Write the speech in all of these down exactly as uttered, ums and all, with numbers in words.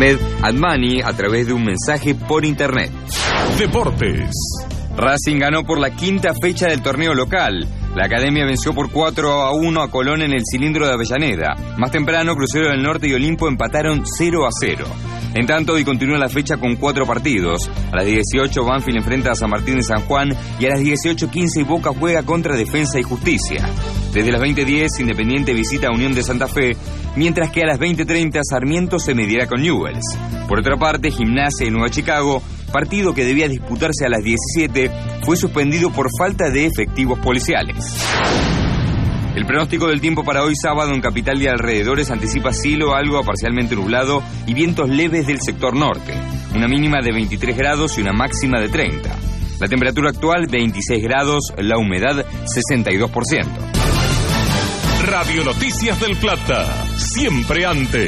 Ahmed Admani a través de un mensaje por internet. Deportes. Racing ganó por la quinta fecha del torneo local. La Academia venció por cuatro a uno a Colón en el cilindro de Avellaneda. Más temprano, Crucero del Norte y Olimpo empataron cero a cero. En tanto, hoy continúa la fecha con cuatro partidos. A las dieciocho, Banfield enfrenta a San Martín de San Juan y a las dieciocho quince, Boca juega contra Defensa y Justicia. Desde las veinte diez, Independiente visita a Unión de Santa Fe, mientras que a las veinte treinta, Sarmiento se medirá con Newell's. Por otra parte, Gimnasia de Nueva Chicago, partido que debía disputarse a las diecisiete, fue suspendido por falta de efectivos policiales. El pronóstico del tiempo para hoy sábado en capital y alrededores anticipa cielo algo a parcialmente nublado y vientos leves del sector norte. Una mínima de veintitrés grados y una máxima de treinta. La temperatura actual veintiséis grados, la humedad sesenta y dos por ciento. Radio Noticias del Plata, siempre antes.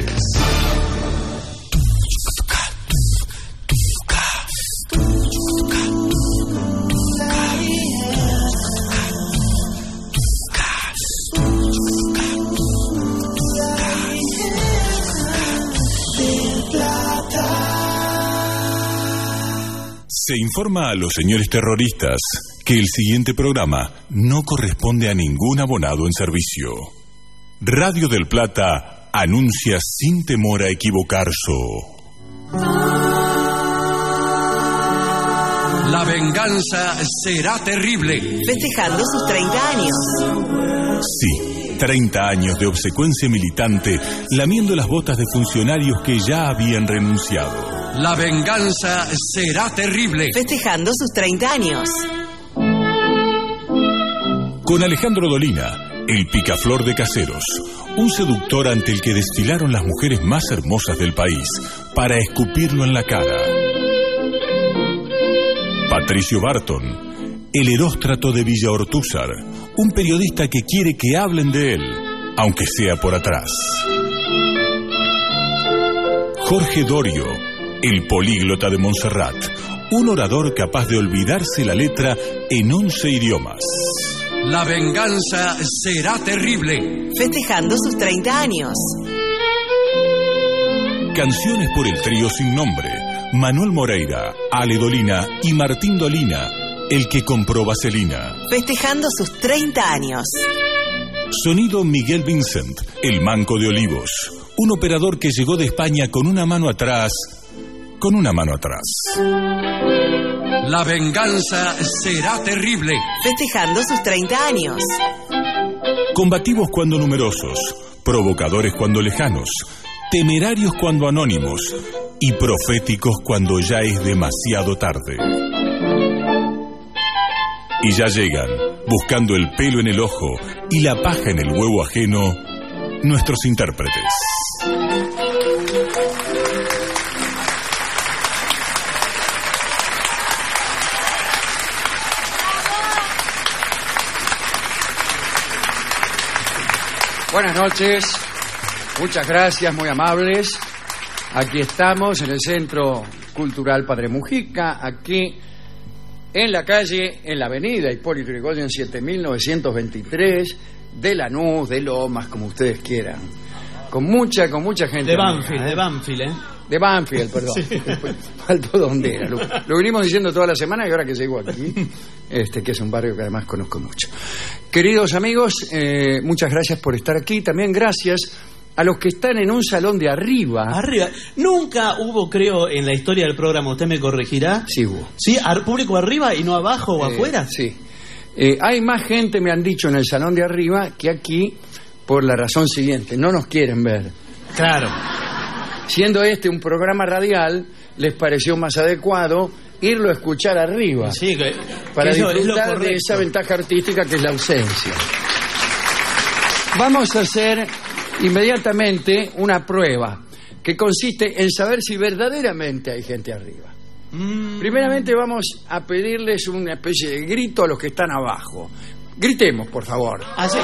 Se informa a los señores terroristas que el siguiente programa no corresponde a ningún abonado en servicio. Radio del Plata anuncia sin temor a equivocarse. La venganza será terrible. Festejando sus treinta años. Sí, treinta años de obsecuencia militante, lamiendo las botas de funcionarios que ya habían renunciado. La venganza será terrible. Festejando sus treinta años. Con Alejandro Dolina, el picaflor de Caseros, un seductor ante el que desfilaron las mujeres más hermosas del país para escupirlo en la cara. Patricio Barton, el heróstrato de Villa Ortúzar, un periodista que quiere que hablen de él, aunque sea por atrás. Jorge Dorio, el políglota de Montserrat, un orador capaz de olvidarse la letra en once idiomas. La venganza será terrible. Festejando sus treinta años. Canciones por el trío sin nombre, Manuel Moreira, Ale Dolina y Martín Dolina, el que compró vaselina. Festejando sus treinta años. Sonido Miguel Vincent, el manco de Olivos, un operador que llegó de España con una mano atrás, con una mano atrás. La venganza será terrible. Festejando sus treinta años. Combativos cuando numerosos, provocadores cuando lejanos, temerarios cuando anónimos y proféticos cuando ya es demasiado tarde. Y ya llegan, buscando el pelo en el ojo y la paja en el huevo ajeno, nuestros intérpretes. Buenas noches, muchas gracias, muy amables. Aquí estamos en el Centro Cultural Padre Mujica, aquí en la calle, en la avenida Hipólito Yrigoyen siete mil novecientos veintitrés, de Lanús, de Lomas, como ustedes quieran. Con mucha, con mucha gente. De Banfield, amiga, ¿eh? de Banfield, ¿eh? De Banfield, perdón. Sí. Faltó dónde era. Lo, lo venimos diciendo toda la semana y ahora que llego aquí, este que es un barrio que además conozco mucho. Queridos amigos, eh, muchas gracias por estar aquí. También gracias a los que están en un salón de arriba. Arriba. Nunca hubo, creo, en la historia del programa, usted me corregirá. Sí hubo. ¿Sí? ¿Al público arriba y no abajo o eh, afuera? Sí. Eh, hay más gente, me han dicho, en el salón de arriba que aquí, por la razón siguiente: no nos quieren ver. Claro. Siendo este un programa radial, les pareció más adecuado irlo a escuchar arriba. Sí, que, para que disfrutar de esa ventaja artística que es la ausencia. Vamos a hacer inmediatamente una prueba que consiste en saber si verdaderamente hay gente arriba. Mm. Primeramente vamos a pedirles una especie de grito a los que están abajo. Gritemos, por favor. Así.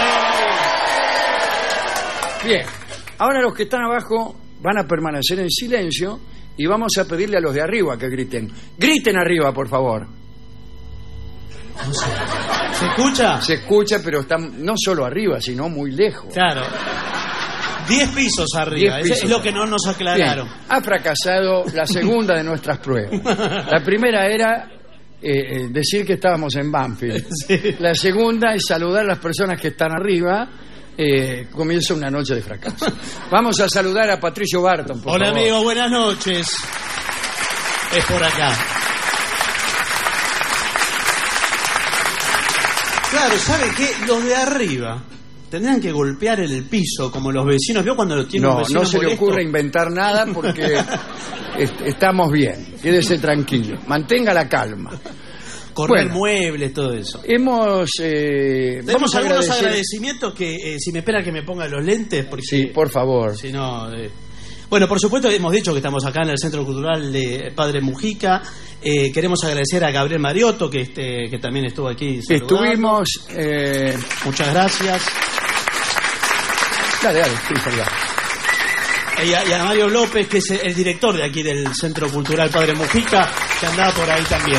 Bien. Ahora los que están abajo van a permanecer en silencio y vamos a pedirle a los de arriba que griten. Griten arriba, por favor. No sé. ¿Se escucha? Se escucha, pero están no solo arriba, sino muy lejos. Claro. Diez pisos arriba, Diez pisos. es lo que no nos aclararon. Bien, ha fracasado la segunda de nuestras pruebas. La primera era eh, decir que estábamos en Banfield. Sí. La segunda es saludar a las personas que están arriba. Eh, comienza una noche de fracaso. Vamos a saludar a Patricio Barton, por Hola favor. amigo, buenas noches. Es por acá. Claro, ¿sabe qué? Los de arriba tendrían que golpear el piso como los vecinos. ¿Vio cuando lo tiene un No, vecino no se le molesto? ocurre inventar nada porque est- estamos bien. Quédese tranquilo. Mantenga la calma. Correr Bueno. muebles, todo eso. Hemos... Eh, Tenemos vamos a algunos agradecer... agradecimientos que, eh, si me espera que me ponga los lentes, porque... Sí, por favor. Si no... eh. Bueno, por supuesto, hemos dicho que estamos acá en el Centro Cultural de Padre Mujica. Eh, queremos agradecer a Gabriel Mariotto, que, este, que también estuvo aquí saludando. Estuvimos... Eh... Muchas gracias. Dale, dale, sí, perdón. Y a, y a Mario López, que es el director de aquí del Centro Cultural Padre Mujica, que andaba por ahí también.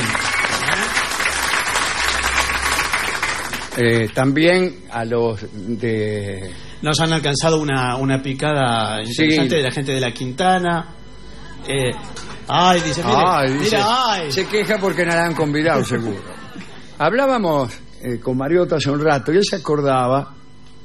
Eh, también a los de... Nos han alcanzado una, una picada interesante Sí. de la gente de la Quintana. Eh, ay, dice, mire, Ay, dice, mira, ay. se queja porque no la han convidado, seguro. Hablábamos eh, con Mariotto hace un rato y él se acordaba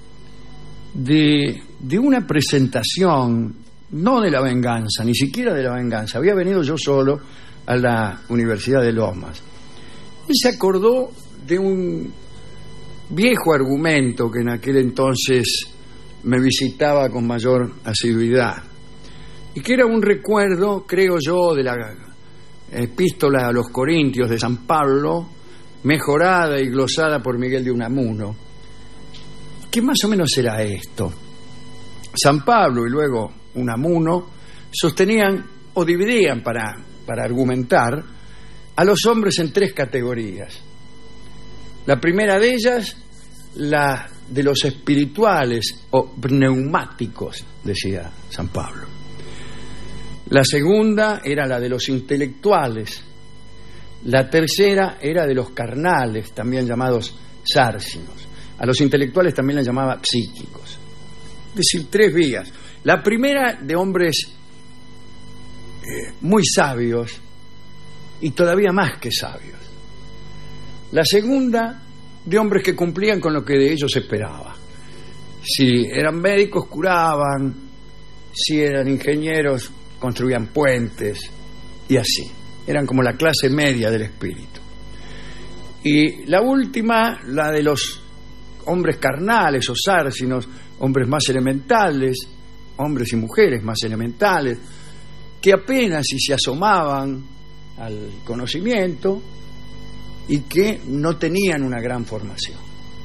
de, de una presentación, no de La Venganza, ni siquiera de La Venganza. Había venido yo solo a la Universidad de Lomas. Él se acordó de un viejo argumento que en aquel entonces me visitaba con mayor asiduidad y que era un recuerdo, creo yo, de la epístola a los Corintios de San Pablo, mejorada y glosada por Miguel de Unamuno. ¿Qué más o menos era esto? San Pablo y luego Unamuno sostenían o dividían para, para argumentar a los hombres en tres categorías. La primera de ellas, la de los espirituales o pneumáticos, decía San Pablo. La segunda era la de los intelectuales. La tercera era de los carnales, también llamados sárcinos. A los intelectuales también les llamaba psíquicos. Es decir, tres vías. La primera de hombres eh, muy sabios y todavía más que sabios. La segunda, de hombres que cumplían con lo que de ellos se esperaba. Si eran médicos, curaban. Si eran ingenieros, construían puentes. Y así. Eran como la clase media del espíritu. Y la última, la de los hombres carnales o sárcinos, hombres más elementales, hombres y mujeres más elementales, que apenas si se asomaban al conocimiento y que no tenían una gran formación.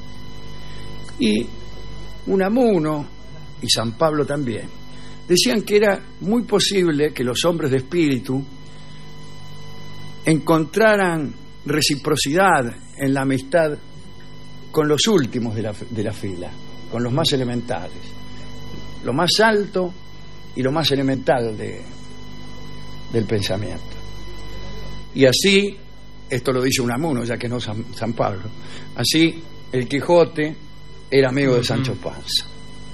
Y Unamuno y San Pablo también decían que era muy posible que los hombres de espíritu encontraran reciprocidad en la amistad con los últimos de la, de la fila, con los más elementales, lo más alto y lo más elemental de, del pensamiento. Y así, esto lo dice Unamuno, ya que no San, San Pablo, así el Quijote era amigo de Sancho Panza.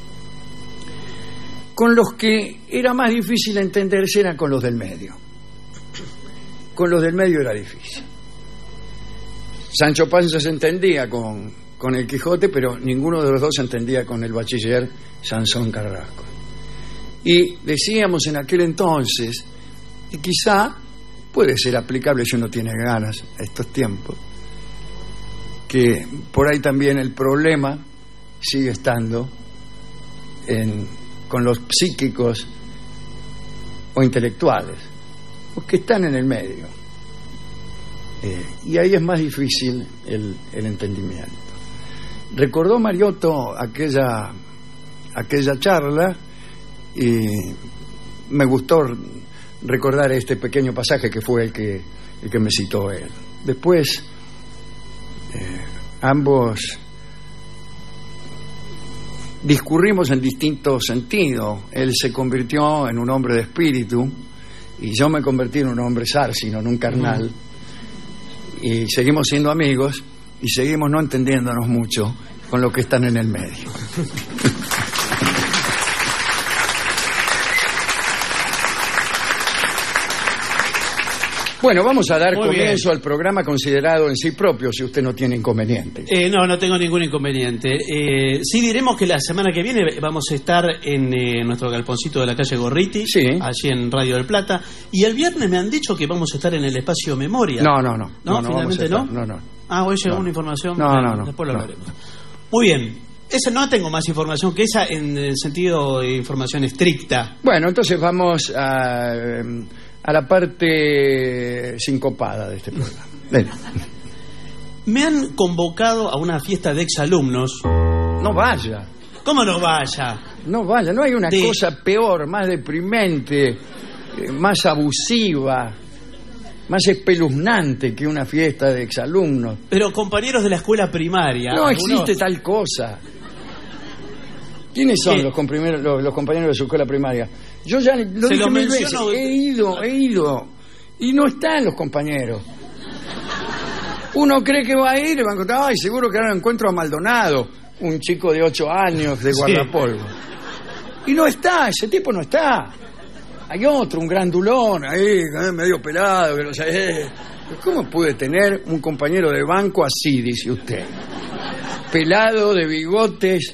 Con los que era más difícil entenderse era con los del medio. Con los del medio era difícil. Sancho Panza se entendía con, con el Quijote, pero ninguno de los dos se entendía con el bachiller Sansón Carrasco. Y decíamos en aquel entonces, y quizá puede ser aplicable si uno tiene ganas a estos tiempos, que por ahí también el problema sigue estando en, con los psíquicos o intelectuales, porque están en el medio. Eh, y ahí es más difícil el, el entendimiento. Recordó Mariotto aquella, aquella charla y me gustó recordar este pequeño pasaje que fue el que, el que me citó él. Después, eh, ambos discurrimos en distintos sentidos. Él se convirtió en un hombre de espíritu y yo me convertí en un hombre sársino, en un carnal. Mm. Y seguimos siendo amigos y seguimos no entendiéndonos mucho con lo que están en el medio. Bueno, vamos a dar Muy comienzo bien. al programa considerado en sí propio, si usted no tiene inconveniente. Eh, no, no tengo ningún inconveniente. Eh, sí diremos que la semana que viene vamos a estar en eh, nuestro galponcito de la calle Gorriti, Sí. allí en Radio del Plata. Y el viernes me han dicho que vamos a estar en el espacio Memoria. No, no, no. ¿No? no, no Finalmente vamos a no. estar, no, no. Ah, hoy llegó No. una información. No, Bueno, no, no, Después lo no. hablaremos. Muy bien. Esa no tengo más información que esa en el sentido de información estricta. Bueno, entonces vamos a, a la parte sincopada de este programa. Ven. Me han convocado a una fiesta de exalumnos. No vaya, ¿Cómo no vaya? no vaya. No hay una De- cosa peor, más deprimente, eh, más abusiva, más espeluznante que una fiesta de exalumnos. Pero compañeros de la escuela primaria. No algunos- existe tal cosa. ¿Quiénes son ¿Qué? los, comprimer- los, los compañeros de su escuela primaria? Yo ya lo Se dije los mil veces. menciono- He ido, he ido. Y no están los compañeros. Uno cree que va a ir y va a encontrar, ay, seguro que ahora encuentro a Maldonado, un chico de ocho años de Sí. guardapolvo. Y no está, ese tipo no está. Hay otro, un grandulón ahí, eh, medio pelado, que no sé. eh. ¿Cómo puede tener un compañero de banco así, dice usted? Pelado, de bigotes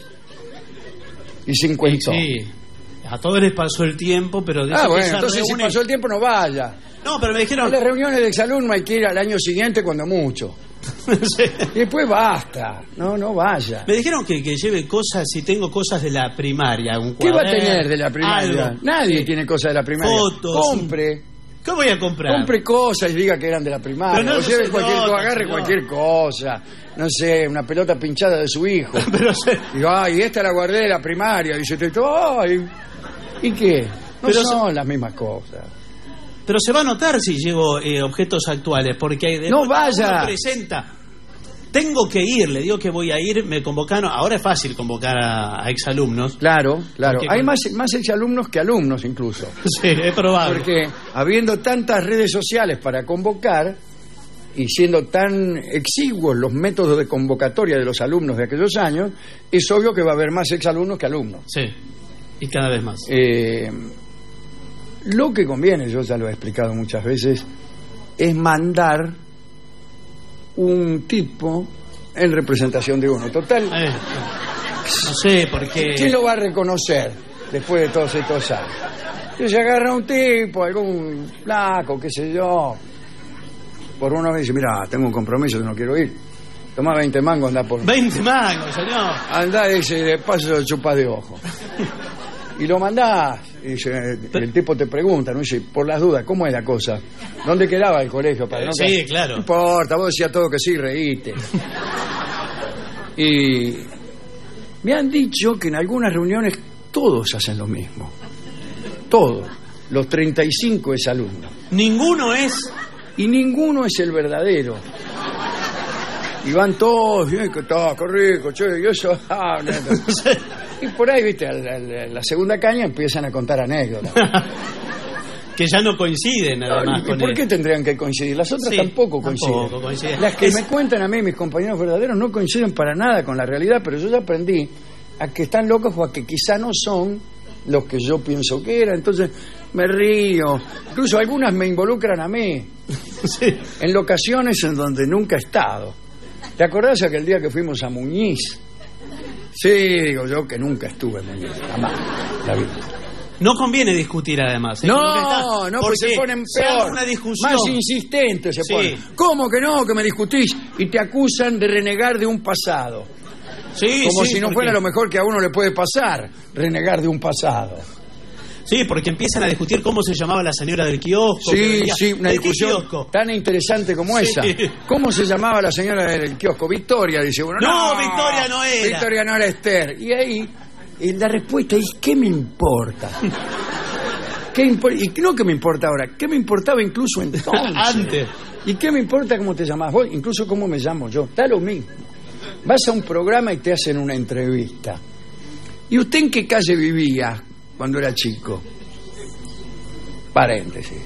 y cincuenta. Sí. A todos les pasó el tiempo, pero... dice Ah, que bueno, esa entonces si reúne- pasó el tiempo no vaya. No, pero me A dijeron... las reuniones de exalumnos hay que ir al año siguiente cuando mucho. Sí. Y después basta. No, no vaya. Me dijeron que, que lleve cosas, si tengo cosas de la primaria, un ¿Qué va a cuaderno, tener de la primaria? algo. Nadie tiene cosas de la primaria. Fotos. Compre. ¿Qué voy a comprar? Compre cosas y diga que eran de la primaria. Pero no o lleve se cualquier nota, cosa, agarre señor. cualquier cosa. No sé, una pelota pinchada de su hijo. Pero se- Digo, ay, esta la guardé de la primaria. Dice usted, ay, ¿y qué? No Pero son las mismas cosas. Pero se va a notar si llevo eh, objetos actuales, porque hay de No vaya. uno presenta. Tengo que ir, le digo que voy a ir, me convocaron. Ahora es fácil convocar a, a exalumnos. Claro, claro. Porque Hay con- más, más exalumnos que alumnos incluso. Sí, es probable. Porque habiendo tantas redes sociales para convocar y siendo tan exiguos los métodos de convocatoria de los alumnos de aquellos años, es obvio que va a haber más exalumnos que alumnos. Sí, y cada vez más. Eh, lo que conviene, yo ya lo he explicado muchas veces, es mandar un tipo en representación de uno. Total, Eh, no sé, porque... ¿quién lo va a reconocer después de todos estos años? Si se agarra un tipo, algún flaco, qué sé yo, por uno me dice, mira, tengo un compromiso, yo no quiero ir. Toma veinte mangos, anda por... veinte mangos, señor. Andá, dice, de paso chupas de ojo. Y lo mandás. Y dice, el tipo te pregunta, ¿no? Dice, por las dudas, ¿cómo es la cosa? ¿Dónde quedaba el colegio? Para no Sí, quedar- claro. No importa, vos decías todo que sí, reíste. Y me han dicho que en algunas reuniones todos hacen lo mismo. Todos. Los treinta y cinco exalumnos. Ninguno es... Y ninguno es el verdadero. Y van todos, bien, que está, qué rico, che, y eso. Ah, no, no. Y por ahí, viste, a la, a la- la segunda caña empiezan a contar anécdotas. que ya no coinciden, además. ¿Y con por el- qué tendrían que coincidir? Las otras Sí, tampoco coinciden. tampoco coinciden. Las que Es- me cuentan a mí, mis compañeros verdaderos, no coinciden para nada con la realidad, pero yo ya aprendí a que están locos o a que quizá no son los que yo pienso que eran. Entonces me río. Incluso algunas me involucran a mí Sí. en locaciones en donde nunca he estado. ¿Te acordás aquel día que fuimos a Muñiz? Sí, digo yo que nunca estuve en Muñiz, jamás. La vida. No conviene discutir, además. ¿eh? Porque No, está- no, porque se porque ponen se arma peor. una discusión. Más insistentes se Sí. ponen. ¿Cómo que no? Que me discutís y te acusan de renegar de un pasado. Sí, Como sí, si no porque- fuera lo mejor que a uno le puede pasar, renegar de un pasado. Sí, porque empiezan a discutir cómo se llamaba la señora del kiosco. que Sí, vendía- sí, una ¿De qué discusión kiosco? tan interesante como Sí. esa. ¿Cómo se llamaba la señora del kiosco? Victoria, dice uno. No, Victoria no era. Victoria no era Esther. Y ahí y la respuesta es, ¿qué me importa? ¿Qué impor- y no que me importa ahora, ¿qué me importaba incluso entonces? Antes. ¿Y qué me importa cómo te llamás vos? Incluso cómo me llamo yo. Da lo mismo. Vas a un programa y te hacen una entrevista. ¿Y usted en qué calle vivía cuando era chico? Paréntesis.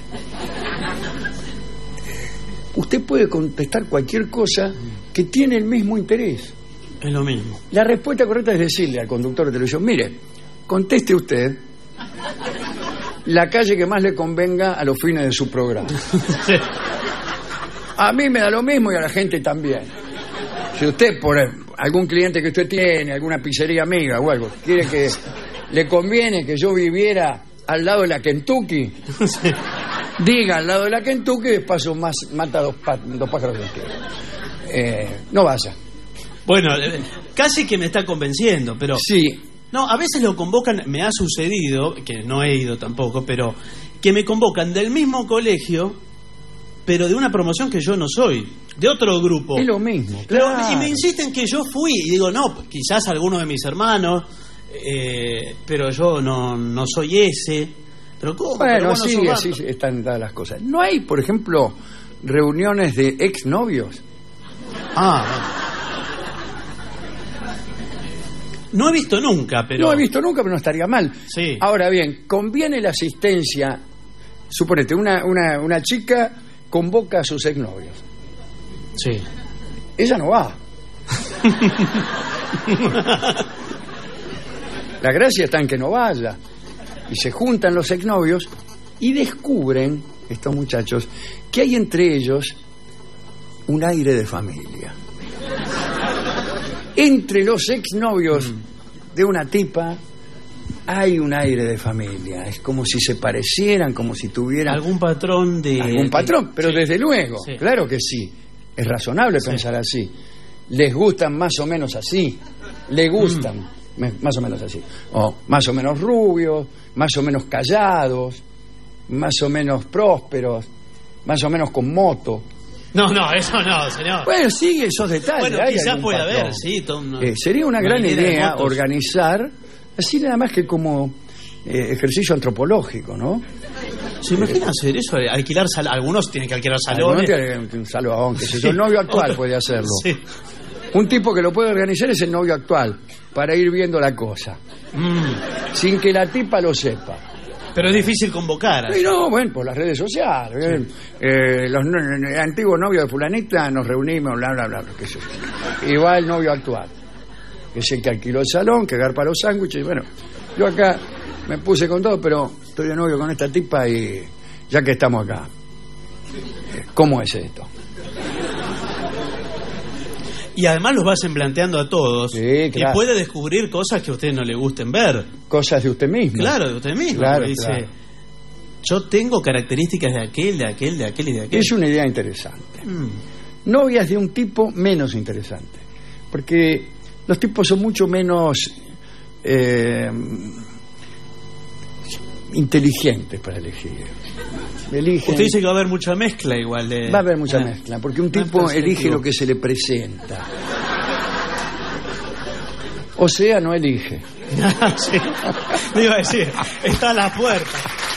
Usted puede contestar cualquier cosa que tiene el mismo interés. Es lo mismo. La respuesta correcta es decirle al conductor de televisión, mire, conteste usted la calle que más le convenga a los fines de su programa. A mí me da lo mismo y a la gente también. Si usted, por algún cliente que usted tiene, alguna pizzería amiga o algo, quiere que le conviene que yo viviera al lado de la Kentucky, sí. Diga al lado de la Kentucky y de paso más, mata dos, dos pájaros de un tiro. Eh, no vaya. Bueno, casi que me está convenciendo, pero... Sí. No, a veces lo convocan, me ha sucedido, que no he ido tampoco, pero que me convocan del mismo colegio, pero de una promoción que yo no soy, de otro grupo. Es lo mismo, pero, claro. Y me insisten que yo fui, y digo, no, quizás alguno de mis hermanos, eh, pero yo no, no soy ese. Pero ¿cómo? Bueno, pero sí, no así están dadas las cosas. ¿No hay, por ejemplo, reuniones de exnovios? Ah, bueno. No he visto nunca, pero... No he visto nunca, pero no estaría mal. Sí. Ahora bien, conviene la asistencia. Suponete, una, una, una chica convoca a sus exnovios. Sí. Ella no va. La gracia está en que no vaya. Y se juntan los exnovios y descubren, estos muchachos, que hay entre ellos un aire de familia. Entre los exnovios mm. de una tipa hay un aire de familia. Es como si se parecieran, como si tuvieran... Algún patrón de... Algún patrón, pero sí. Desde luego, sí. Claro que sí. Es razonable sí. Pensar así. Les gustan más o menos así. Le gustan mm. más o menos así. O más o menos rubios, más o menos callados, más o menos prósperos, más o menos con moto. No, no, eso no, señor. Bueno, sí, esos detalles. Bueno, hay quizás puede patrón. haber, sí. Todo, eh, sería una, una gran idea organizar, así nada más que como eh, ejercicio antropológico, ¿no? ¿Se imagina eh, hacer eso? Alquilar sal Algunos tienen que alquilar salones. Algunos tienen un salón, que sé yo. El novio actual puede hacerlo. Sí. Un tipo que lo puede organizar es el novio actual, para ir viendo la cosa. Mm. Sin que la tipa lo sepa. Pero es difícil convocar. Y no, bueno, por las redes sociales. Sí. Eh, los no, antiguos novios de fulanita nos reunimos, bla, bla, bla, qué sé yo. Y va el novio actual, que es el que alquiló el salón, que garpa los sándwiches. Bueno, yo acá me puse con todo, pero estoy de novio con esta tipa y ya que estamos acá, ¿cómo es esto? Y además los va planteando a todos. Sí, claro. Y puede descubrir cosas que a usted no le gusten ver. Cosas de usted mismo. Claro, de usted mismo. Claro, dice, claro. Yo tengo características de aquel, de aquel, de aquel y de aquel. Es una idea interesante. Mm. Novias de un tipo menos interesante. Porque los tipos son mucho menos eh, inteligentes para elegir. Eligen... Usted dice que va a haber mucha mezcla igual de... Va a haber mucha ah. mezcla, porque un tipo ah, elige lo que se le presenta. O sea, no elige. Sí. Le iba a decir, está a la puerta.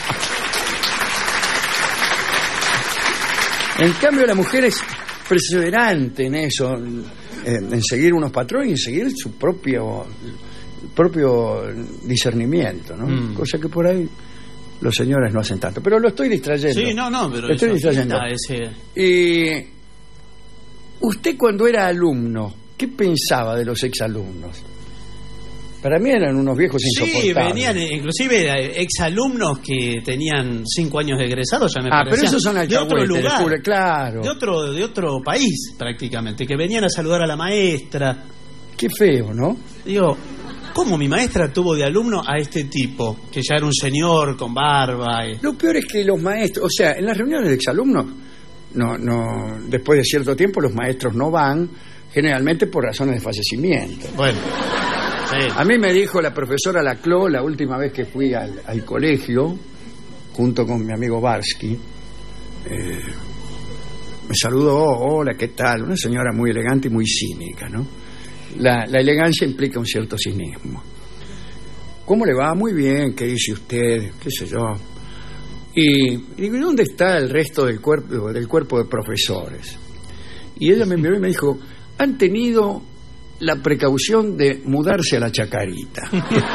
En cambio, la mujer es perseverante en eso, en seguir unos patrones y en seguir su propio propio discernimiento, ¿no? Mm. Cosa que por ahí los señores no hacen tanto. Pero lo estoy distrayendo. Sí, no, no, pero... Lo estoy distrayendo. Ese... Y usted cuando era alumno, ¿qué pensaba de los exalumnos? Para mí eran unos viejos insoportables. Sí, venían, inclusive exalumnos que tenían cinco años de egresados, ya me Ah, pero esos son de otro lugar, descubre, claro. De otro, de otro país, prácticamente, que venían a saludar a la maestra. Qué feo, ¿no? Digo, ¿cómo mi maestra tuvo de alumno a este tipo? Que ya era un señor con barba. Y... Lo peor es que los maestros, o sea, en las reuniones de exalumnos, no, no, después de cierto tiempo los maestros no van, generalmente por razones de fallecimiento. Bueno... Sí. A mí me dijo la profesora Laclau la última vez que fui al, al colegio, junto con mi amigo Barsky, eh, me saludó, hola, ¿qué tal? Una señora muy elegante y muy cínica, ¿no? La, la elegancia implica un cierto cinismo. ¿Cómo le va? Muy bien, ¿qué dice usted? ¿Qué sé yo? Y, y ¿dónde está el resto del cuerpo, del cuerpo de profesores? Y ella me miró y me dijo, han tenido... la precaución de mudarse a la Chacarita.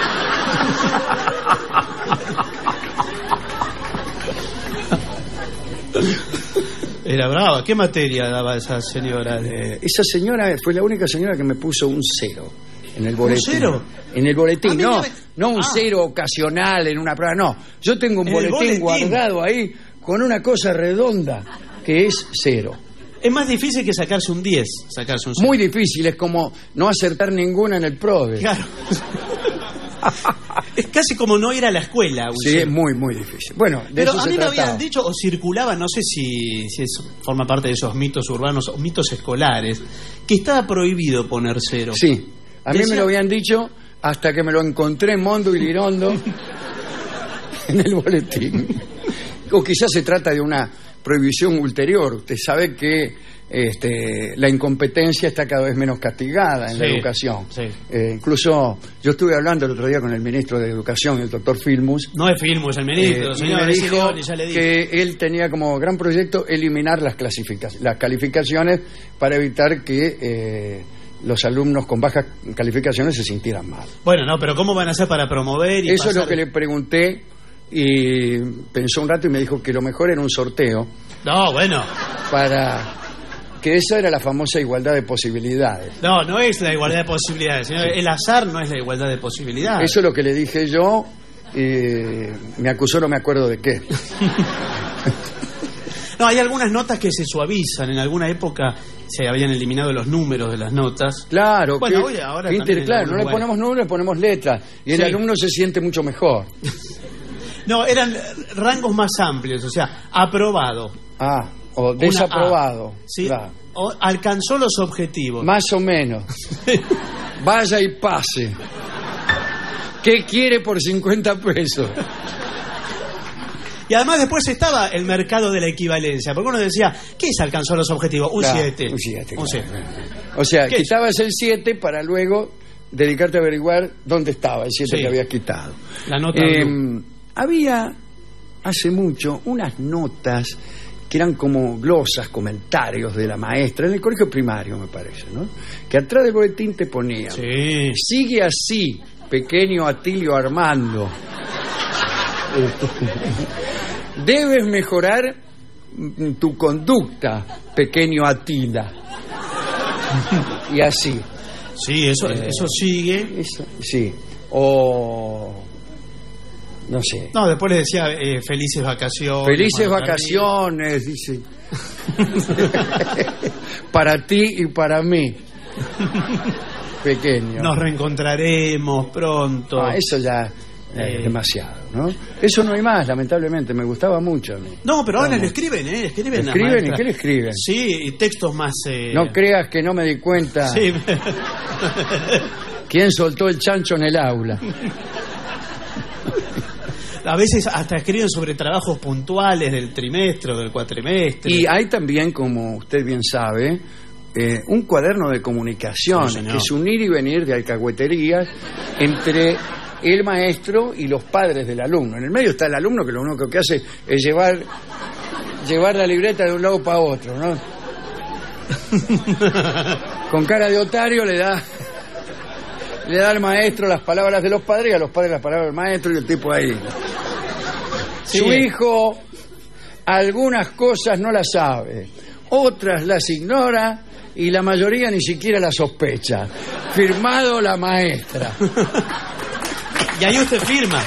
Era brava. ¿Qué materia daba esa señora? Eh, esa señora fue la única señora que me puso un cero en el boletín. ¿Un cero? En el boletín, no, no un Ah. cero ocasional en una prueba, no. Yo tengo un En el boletín, boletín. guardado ahí con una cosa redonda que es cero. Es más difícil que sacarse un diez, sacarse un cero. Muy difícil, es como no acertar ninguna en el PRODE. Claro. Es casi como no ir a la escuela. un Sí, cero. es muy, muy difícil. Bueno, de Pero eso a se mí me trataba. habían dicho, o circulaba, no sé si, si eso forma parte de esos mitos urbanos o mitos escolares, que estaba prohibido poner cero. Sí, a mí Decía- me lo habían dicho hasta que me lo encontré en Mondo y Lirondo en el boletín. O quizás se trata de una prohibición ulterior. Usted sabe que este, la incompetencia está cada vez menos castigada en la Sí, educación. sí. Eh, incluso yo estuve hablando el otro día con el ministro de Educación, el doctor Filmus, No es Filmus el ministro, eh, y señor. me es dijo Sileoni, ya le dije. que él tenía como gran proyecto eliminar las, clasifica- las calificaciones para evitar que eh, los alumnos con bajas calificaciones se sintieran mal. Bueno, no, pero ¿cómo van a hacer para promover y Eso es lo pasar- que le pregunté y pensó un rato y me dijo que lo mejor era un sorteo No, bueno. para que esa era la famosa igualdad de posibilidades. No, no es la igualdad de posibilidades, señor. El azar no es la igualdad de posibilidades. Eso es lo que le dije yo y me acusó, no me acuerdo de qué. No, hay algunas notas que se suavizan. En alguna época se habían eliminado los números de las notas. Claro, Bueno, que, hoy, ahora que también inter- en claro, no le algunos ponemos números, le ponemos letras y el Sí. alumno se siente mucho mejor. No, eran rangos más amplios, o sea, aprobado. Ah, o una desaprobado. A, ¿sí? Claro. O alcanzó los objetivos. Más o menos. Vaya y pase. ¿Qué quiere por cincuenta pesos? Y además después estaba el mercado de la equivalencia, porque uno decía, ¿qué es alcanzó los objetivos? Un Claro, siete. un siete, Un claro. siete. O sea, ¿Qué es? quitabas el siete para luego dedicarte a averiguar dónde estaba el siete Sí. que habías quitado. La nota Eh, blue. había hace mucho unas notas que eran como glosas, comentarios de la maestra, en el colegio primario me parece, ¿no? Que atrás del boletín te ponían, Sí. sigue así, pequeño Atilio Armando. Debes mejorar mm, tu conducta, pequeño Atila. Y así. Sí, eso, Eh, eso sigue. Eso, sí. O... no sé. No, después les decía eh, felices vacaciones. Felices cuando vacaciones, dice. Para ti y para mí. Pequeño. Nos reencontraremos pronto. Ah, eso ya Eh. es demasiado, ¿no? Eso no hay más, lamentablemente. Me gustaba mucho a mí. No, pero ahora Vamos. le escriben, ¿eh? Le escriben. ¿Le las escriben? ¿Y maestras. qué le escriben? Sí, y textos más. Eh... No creas que no me di cuenta Sí. quién soltó el chancho en el aula. A veces hasta escriben sobre trabajos puntuales del trimestre o del cuatrimestre. Y hay también, como usted bien sabe, eh, un cuaderno de comunicación, Sí, señor. que es un ir y venir de alcahueterías entre el maestro y los padres del alumno. En el medio está el alumno, que lo único que hace es llevar, llevar la libreta de un lado para otro, ¿no? Con cara de otario le da le da al maestro las palabras de los padres y a los padres las palabras del maestro y el tipo ahí. Sí. Su hijo algunas cosas no las sabe, otras las ignora y la mayoría ni siquiera las sospecha. Firmado la maestra. Y ahí usted firma.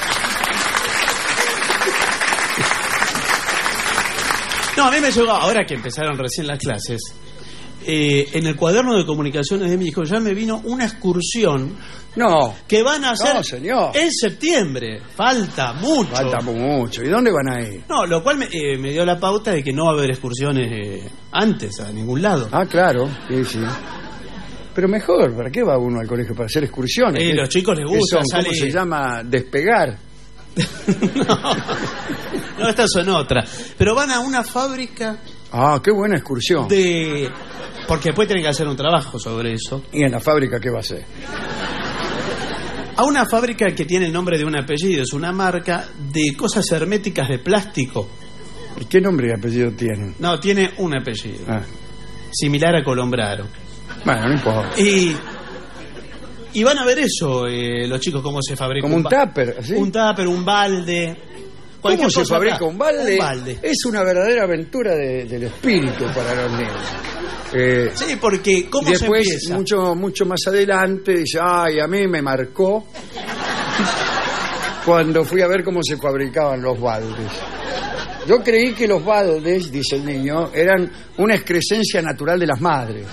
No, a mí me llegó, ahora que empezaron recién las clases, eh, en el cuaderno de comunicaciones de mi hijo ya me vino una excursión No, que van a hacer No, señor. en septiembre. Falta mucho. falta mucho. ¿Y dónde van a ir? No, lo cual me, eh, me dio la pauta de que no va a haber excursiones eh, antes a ningún lado. Ah, claro, sí, sí. Pero mejor, ¿para qué va uno al colegio? Para hacer excursiones. Eh, ¿Qué- los chicos les qué gusta, son? ¿Cómo sale- se llama? Despegar. no, no, estas son otras. Pero van a una fábrica Ah, qué buena excursión. de... Porque después tienen que hacer un trabajo sobre eso. ¿Y en la fábrica qué va a ser? A una fábrica que tiene el nombre de un apellido, es una marca de cosas herméticas de plástico. ¿Y qué nombre y apellido tienen? No, tiene un apellido, Ah, similar a Colombraro. bueno, no importa. Y, y van a ver eso, eh, los chicos, cómo se fabrica Como un ba- tupper, ¿sí? Un tupper, un balde. cualquier ¿Cómo se cosa fabrica acá. un balde? Un balde. Es una verdadera aventura de- del espíritu para los niños. Eh, Sí, porque ¿cómo y después, se empieza? mucho, mucho más adelante, dice, ay, a mí me marcó cuando fui a ver cómo se fabricaban los baldes. Yo creí que los baldes, dice el niño, eran una excrescencia natural de las madres.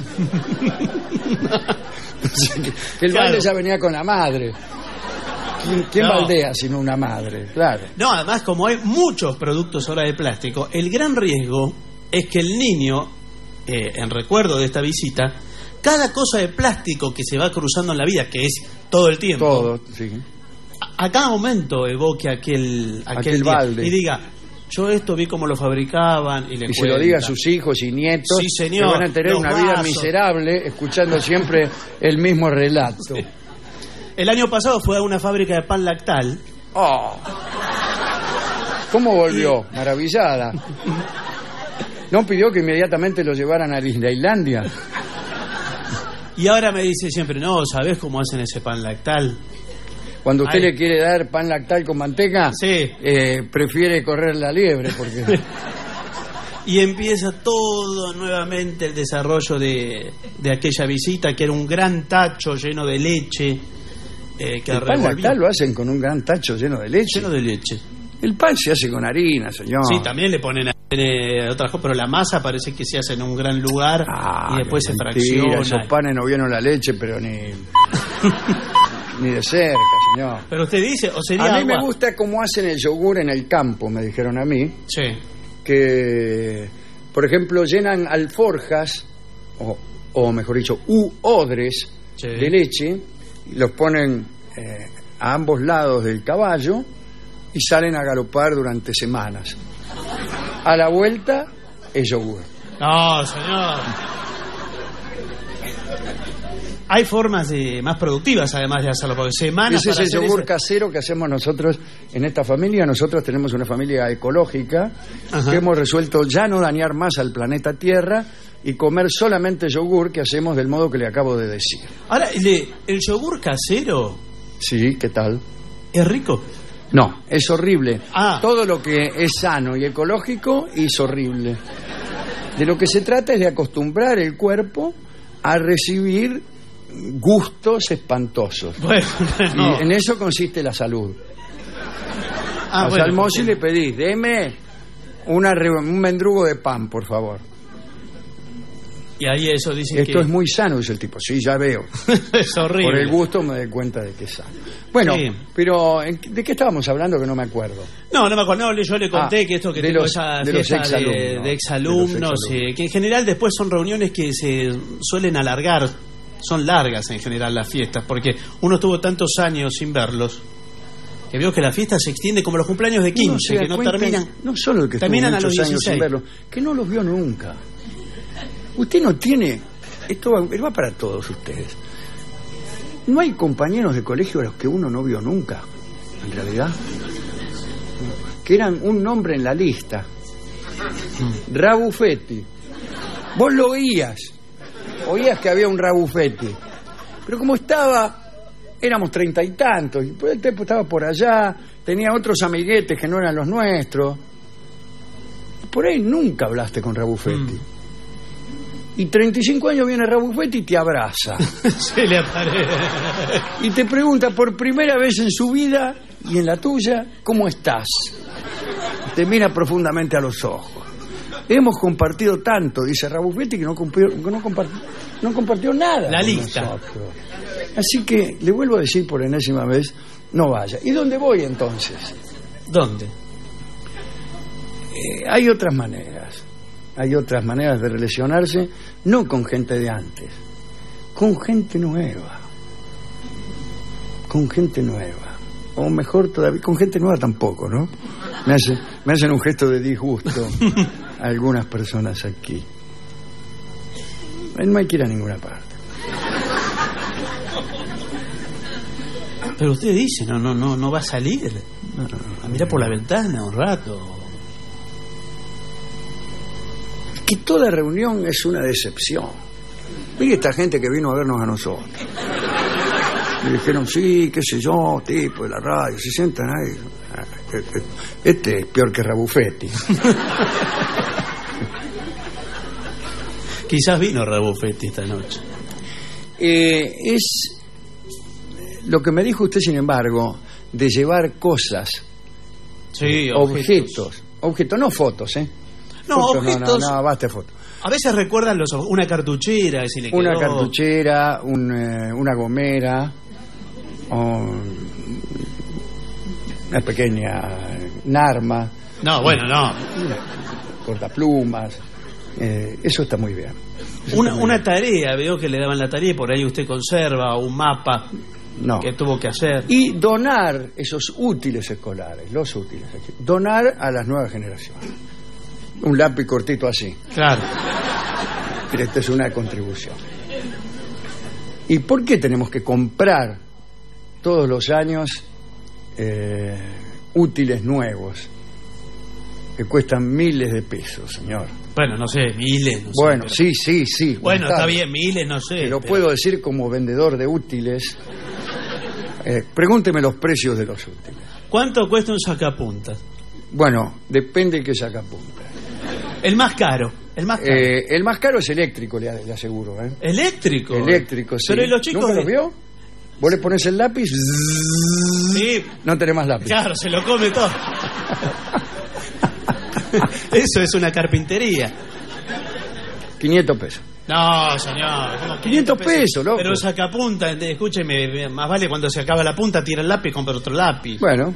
Que el Claro. balde ya venía con la madre. ¿Quién, quién No. baldea sino una madre? Claro. No, además, como hay muchos productos ahora de plástico, el gran riesgo es que el niño, eh, en recuerdo de esta visita, cada cosa de plástico que se va cruzando en la vida, que es todo el tiempo, Todo, sí. a, a cada momento evoque aquel, aquel, Aquel día balde. y diga, yo esto vi cómo lo fabricaban y le Y se lo cuenta. diga a sus hijos y nietos, Sí, señor, que van a tener los una vida vasos. miserable escuchando siempre el mismo relato. El año pasado fue a una fábrica de pan lactal. Oh. ¿Cómo volvió? Maravillada. ¿No pidió que inmediatamente lo llevaran a Disneylandia? Y ahora me dice siempre, no, ¿sabés cómo hacen ese pan lactal? Cuando usted Ay. le quiere dar pan lactal con manteca, Sí. eh, prefiere correr la liebre, porque Y empieza todo nuevamente el desarrollo de, de aquella visita, que era un gran tacho lleno de leche. Eh, que el pan revolvía- lactal lo hacen con un gran tacho lleno de leche. lleno de leche. El pan se hace con harina, señor. Sí, también le ponen eh, otras cosas, pero la masa parece que se hace en un gran lugar Ah, y después qué se mentira, fracciona. esos panes no vieron la leche, pero ni ni de cerca, señor. Pero usted dice, o sería A mí agua. me gusta cómo hacen el yogur en el campo, me dijeron a mí, Sí. que, por ejemplo, llenan alforjas, o, o mejor dicho, u odres Sí. de leche, y los ponen eh, a ambos lados del caballo y salen a galopar durante semanas. A la vuelta es yogur. No, señor. Hay formas de, más productivas, además de hacerlo, porque semanas Ese es para el hacer yogur eso. casero que hacemos nosotros en esta familia. Nosotros tenemos una familia ecológica Ajá. que hemos resuelto ya no dañar más al planeta Tierra y comer solamente yogur que hacemos del modo que le acabo de decir. Ahora, ¿el, el yogur casero Sí, ¿qué tal? es rico? No, es horrible. Ah. Todo lo que es sano y ecológico es horrible. De lo que se trata es de acostumbrar el cuerpo a recibir gustos espantosos. Bueno, no. Y en eso consiste la salud. Ah, Al bueno, almozo y le pedís, deme una, re- un mendrugo de pan, por favor. Y ahí eso dicen Esto que es muy sano, dice el tipo. Sí, ya veo. es horrible. Por el gusto me doy cuenta de que es sano. Bueno, Sí. pero ¿en- ¿de qué estábamos hablando que no me acuerdo? No, no me acuerdo. No, yo le conté Ah, que esto que de tengo los- esa de los fiesta de, exalumnos. de De los exalumnos, exalumnos. eh, que en general después son reuniones que se suelen alargar, son largas en general las fiestas, porque uno estuvo tantos años sin verlos, que veo que la fiesta se extiende como los cumpleaños de Uno quince, se da que no cuenta, terminan. no solo el que estuvo terminan a muchos los años sin dieciséis. verlo, que no los vio nunca. Usted no tiene, esto va, va para todos ustedes. No hay compañeros de colegio a los que uno no vio nunca, en realidad, que eran un nombre en la lista. Rabufetti. Vos lo oías, oías que había un Rabufetti, pero como estaba, éramos treinta y tantos, y el tipo estaba por allá, tenía otros amiguetes que no eran los nuestros. Por ahí nunca hablaste con Rabufetti. Y treinta y cinco años viene Rabufetti y te abraza. Se le aparece. Y te pregunta por primera vez en su vida y en la tuya, ¿cómo estás? Te mira profundamente a los ojos. Hemos compartido tanto, dice Rabufetti, que no, cumplió- que no, compartió, no compartió nada La con lista. nosotros. Así que le vuelvo a decir por enésima vez, no vaya. ¿Y dónde voy entonces? ¿Dónde? Eh, hay otras maneras. Hay otras maneras de relacionarse, no con gente de antes, con gente nueva. Con gente nueva. O mejor todavía, con gente nueva tampoco, ¿no? Me, hace, me hacen un gesto de disgusto algunas personas aquí. No hay que ir a ninguna parte. Pero usted dice, no, no, no, no va a salir. A mirar por la ventana un rato. Que toda reunión es una decepción. Mire esta gente que vino a vernos a nosotros. Y dijeron, sí, qué sé yo, tipo de la radio, se sientan ahí. Ah, este- Este es peor que Rabufetti. Quizás vino Rabufetti esta noche. Eh, es lo que me dijo usted, sin embargo, de llevar cosas, Sí, objetos, objetos, no fotos, ¿eh? No, Fotos, objetos. No, no, no, basta de fotos. A veces recuerdan los, una cartuchera, si le quedó. Una cartuchera, un, eh, una gomera, o una pequeña un arma, No, bueno, no. cortaplumas. Eh, eso está muy bien. Eso Una, está muy una bien. tarea, veo que le daban la tarea y por ahí usted conserva un mapa No. que tuvo que hacer. Y donar esos útiles escolares, los útiles, donar a las nuevas generaciones. Un lápiz cortito así. Claro. Pero esta es una contribución. ¿Y por qué tenemos que comprar todos los años eh, útiles nuevos que cuestan miles de pesos, señor? Bueno, no sé, miles. No sé, Bueno, pero- sí, sí, sí. Bueno, está contable. bien, miles, no sé. Te lo pero- puedo decir como vendedor de útiles. Eh, pregúnteme los precios de los útiles. ¿Cuánto cuesta un sacapuntas? Bueno, depende de qué sacapunta. El más caro. El más caro. Eh, el más caro es eléctrico, le, le aseguro. ¿eh? Eléctrico. Eléctrico, sí. Pero ¿y los chicos ¿Nunca de- lo vio? Vos le pones el lápiz, Sí, no tenés más lápiz. claro, se lo come todo. Eso es una carpintería. quinientos pesos. No, señor. ¿cómo quinientos pesos, loco. Pero el sacapunta, ent- escúcheme, más vale cuando se acaba la punta, tira el lápiz y compra otro lápiz. Bueno,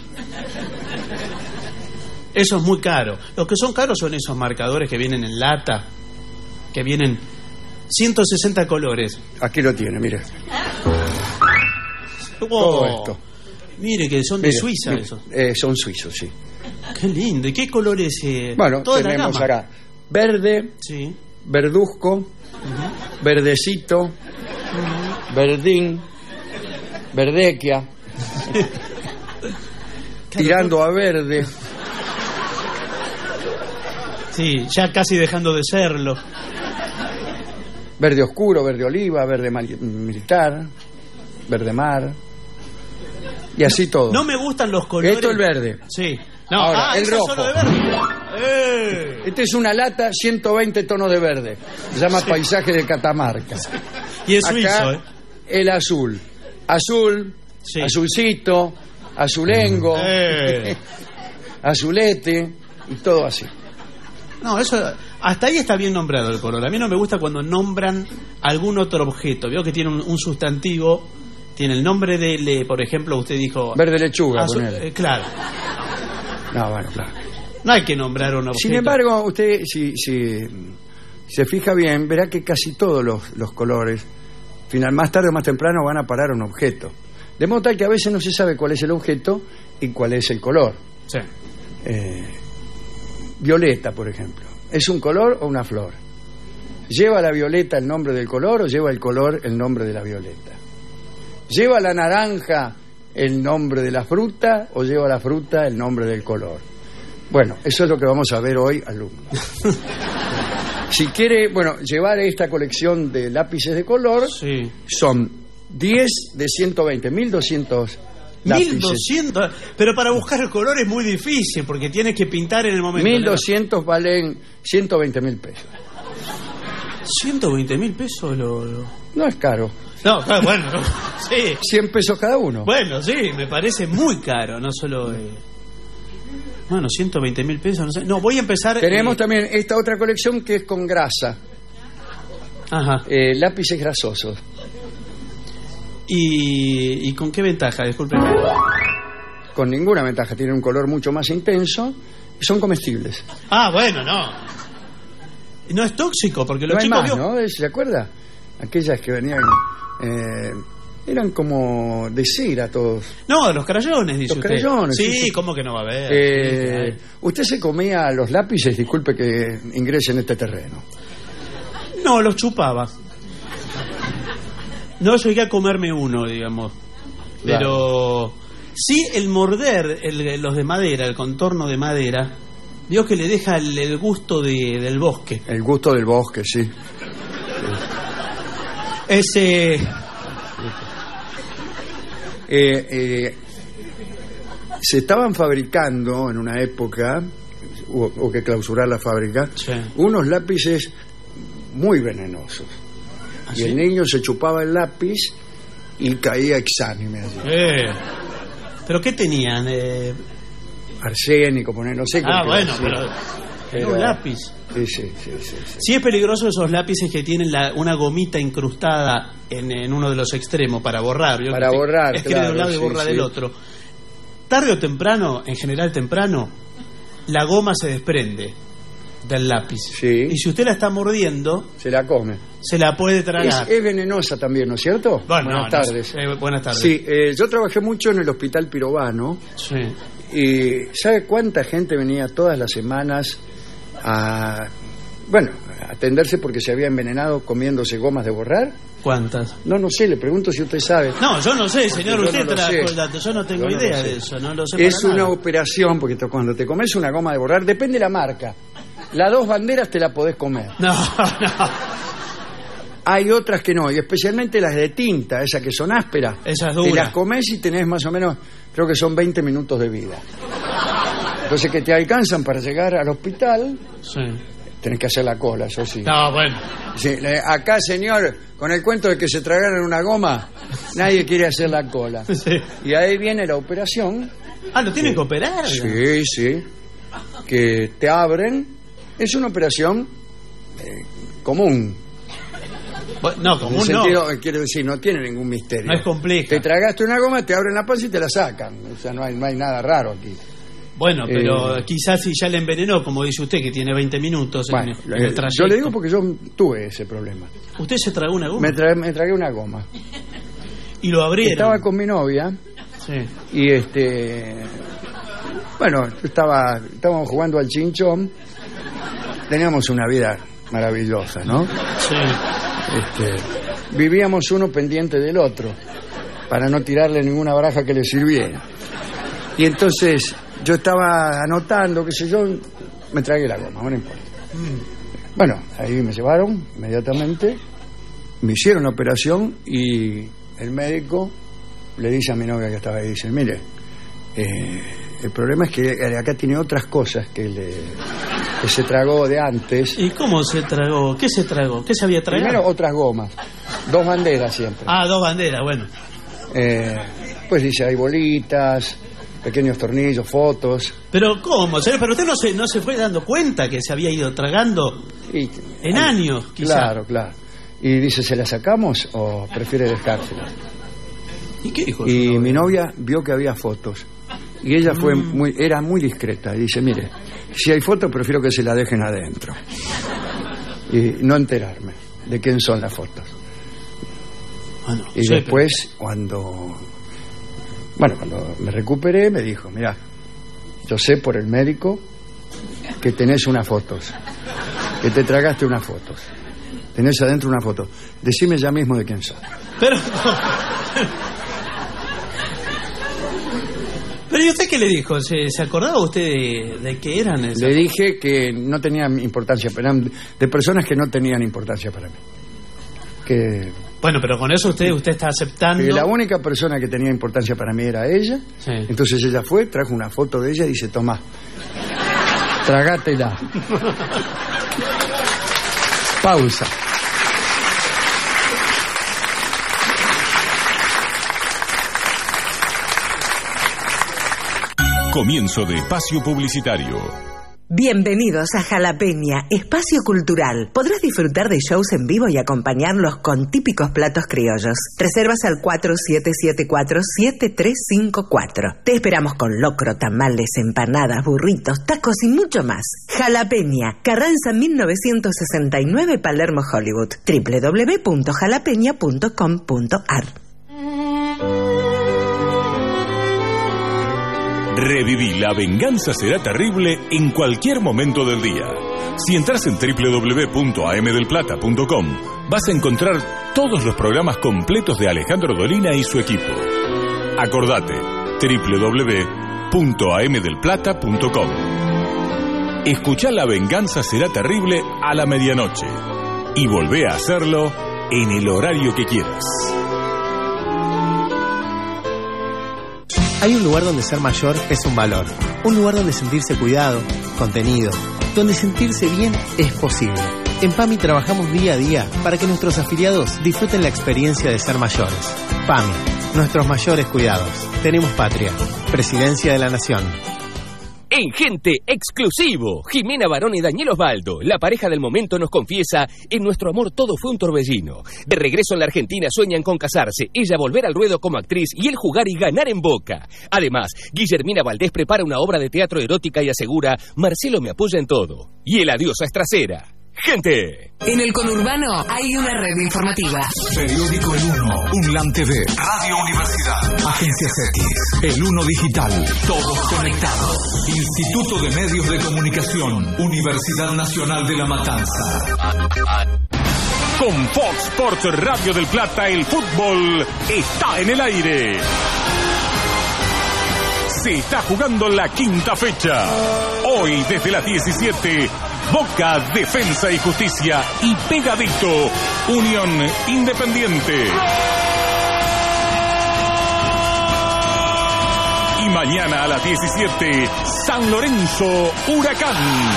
Eso es muy caro. Los que son caros son esos marcadores que vienen en lata, que vienen ciento sesenta colores. aquí lo tiene, mire. Oh, Todo esto. Mire que son de Mire, Suiza mire, esos. eh, son suizos, sí. Qué lindo. ¿Y qué colores? Eh? Bueno, Toda la tenemos gama. acá verde, Sí. verduzco, verdecito, verdín, verdequia, tirando a verde. Sí, ya casi dejando de serlo. Verde oscuro, verde oliva, verde mali- militar, verde mar. Y así todo. No me gustan los colores. Esto es verde. Sí. No, Ahora, ah, el esa es rojo. solo de verde. ¡Eh! Esta es una lata, ciento veinte tonos de verde. Se llama Paisaje de Catamarca. Y es Acá, suizo, ¿eh? el azul. Azul, Sí. azulcito, azulengo, Eh. azulete y todo así. No, eso. Hasta ahí está bien nombrado el color. A mí no me gusta cuando nombran algún otro objeto. Veo que tiene un, un sustantivo. Tiene el nombre de, le- por ejemplo, usted dijo. Verde lechuga, azul- ponele. eh, claro. No, bueno, claro. No hay que nombrar un objeto. Sin embargo, usted, si, si se fija bien, verá que casi todos los, los colores, final, más tarde o más temprano, van a parar a un objeto. De modo tal que a veces no se sabe cuál es el objeto y cuál es el color. Sí. Eh, violeta, por ejemplo. ¿Es un color o una flor? ¿Lleva la violeta el nombre del color o lleva el color el nombre de la violeta? ¿Lleva la naranja el nombre de la fruta o lleva la fruta el nombre del color? Bueno, eso es lo que vamos a ver hoy, alumnos. Si quiere, bueno, llevar esta colección de lápices de color, Sí. son diez de ciento veinte, mil doscientos lápices. mil doscientos. Pero para buscar el color es muy difícil porque tienes que pintar en el momento. mil doscientos valen ciento veinte mil pesos. ciento veinte mil pesos lo, lo- No es caro. No, claro, bueno, no. Sí. cien pesos cada uno. Bueno, sí, me parece muy caro, no solo... eh, Bueno, ciento veinte mil pesos, no sé. No, voy a empezar... Tenemos eh, también esta otra colección que es con grasa, Ajá. eh, lápices grasosos. ¿Y, ¿Y con qué ventaja? Disculpen. Con ninguna ventaja, tienen un color mucho más intenso y son comestibles. Ah, bueno, no. Y no es tóxico, porque los No hay chicos... más, vio- ¿no? ¿Se acuerda? Aquellas que venían... eh, eran como de cera todos. No, los crayones, dice Los usted. crayones, Sí, sí, sí. ¿cómo que no va a haber? Eh, Sí, ¿Usted se comía los lápices? Disculpe que ingrese en este terreno. hay. No, los chupaba. No llegué a comerme uno, digamos. Pero sí el morder el- los de madera, el contorno de madera, vio que le deja el, el gusto de- del bosque. El gusto del bosque, sí. Ese... Eh, eh, se estaban fabricando en una época, hubo, hubo que clausurar la fábrica, Sí. unos lápices muy venenosos. ¿Ah, y sí? el niño se chupaba el lápiz y caía exánime allí. Eh, ¿Pero qué tenían? Eh... Arsénico, poner, no sé qué. Ah, bueno, decir. pero... Pero, un lápiz. Sí, sí, sí, sí, sí. Sí es peligroso esos lápices que tienen la, una gomita incrustada en, en uno de los extremos para borrar. ¿Vio? Para que borrar, escribe claro, de un lado y sí, borra sí. del otro. Tarde o temprano, en general temprano, la goma se desprende del lápiz. Sí. Y si usted la está mordiendo, Se la come. se la puede Es, tragar. es venenosa también, ¿no es cierto? Bueno, buenas no, tardes. no, eh, buenas tardes. Sí, eh, yo trabajé mucho en el Hospital Pirovano. Sí. Y ¿sabe cuánta gente venía todas las semanas a, bueno, a atenderse porque se había envenenado comiéndose gomas de borrar? ¿Cuántas? No, no sé, le pregunto si usted sabe. No, yo no sé, señor, Yo usted no lo trajo sé. el dato, yo no tengo Yo no idea lo sé. de eso, no lo sé Es para una nada. operación, porque to- cuando te comes una goma de borrar, depende de la marca. Las dos banderas te la podés comer. No, no, Hay otras que no, y especialmente las de tinta, esas que son ásperas. esas Te duras. las comes y tenés más o menos, creo que son veinte minutos de vida. Entonces que te alcanzan para llegar al hospital, Sí. tenés que hacer la cola, eso sí. No, bueno. Sí, le- acá, señor, con el cuento de que se tragaron una goma, nadie quiere hacer la cola. Sí. Y ahí viene la operación. Ah, ¿lo tienen que operar? Sí, sí. Que te abren. Es una operación eh, común. Bueno, no, En como el no. sentido, eh, quiero decir, no tiene ningún misterio. No es compleja. Te tragaste una goma, te abren la panza y te la sacan. O sea, no hay, no hay nada raro aquí. Bueno, pero Eh, quizás si ya le envenenó, como dice usted, que tiene veinte minutos en- Bueno, en, el eh, trayecto. yo le digo porque yo tuve ese problema. ¿Usted se tragó una goma? Me, tra- me tragué una goma. Y lo abrieron. Estaba con mi novia Sí. y este... Bueno, estaba, estábamos jugando al chinchón. Teníamos una vida maravillosa, ¿no? Sí. Este, vivíamos uno pendiente del otro para no tirarle ninguna baraja que le sirviera. Y entonces yo estaba anotando, qué sé yo, me tragué la goma, no importa. Bueno, ahí me llevaron inmediatamente, me hicieron la operación y el médico le dice a mi novia que estaba ahí, dice, mire, eh, el problema es que acá tiene otras cosas que, le, que se tragó de antes. ¿Y cómo se tragó? ¿Qué se tragó? ¿Qué se había tragado? Primero otras gomas, dos banderas siempre. Ah, dos banderas, bueno. Eh, pues dice, hay bolitas, pequeños tornillos, fotos. Pero ¿cómo, señor? Pero usted no se, no se fue dando cuenta que se había ido tragando Y, en años, quizá. Claro, claro. Y dice, ¿se la sacamos o prefiere dejársela? ¿Y qué dijo? Y mi novia vio que había fotos. Y ella fue muy, era muy discreta. Y dice, mire, si hay fotos, prefiero que se la dejen adentro. Y no enterarme de quién son las fotos. Bueno, Y sí, después, cuando... Bueno, cuando me recuperé, me dijo, mira, yo sé por el médico que tenés unas fotos, que te tragaste unas fotos, tenés adentro una foto. Decime ya mismo de quién sos. Pero... Pero ¿y usted qué le dijo? ¿Se, se acordaba usted de, de qué eran esas? Le dije que no tenían importancia, eran de personas que no tenían importancia para mí. Que, Bueno, pero con eso usted usted está aceptando... que la única persona que tenía importancia para mí era ella. Sí. Entonces ella fue, trajo una foto de ella y dice, tomá, tragátela. Pausa. Comienzo de espacio publicitario. Bienvenidos a Jalapeña, espacio cultural. Podrás disfrutar de shows en vivo y acompañarlos con típicos platos criollos. Reservas al cuatro siete siete cuatro siete tres cinco cuatro. Te esperamos con locro, tamales, empanadas, burritos, tacos y mucho más. Jalapeña, Carranza mil novecientos sesenta y nueve, Palermo, Hollywood. doble u doble u doble u punto jalapeña punto com punto a r. Reviví La Venganza Será Terrible en cualquier momento del día. Si entras en doble u doble u doble u punto a m del plata punto com, vas a encontrar todos los programas completos de Alejandro Dolina y su equipo. Acordate, doble u doble u doble u punto a m del plata punto com. Escuchá La Venganza Será Terrible a la medianoche y volvé a hacerlo en el horario que quieras. Hay un lugar donde ser mayor es un valor. Un lugar donde sentirse cuidado, contenido, donde sentirse bien es posible. En PAMI trabajamos día a día para que nuestros afiliados disfruten la experiencia de ser mayores. PAMI, nuestros mayores cuidados. Tenemos patria. Presidencia de la Nación. En Gente Exclusivo, Jimena Barón y Daniel Osvaldo, la pareja del momento, nos confiesa: en nuestro amor todo fue un torbellino. De regreso en la Argentina sueñan con casarse, ella volver al ruedo como actriz y él jugar y ganar en Boca. Además, Guillermina Valdés prepara una obra de teatro erótica y asegura: Marcelo me apoya en todo. Y el adiós es trasera. ¡Gente! En el conurbano hay una red informativa. Periódico El Uno, UNLAM T V, Radio Universidad, Agencias X, El Uno Digital, todos conectados. Instituto de Medios de Comunicación, Universidad Nacional de La Matanza. Con Fox Sports Radio del Plata, el fútbol está en el aire. Se está jugando la quinta fecha. Hoy, desde las diecisiete, Boca, Defensa y Justicia, y pegadito, Unión Independiente. Y mañana a las diecisiete, San Lorenzo, Huracán.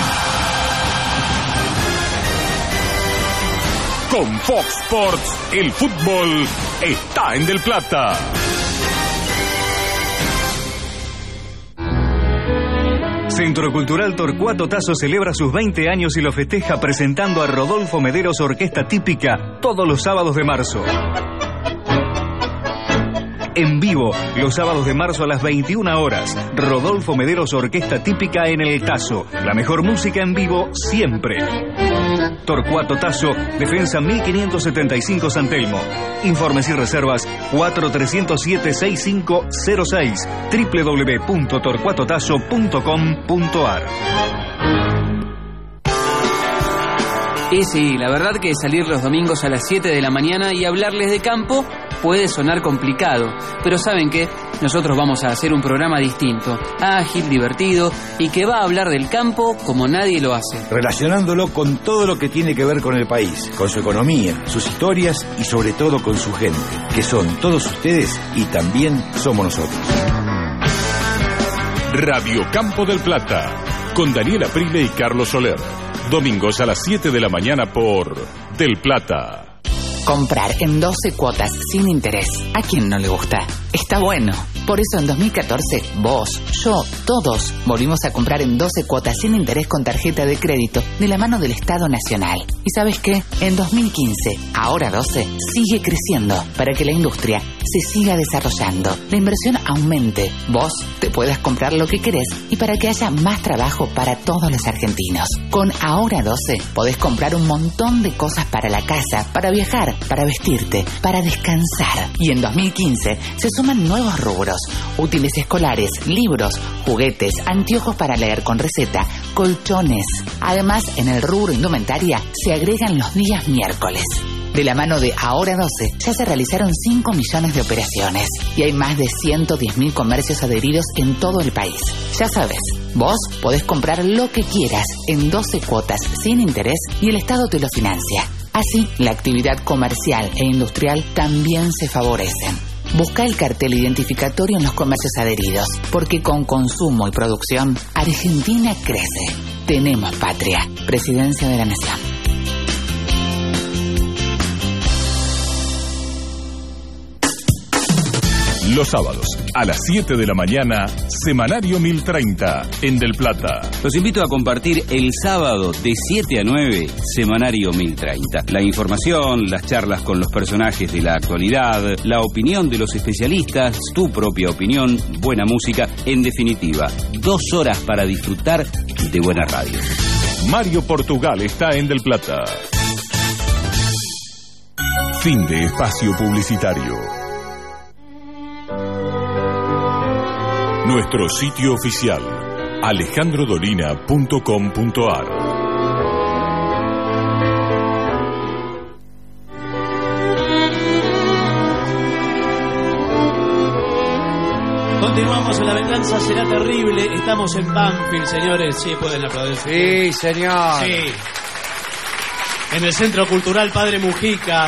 Con Fox Sports, el fútbol está en Del Plata. Centro Cultural Torcuato Tasso celebra sus veinte años y lo festeja presentando a Rodolfo Mederos Orquesta Típica todos los sábados de marzo. En vivo, los sábados de marzo a las veintiuna horas, Rodolfo Mederos Orquesta Típica en el Tasso. La mejor música en vivo siempre. Torcuato Tasso, Defensa mil quinientos setenta y cinco San Telmo. Informes y reservas cuatro tres cero siete seis cinco cero seis, doble u doble u doble u punto torcuato tasso punto com punto a r. Y sí, la verdad que salir los domingos a las siete de la mañana y hablarles de campo puede sonar complicado, pero ¿saben qué? Nosotros vamos a hacer un programa distinto, ágil, divertido y que va a hablar del campo como nadie lo hace. Relacionándolo con todo lo que tiene que ver con el país, con su economía, sus historias y sobre todo con su gente, que son todos ustedes y también somos nosotros. Radio Campo del Plata, con Daniela Prile y Carlos Soler. Domingos a las siete de la mañana por Del Plata. Comprar en doce cuotas sin interés. ¿A quién no le gusta? Está bueno. Por eso en dos mil catorce, vos, yo, todos volvimos a comprar en doce cuotas sin interés con tarjeta de crédito de la mano del Estado Nacional. ¿Y sabes qué? En dos mil quince, ahora doce, sigue creciendo para que la industria se siga desarrollando, la inversión aumente, vos te puedas comprar lo que querés y para que haya más trabajo para todos los argentinos. Con Ahora doce podés comprar un montón de cosas para la casa, para viajar, para vestirte, para descansar. Y en dos mil quince se suman nuevos rubros: útiles escolares, libros, juguetes, anteojos para leer con receta, colchones. Además, en el rubro indumentaria se agregan los días miércoles. De la mano de Ahora doce ya se realizaron cinco millones de operaciones y hay más de ciento diez mil comercios adheridos en todo el país. Ya sabes, vos podés comprar lo que quieras en doce cuotas sin interés y el Estado te lo financia. Así, la actividad comercial e industrial también se favorecen. Busca el cartel identificatorio en los comercios adheridos, porque con consumo y producción, Argentina crece. Tenemos patria. Presidencia de la Nación. Los sábados, a las siete de la mañana, Semanario mil treinta, en Del Plata. Los invito a compartir el sábado de siete a nueve, Semanario mil treinta. La información, las charlas con los personajes de la actualidad, la opinión de los especialistas, tu propia opinión, buena música, en definitiva, dos horas para disfrutar de buena radio. Mario Portugal está en Del Plata. Fin de espacio publicitario. Nuestro sitio oficial, alejandro dolina punto com punto a r. Continuamos en La Venganza Será Terrible. Estamos en Banfield, señores. Sí, pueden aplaudir. Sí, señor. Sí. En el Centro Cultural Padre Mujica.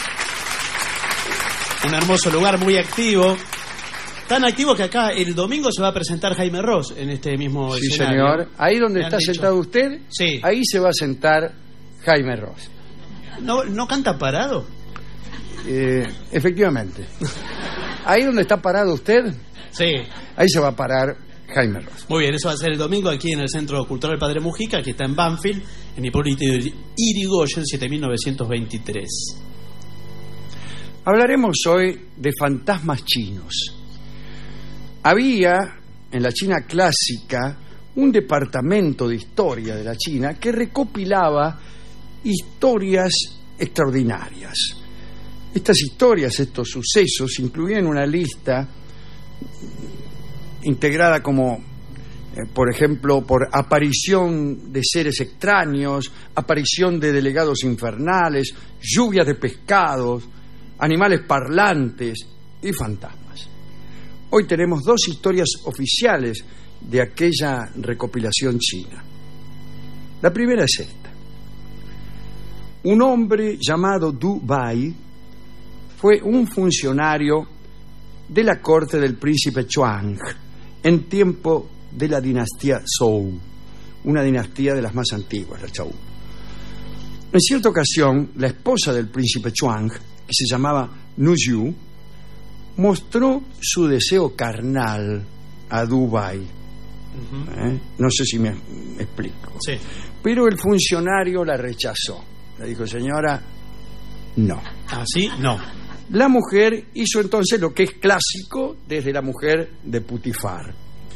Un hermoso lugar, muy activo. Tan activo que acá el domingo se va a presentar Jaime Ross en este mismo sí, escenario. Sí, señor. Ahí donde está dicho? sentado usted, sí. Ahí se va a sentar Jaime Ross. ¿No, no canta parado? Eh, efectivamente. Ahí donde está parado usted, Sí. ahí se va a parar Jaime Ross. Muy bien, eso va a ser el domingo aquí en el Centro Cultural Padre Mujica, que está en Banfield, en Hipólito Yrigoyen, siete mil novecientos veintitrés. Hablaremos hoy de fantasmas chinos. Había en la China clásica un departamento de historia de la China que recopilaba historias extraordinarias. Estas historias, estos sucesos, incluían una lista integrada como, eh, por ejemplo, por aparición de seres extraños, aparición de delegados infernales, lluvias de pescados, animales parlantes y fantasmas. Hoy tenemos dos historias oficiales de aquella recopilación china. La primera es esta. Un hombre llamado Du Bai fue un funcionario de la corte del príncipe Chuang en tiempo de la dinastía Zhou, una dinastía de las más antiguas, la Zhou. En cierta ocasión, la esposa del príncipe Chuang, que se llamaba Nu Yu, mostró su deseo carnal a Du Bai. Uh-huh. ¿Eh? No sé si me, me explico. Sí. Pero el funcionario la rechazó. Le dijo, señora, no. ¿Así? No. La mujer hizo entonces lo que es clásico desde la mujer de Putifar.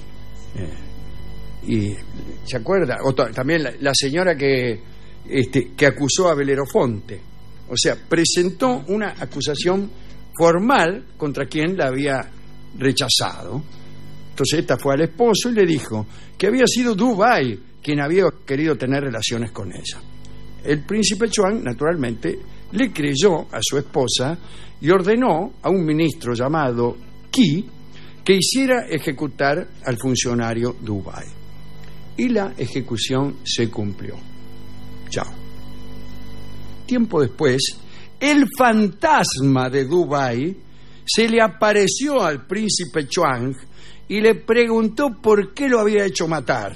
Eh, y ¿se acuerda? O t- también la, la señora que, este, que acusó a Belerofonte. O sea, presentó una acusación formal contra quien la había rechazado. Entonces esta fue al esposo y le dijo que había sido Du Bai quien había querido tener relaciones con ella. El príncipe Chuang, naturalmente, le creyó a su esposa y ordenó a un ministro llamado Qi que hiciera ejecutar al funcionario Du Bai. Y la ejecución se cumplió. Chao. Tiempo después, el fantasma de Du Bai se le apareció al príncipe Chuang y le preguntó por qué lo había hecho matar.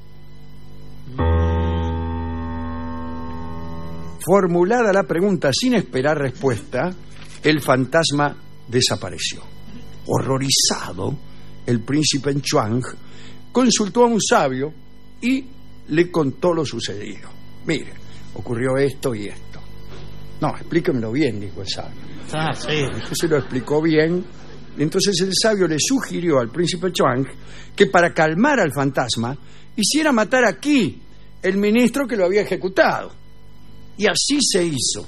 Formulada la pregunta sin esperar respuesta, el fantasma desapareció. Horrorizado, el príncipe Chuang consultó a un sabio y le contó lo sucedido. Mire, ocurrió esto y esto. No, explíquemelo bien, dijo el sabio. Ah, sí. Entonces lo explicó bien. Entonces el sabio le sugirió al príncipe Chuang que para calmar al fantasma hiciera matar aquí el ministro que lo había ejecutado. Y así se hizo.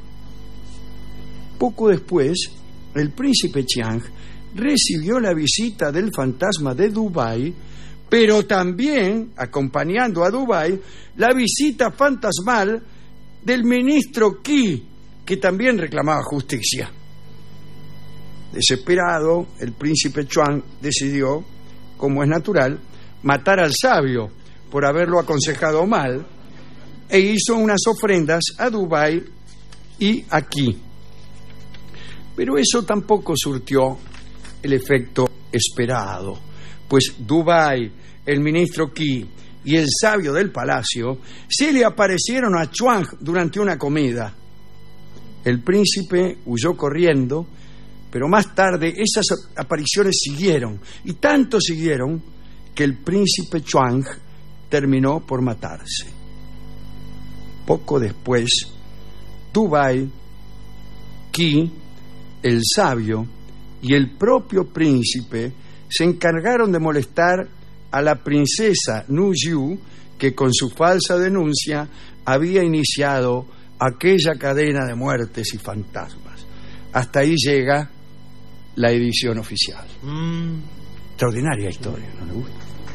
Poco después, el príncipe Chiang recibió la visita del fantasma de Du Bai, pero también, acompañando a Du Bai, la visita fantasmal del ministro Qi, que también reclamaba justicia. Desesperado, el príncipe Chuang decidió, como es natural, matar al sabio por haberlo aconsejado mal, e hizo unas ofrendas a Du Bai y a Qi. Pero eso tampoco surtió el efecto esperado, pues Du Bai, el ministro Qi y el sabio del palacio se le aparecieron a Chuang durante una comida. El príncipe huyó corriendo, pero más tarde esas apariciones siguieron, y tanto siguieron que el príncipe Chuang terminó por matarse. Poco después, Du Bai, Qi, el sabio y el propio príncipe se encargaron de molestar a la princesa Nu Yu, que con su falsa denuncia había iniciado aquella cadena de muertes y fantasmas. Hasta ahí llega la edición oficial. Mm. Extraordinaria historia, ¿no le gusta?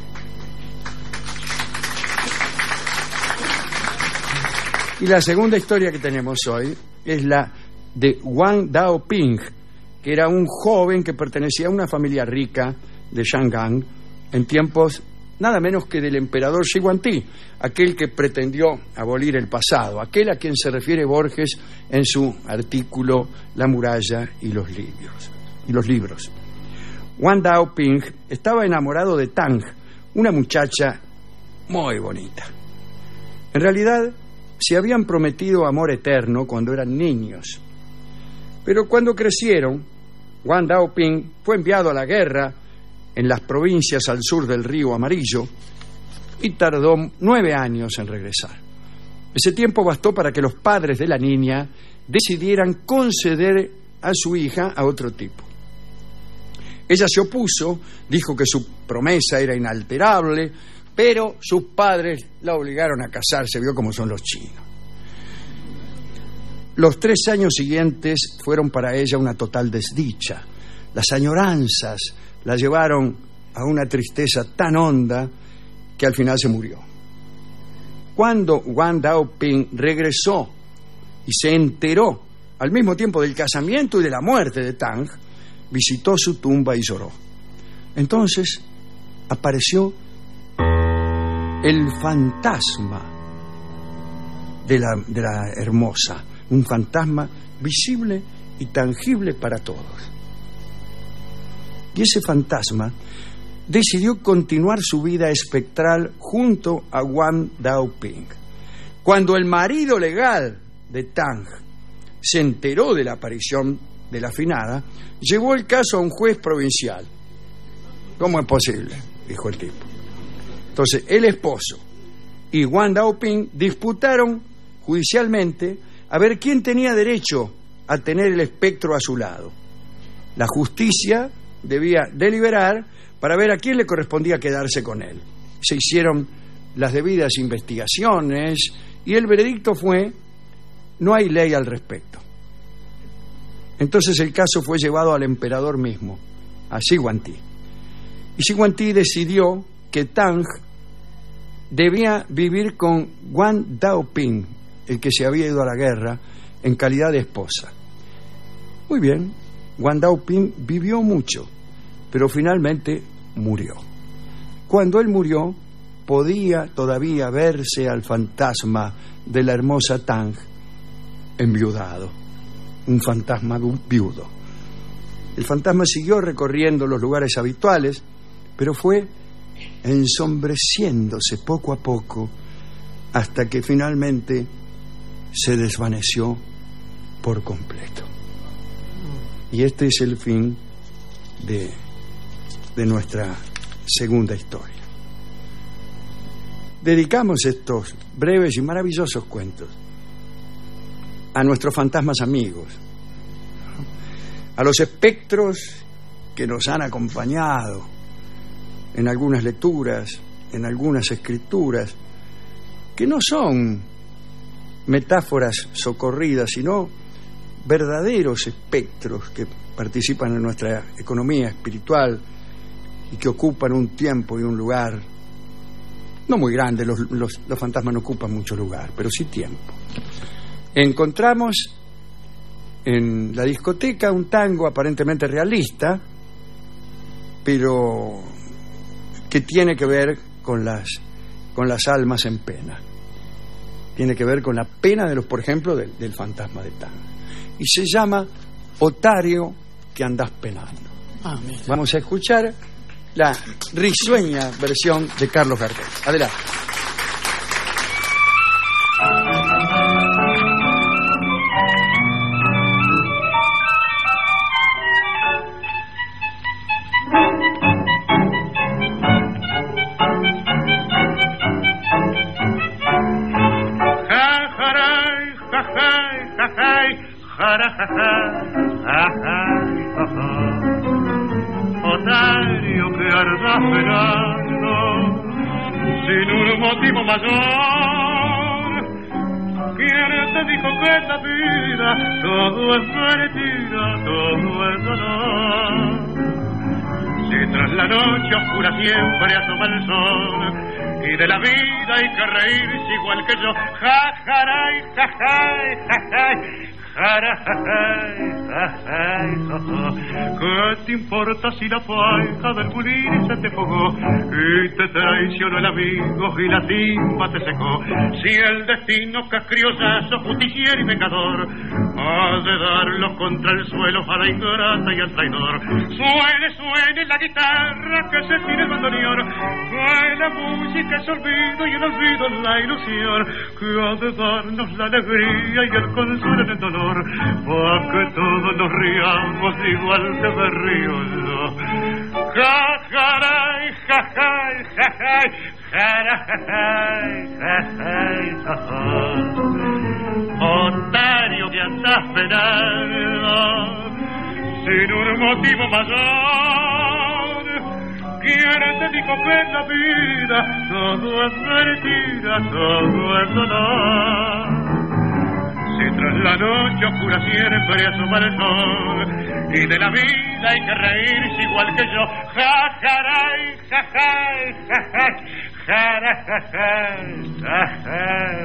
Y la segunda historia que tenemos hoy es la de Wang Daoping, que era un joven que pertenecía a una familia rica de Shangang en tiempos nada menos que del emperador Shi Huangdi, aquel que pretendió abolir el pasado, aquel a quien se refiere Borges en su artículo La muralla y los libros. Y los libros. Wang Daoping estaba enamorado de Tang, una muchacha muy bonita. En realidad, se habían prometido amor eterno cuando eran niños. Pero cuando crecieron, Guan Daoping fue enviado a la guerra en las provincias al sur del río Amarillo y tardó nueve años en regresar. Ese tiempo bastó para que los padres de la niña decidieran conceder a su hija a otro tipo. Ella se opuso, dijo que su promesa era inalterable, pero sus padres la obligaron a casarse, vio cómo son los chinos. Los tres años siguientes fueron para ella una total desdicha. Las añoranzas la llevaron a una tristeza tan honda que al final se murió. Cuando Guan Daoping regresó y se enteró al mismo tiempo del casamiento y de la muerte de Tang, visitó su tumba y lloró. Entonces apareció el fantasma de la, de la hermosa, un fantasma visible y tangible para todos. Y ese fantasma decidió continuar su vida espectral junto a Guan Daoping. Cuando el marido legal de Tang se enteró de la aparición de la afinada, llevó el caso a un juez provincial. ¿Cómo es posible?, dijo el tipo. Entonces, el esposo y Guan Daoping disputaron judicialmente a ver quién tenía derecho a tener el espectro a su lado. La justicia debía deliberar para ver a quién le correspondía quedarse con él. Se hicieron las debidas investigaciones y el veredicto fue: no hay ley al respecto. Entonces el caso fue llevado al emperador mismo, a Xi Guangti. Y Xi Guangti decidió que Tang debía vivir con Guan Daoping, el que se había ido a la guerra, en calidad de esposa. Muy bien, Guan Daoping vivió mucho, pero finalmente murió. Cuando él murió, podía todavía verse al fantasma de la hermosa Tang enviudado, un fantasma viudo. El fantasma siguió recorriendo los lugares habituales, pero fue ensombreciéndose poco a poco hasta que finalmente se desvaneció por completo. Y este es el fin de, de nuestra segunda historia. Dedicamos estos breves y maravillosos cuentos a nuestros fantasmas amigos, a los espectros que nos han acompañado en algunas lecturas, en algunas escrituras, que no son metáforas socorridas, sino verdaderos espectros que participan en nuestra economía espiritual y que ocupan un tiempo y un lugar no muy grande. Los, los, los fantasmas no ocupan mucho lugar, pero sí tiempo. Encontramos en la discoteca un tango aparentemente realista, pero que tiene que ver con las, con las almas en pena. Tiene que ver con la pena de los, por ejemplo, del, del fantasma de Tang. Y se llama Otario que andás penando. Ah, vamos a escuchar la risueña versión de Carlos Gardel. Adelante. Otario que ardas penando sin un motivo mayor. ¿Quién te dijo que en la vida todo es mentira, todo es dolor? Si tras la noche oscura siempre asoma el sol y de la vida hay que reírse igual que yo. Ja, jaray, ja, jay, ja, jay. ¿Qué te importa si la paja del pulir se te fogó y te traicionó el amigo y la timba te secó? Si el destino que es criollazo, justiciero y vengador ha de darlo contra el suelo a la ingrata y al traidor. Suene, suene la guitarra, que se tire el bandoneón, que la música es olvido y el olvido la ilusión, que ha de darnos la alegría y el consuelo en el dolor. mayor, pa' que todos nos riamos igual que me río yo. Jajaray, jajay, jajay, jaray, jajay, jajay. Otario que andas penando sin un motivo mayor. ¿Quién te dijo que en la vida todo es mentira, todo es dolor? Si tras la noche oscura siempre asoma el sol, y de la vida hay que reírse igual que yo. Jajaray, jajay, jajay, jaray, jajay,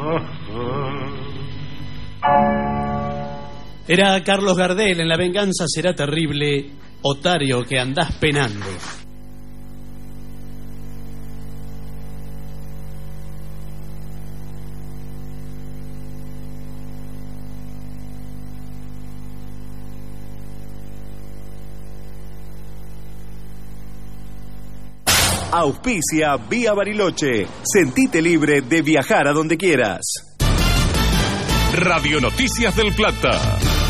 jajay. Era Carlos Gardel en La venganza será terrible, otario que andás penando. Auspicia Vía Bariloche. Sentite libre de viajar a donde quieras. Radio Noticias del Plata.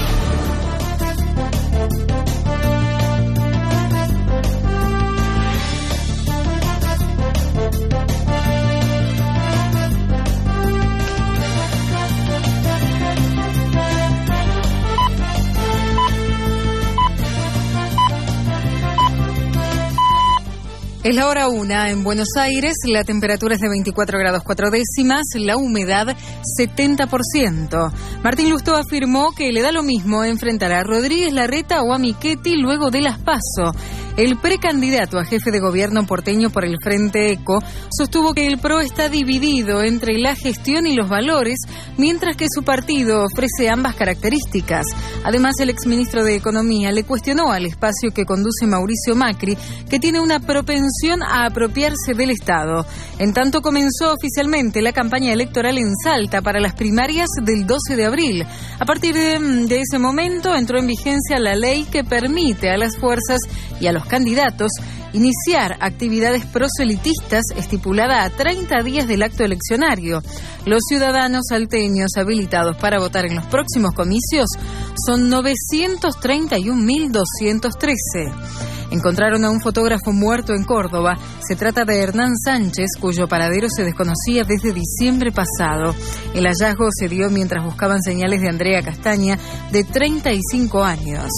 Es la hora una en Buenos Aires, la temperatura es de veinticuatro grados cuatro décimas, la humedad setenta por ciento. Martín Lustó afirmó que le da lo mismo enfrentar a Rodríguez Larreta o a Michetti luego de las PASO. El precandidato a jefe de gobierno porteño por el Frente Eco sostuvo que el P R O está dividido entre la gestión y los valores, mientras que su partido ofrece ambas características. Además, el exministro de Economía le cuestionó al espacio que conduce Mauricio Macri, que tiene una propensión a apropiarse del Estado. En tanto, comenzó oficialmente la campaña electoral en Salta para las primarias del doce de abril. A partir de, de ese momento entró en vigencia la ley que permite a las fuerzas y a los candidatos iniciar actividades proselitistas estipulada a treinta días del acto eleccionario. Los ciudadanos salteños habilitados para votar en los próximos comicios son novecientos treinta y un mil doscientos trece. Encontraron a un fotógrafo muerto en Córdoba. Se trata de Hernán Sánchez, cuyo paradero se desconocía desde diciembre pasado. El hallazgo se dio mientras buscaban señales de Andrea Castaña, de treinta y cinco años.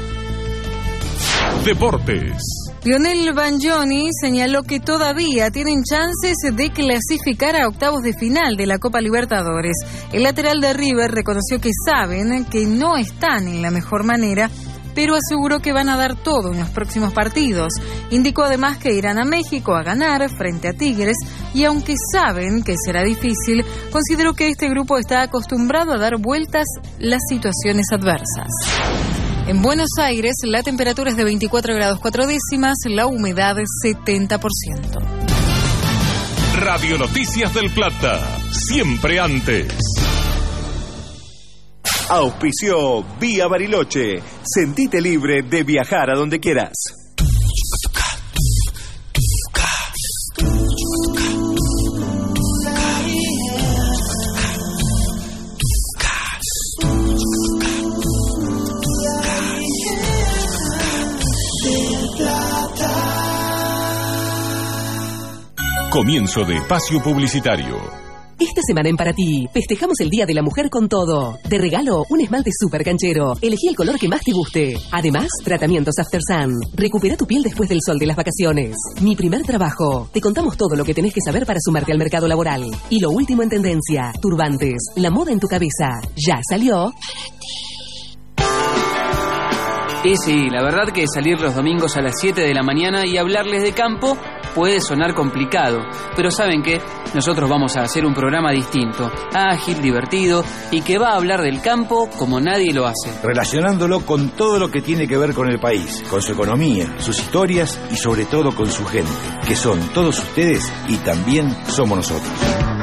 Deportes. Lionel Banjoni señaló que todavía tienen chances de clasificar a octavos de final de la Copa Libertadores. El lateral de River reconoció que saben que no están en la mejor manera, pero aseguró que van a dar todo en los próximos partidos. Indicó además que irán a México a ganar frente a Tigres y aunque saben que será difícil, consideró que este grupo está acostumbrado a dar vueltas las situaciones adversas. En Buenos Aires, la temperatura es de veinticuatro grados cuatro décimas, la humedad setenta por ciento. Radio Noticias del Plata, siempre antes. Auspició Vía Bariloche. Sentite libre de viajar a donde quieras. Comienzo de espacio publicitario. Esta semana en Para Ti, festejamos el Día de la Mujer con todo. De regalo, un esmalte súper canchero. Elegí el color que más te guste. Además, tratamientos After Sun. Recupera tu piel después del sol de las vacaciones. Mi primer trabajo. Te contamos todo lo que tenés que saber para sumarte al mercado laboral. Y lo último en tendencia. Turbantes. La moda en tu cabeza. Ya salió. Y sí, la verdad que salir los domingos a las siete de la mañana y hablarles de campo puede sonar complicado, pero ¿saben qué? Nosotros vamos a hacer un programa distinto, ágil, divertido y que va a hablar del campo como nadie lo hace. Relacionándolo con todo lo que tiene que ver con el país, con su economía, sus historias y sobre todo con su gente, que son todos ustedes y también somos nosotros.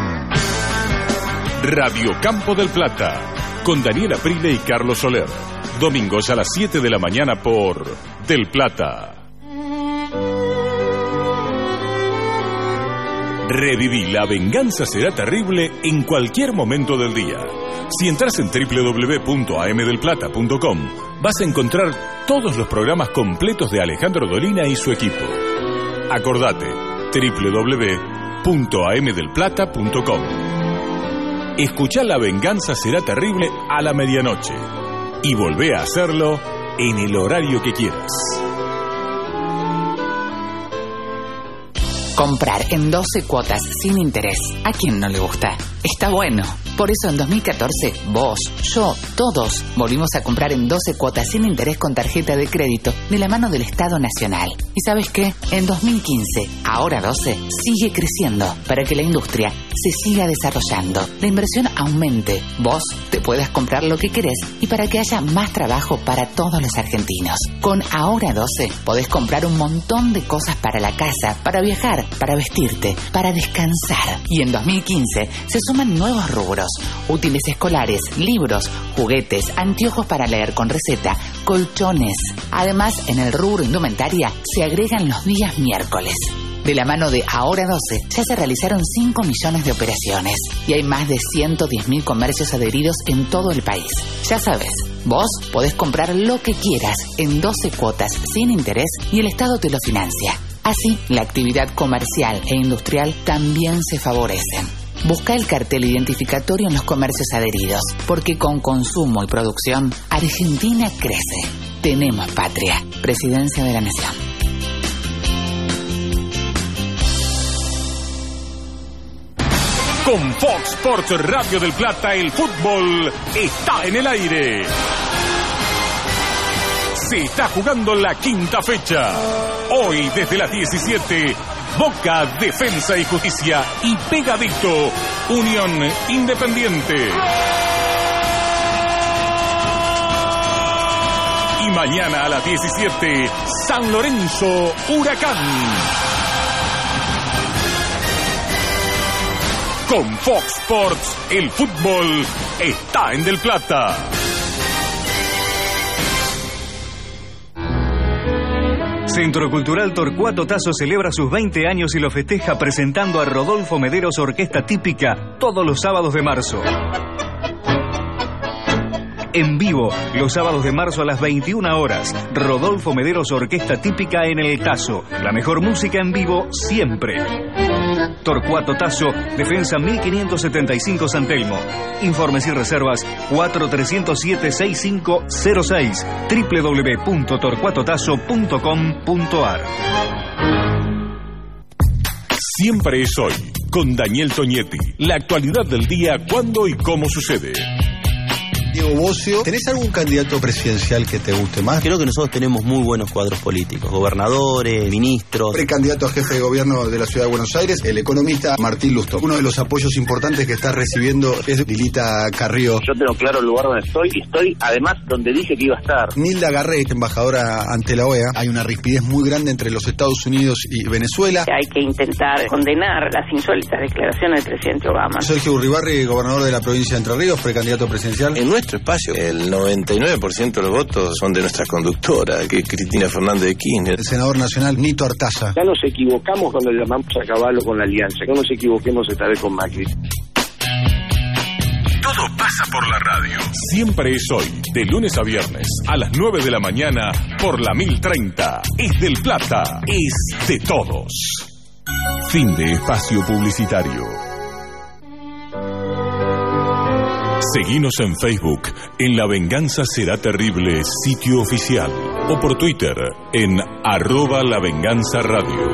Radio Campo del Plata, con Daniel Aprile y Carlos Soler. Domingos a las siete de la mañana por Del Plata. Reviví La Venganza Será Terrible en cualquier momento del día. Si entras en doble u doble u doble u punto a m del plata punto com, vas a encontrar todos los programas completos de Alejandro Dolina y su equipo. Acordate, doble u doble u doble u punto a m del plata punto com. Escuchá La Venganza Será Terrible a la medianoche y volvé a hacerlo en el horario que quieras. Comprar en doce cuotas sin interés. ¿A quién no le gusta? Está bueno. Por eso en dos mil catorce, vos, yo, todos volvimos a comprar en doce cuotas sin interés con tarjeta de crédito de la mano del Estado Nacional. ¿Y sabes qué? En dos mil quince, ahora doce, sigue creciendo para que la industria se siga desarrollando, la inversión aumente, vos te puedas comprar lo que querés y para que haya más trabajo para todos los argentinos. Con Ahora doce podés comprar un montón de cosas para la casa, para viajar, para vestirte, para descansar. Y en dos mil quince se suman nuevos rubros: útiles escolares, libros, juguetes, anteojos para leer con receta, colchones. Además, en el rubro indumentaria se agregan los días miércoles. De la mano de Ahora doce ya se realizaron cinco millones de operaciones y hay más de ciento diez mil comercios adheridos en todo el país. Ya sabes, vos podés comprar lo que quieras en doce cuotas sin interés y el Estado te lo financia. Así, la actividad comercial e industrial también se favorecen. Busca el cartel identificatorio en los comercios adheridos, porque con consumo y producción, Argentina crece. Tenemos patria. Presidencia de la Nación. Con Fox Sports Radio del Plata, el fútbol está en el aire. Se está jugando la quinta fecha. Hoy, desde las diecisiete, Boca, Defensa y Justicia y pegadito, Unión Independiente. Y mañana a las diecisiete, San Lorenzo, Huracán. Con Fox Sports, el fútbol está en Del Plata. Centro Cultural Torcuato Tasso celebra sus veinte años y lo festeja presentando a Rodolfo Mederos Orquesta Típica todos los sábados de marzo. En vivo, los sábados de marzo a las veintiuna horas, Rodolfo Mederos Orquesta Típica en el Tasso. La mejor música en vivo siempre. Torcuato Tasso, Defensa mil quinientos setenta y cinco San Telmo. Informes y reservas cuatro tres cero siete seis cinco cero seis, doble u doble u doble u punto torcuato tasso punto com punto a r. Siempre es hoy, con Daniel Toñetti. La actualidad del día, cuándo y cómo sucede. Diego Bocio, ¿tenés algún candidato presidencial que te guste más? Creo que nosotros tenemos muy buenos cuadros políticos, gobernadores, ministros. Precandidato a jefe de gobierno de la Ciudad de Buenos Aires, el economista Martín Lustó. Uno de los apoyos importantes que está recibiendo es Lilita Carrió. Yo tengo claro el lugar donde estoy y estoy además donde dije que iba a estar. Nilda Garrett, embajadora ante la O E A. Hay una rispidez muy grande entre los Estados Unidos y Venezuela. Hay que intentar condenar las insólitas declaraciones del presidente Obama. Sergio Urribarri, gobernador de la provincia de Entre Ríos, precandidato presidencial. En nuestro espacio, el noventa y nueve por ciento de los votos son de nuestra conductora, que es Cristina Fernández de Kirchner. El senador nacional Nito Artaza. Ya nos equivocamos cuando llamamos a Caballo con la alianza. No nos equivoquemos esta vez con Macri. Todo pasa por la radio. Siempre es hoy, de lunes a viernes, a las nueve de la mañana, por la mil treinta. Es del Plata, es de todos. Fin de espacio publicitario. Seguinos en Facebook, en La Venganza Será Terrible, sitio oficial, o por Twitter, en arroba La Venganza Radio.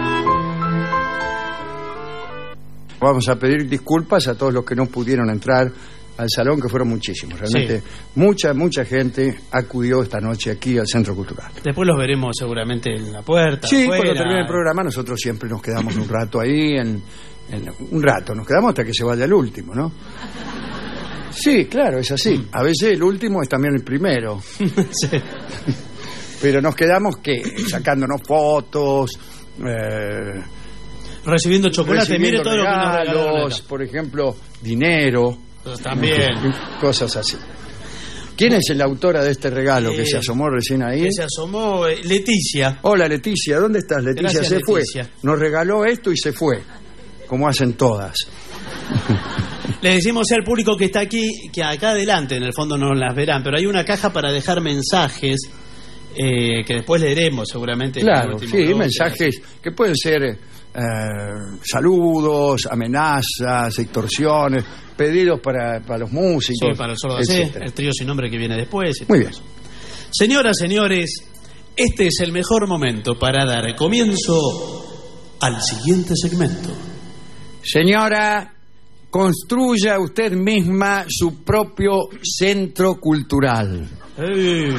Vamos a pedir disculpas a todos los que no pudieron entrar al salón, que fueron muchísimos. Realmente, sí. mucha, mucha gente acudió esta noche aquí al Centro Cultural. Después los veremos seguramente en la puerta. Sí, afuera. Cuando termine el programa nosotros siempre nos quedamos un rato ahí, en, en un rato, nos quedamos hasta que se vaya el último, ¿no? Sí, claro, es así. A veces el último es también el primero. Sí. Pero nos quedamos que sacándonos fotos, eh, recibiendo chocolate, recibiendo mire todo regalos, lo que nos regalaron. Por ejemplo, dinero. Pues también. Cosas así. ¿Quién es la autora de este regalo eh, que se asomó recién ahí? Que se asomó eh, Leticia. Hola Leticia, ¿dónde estás? Leticia. Gracias, se Leticia. fue. Nos regaló esto y se fue. como hacen todas. Le decimos al público que está aquí, que acá adelante, en el fondo no las verán, pero hay una caja para dejar mensajes eh, que después leeremos seguramente. Claro, sí, bloque, mensajes que pueden ser eh, saludos, amenazas, extorsiones, pedidos para, para los músicos. Sí, para el Sordo C, el trío sin nombre que viene después. Muy bien. Señoras, señores, este es el mejor momento para dar comienzo al siguiente segmento. Señora, construya usted misma su propio centro cultural. Hey.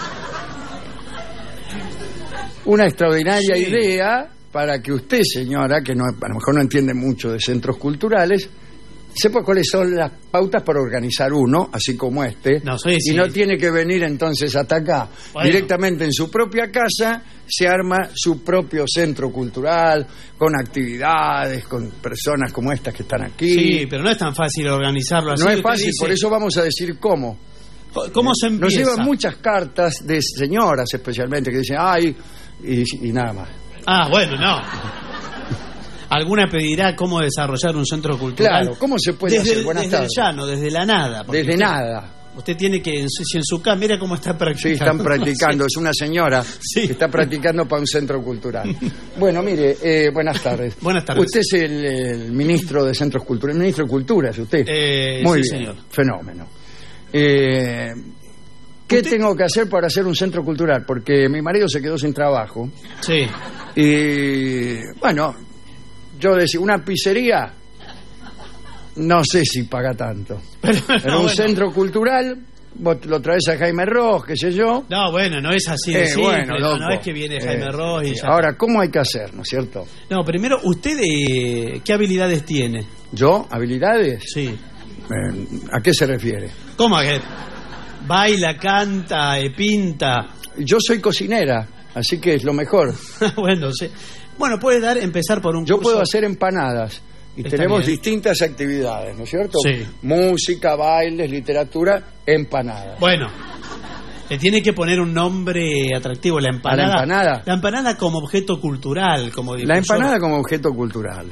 Una extraordinaria sí. idea para que usted, señora, que no, a lo mejor no entiende mucho de centros culturales, sepa cuáles son las pautas para organizar uno, así como este, no, sí, sí. y no tiene que venir entonces hasta acá. Bueno. Directamente en su propia casa se arma su propio centro cultural, con actividades, con personas como estas que están aquí. Sí, pero no es tan fácil organizarlo así. No es fácil, dice... por eso vamos a decir cómo. ¿Cómo se empieza? Nos llevan muchas cartas de señoras especialmente que dicen, ay, y, y nada más. Ah, bueno, no. Alguna pedirá cómo desarrollar un centro cultural. Claro, ¿cómo se puede desde hacer? El, Buenas desde tardes. el llano, desde la nada. Desde usted, nada. Usted tiene que, si en su casa, mira cómo está practicando. Sí, están practicando, sí. Es una señora sí. que está practicando para un centro cultural. Bueno, mire, eh, buenas tardes. Buenas tardes. Usted es el, el ministro de Centros Culturales, el ministro de Cultura, ¿es usted? Eh, Muy sí, bien, señor. Fenómeno. Eh, ¿Qué ¿Usted? tengo que hacer para hacer un centro cultural? Porque mi marido se quedó sin trabajo. Sí. Y, bueno, yo decía, una pizzería, no sé si paga tanto. Pero, no, Pero un bueno. centro cultural, vos lo traes a Jaime Ross, qué sé yo. No, bueno, no es así de eh, simple, bueno, no, no es que viene Jaime eh, Ross y ya. Ahora, ¿cómo hay que hacer, no es cierto? No, primero, ¿usted eh, qué habilidades tiene? ¿Yo? ¿Habilidades? Sí. Eh, ¿A qué se refiere? ¿Cómo a qué? Baila, canta, eh, pinta. Yo soy cocinera, así que es lo mejor. Bueno, sí. Bueno, puede dar, empezar por un Yo curso. puedo hacer empanadas. Y Está tenemos bien. distintas actividades, ¿no es cierto? Sí. Música, bailes, literatura, empanadas. Bueno, le tiene que poner un nombre atractivo, la empanada. ¿A la empanada? La empanada como objeto cultural, como difusor. La empanada como objeto cultural.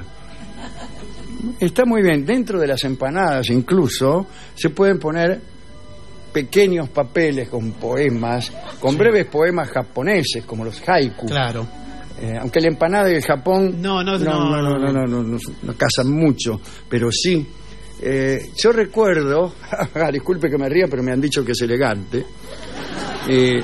Está muy bien. Dentro de las empanadas incluso se pueden poner pequeños papeles con poemas, con sí. breves poemas japoneses, como los haiku. Claro. Eh, aunque la empanada de Japón no no no no, no, no, no, no, no, no, no casan mucho, pero sí. Eh, yo recuerdo, disculpe que me ría, pero me han dicho que es elegante, eh,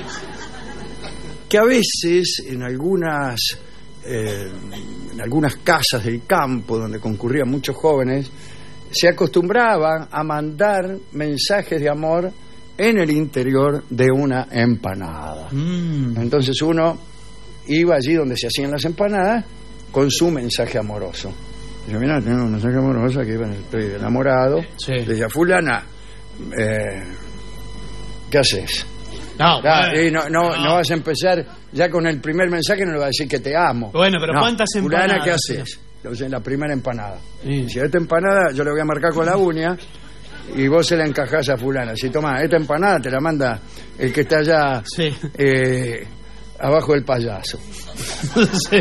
que a veces en algunas, eh, en algunas casas del campo donde concurrían muchos jóvenes, se acostumbraban a mandar mensajes de amor en el interior de una empanada. Mm. Entonces uno iba allí donde se hacían las empanadas con su mensaje amoroso. Dice, mira, tengo un mensaje amoroso, aquí estoy enamorado. Sí. Decía, fulana, eh, ¿qué haces? No, ya, bueno, y no, no, no, no vas a empezar ya con el primer mensaje, no le vas a decir que te amo. Bueno, pero no, ¿cuántas empanadas? Fulana, ¿qué haces? Entonces, la primera empanada. Sí. Si esta empanada yo la voy a marcar con la uña y vos se la encajás a fulana. Si tomás esta empanada, te la manda el que está allá sí. eh, abajo del payaso. Sí.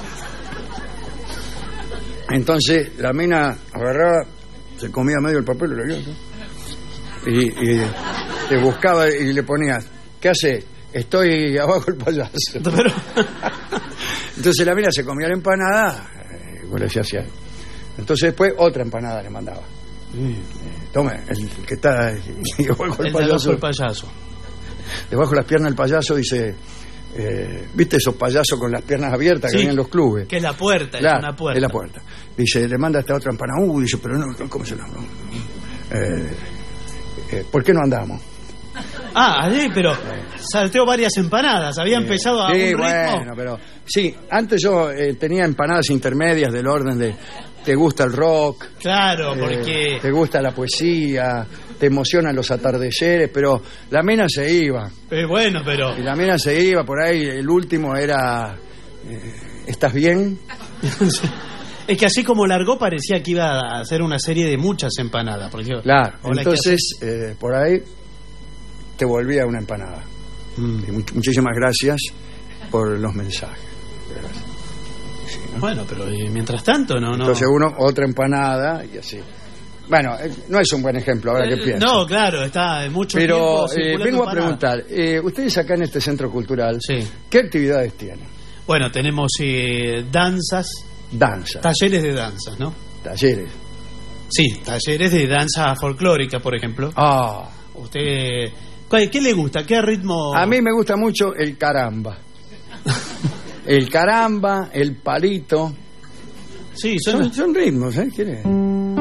Entonces la mina agarraba, se comía medio el papel y, y te buscaba y le ponías, ¿qué haces? Estoy abajo del payaso. Pero... Entonces la mina se comía la empanada y vos le decías así. Entonces después otra empanada le mandaba. Sí. Tome, el que está abajo del payaso. El payaso. Debajo de las piernas del payaso dice... Eh, ¿viste esos payasos con las piernas abiertas que sí, hay en los clubes? Que es la puerta, claro, es una puerta. Es la puerta. Dice, le manda esta otra empanada. Uh, dice, pero no, ¿cómo se llama? Eh, eh, ¿Por qué no andamos? Ah, sí, pero salteó varias empanadas. Había sí, empezado a sí, un ritmo. Bueno, pero sí, antes yo eh, tenía empanadas intermedias del orden de ¿te gusta el rock? Claro, eh, porque... ¿te gusta la poesía? ¿Te emocionan los atardeceres? Pero la mina se iba. Eh, bueno, pero... Y la mina se iba, por ahí el último era... Eh, ¿estás bien? Es que así como largó parecía que iba a hacer una serie de muchas empanadas. Porque, claro, entonces eh, por ahí te volvía una empanada. Mm. Y much- muchísimas gracias por los mensajes. Gracias. Sí. ¿no? Bueno, pero eh, mientras tanto, no, no. Entonces uno, otra empanada y así. Bueno, eh, no es un buen ejemplo, ahora que Eh, pienso. No, claro, está mucho Pero tiempo eh, circulando vengo a empanada. preguntar, eh, ustedes acá en este centro cultural, Sí. ¿qué actividades tienen? Bueno, tenemos eh, danzas, Danza, talleres de danzas, ¿no? talleres. Sí, talleres de danza folclórica, por ejemplo. Ah, Usted, ¿cuál- ¿qué le gusta? ¿Qué ritmo? a mí me gusta mucho el caramba. El caramba, el palito. Sí, son, Son, son ritmos, ¿eh? ¿Quién es?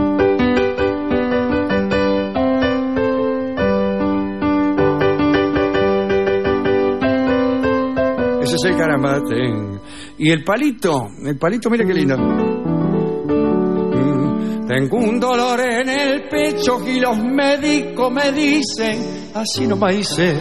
Ese es el caramba. ten. Y el palito, el palito, mira qué lindo. Mm, Tengo un dolor en el pecho y los médicos me dicen, así no me dice.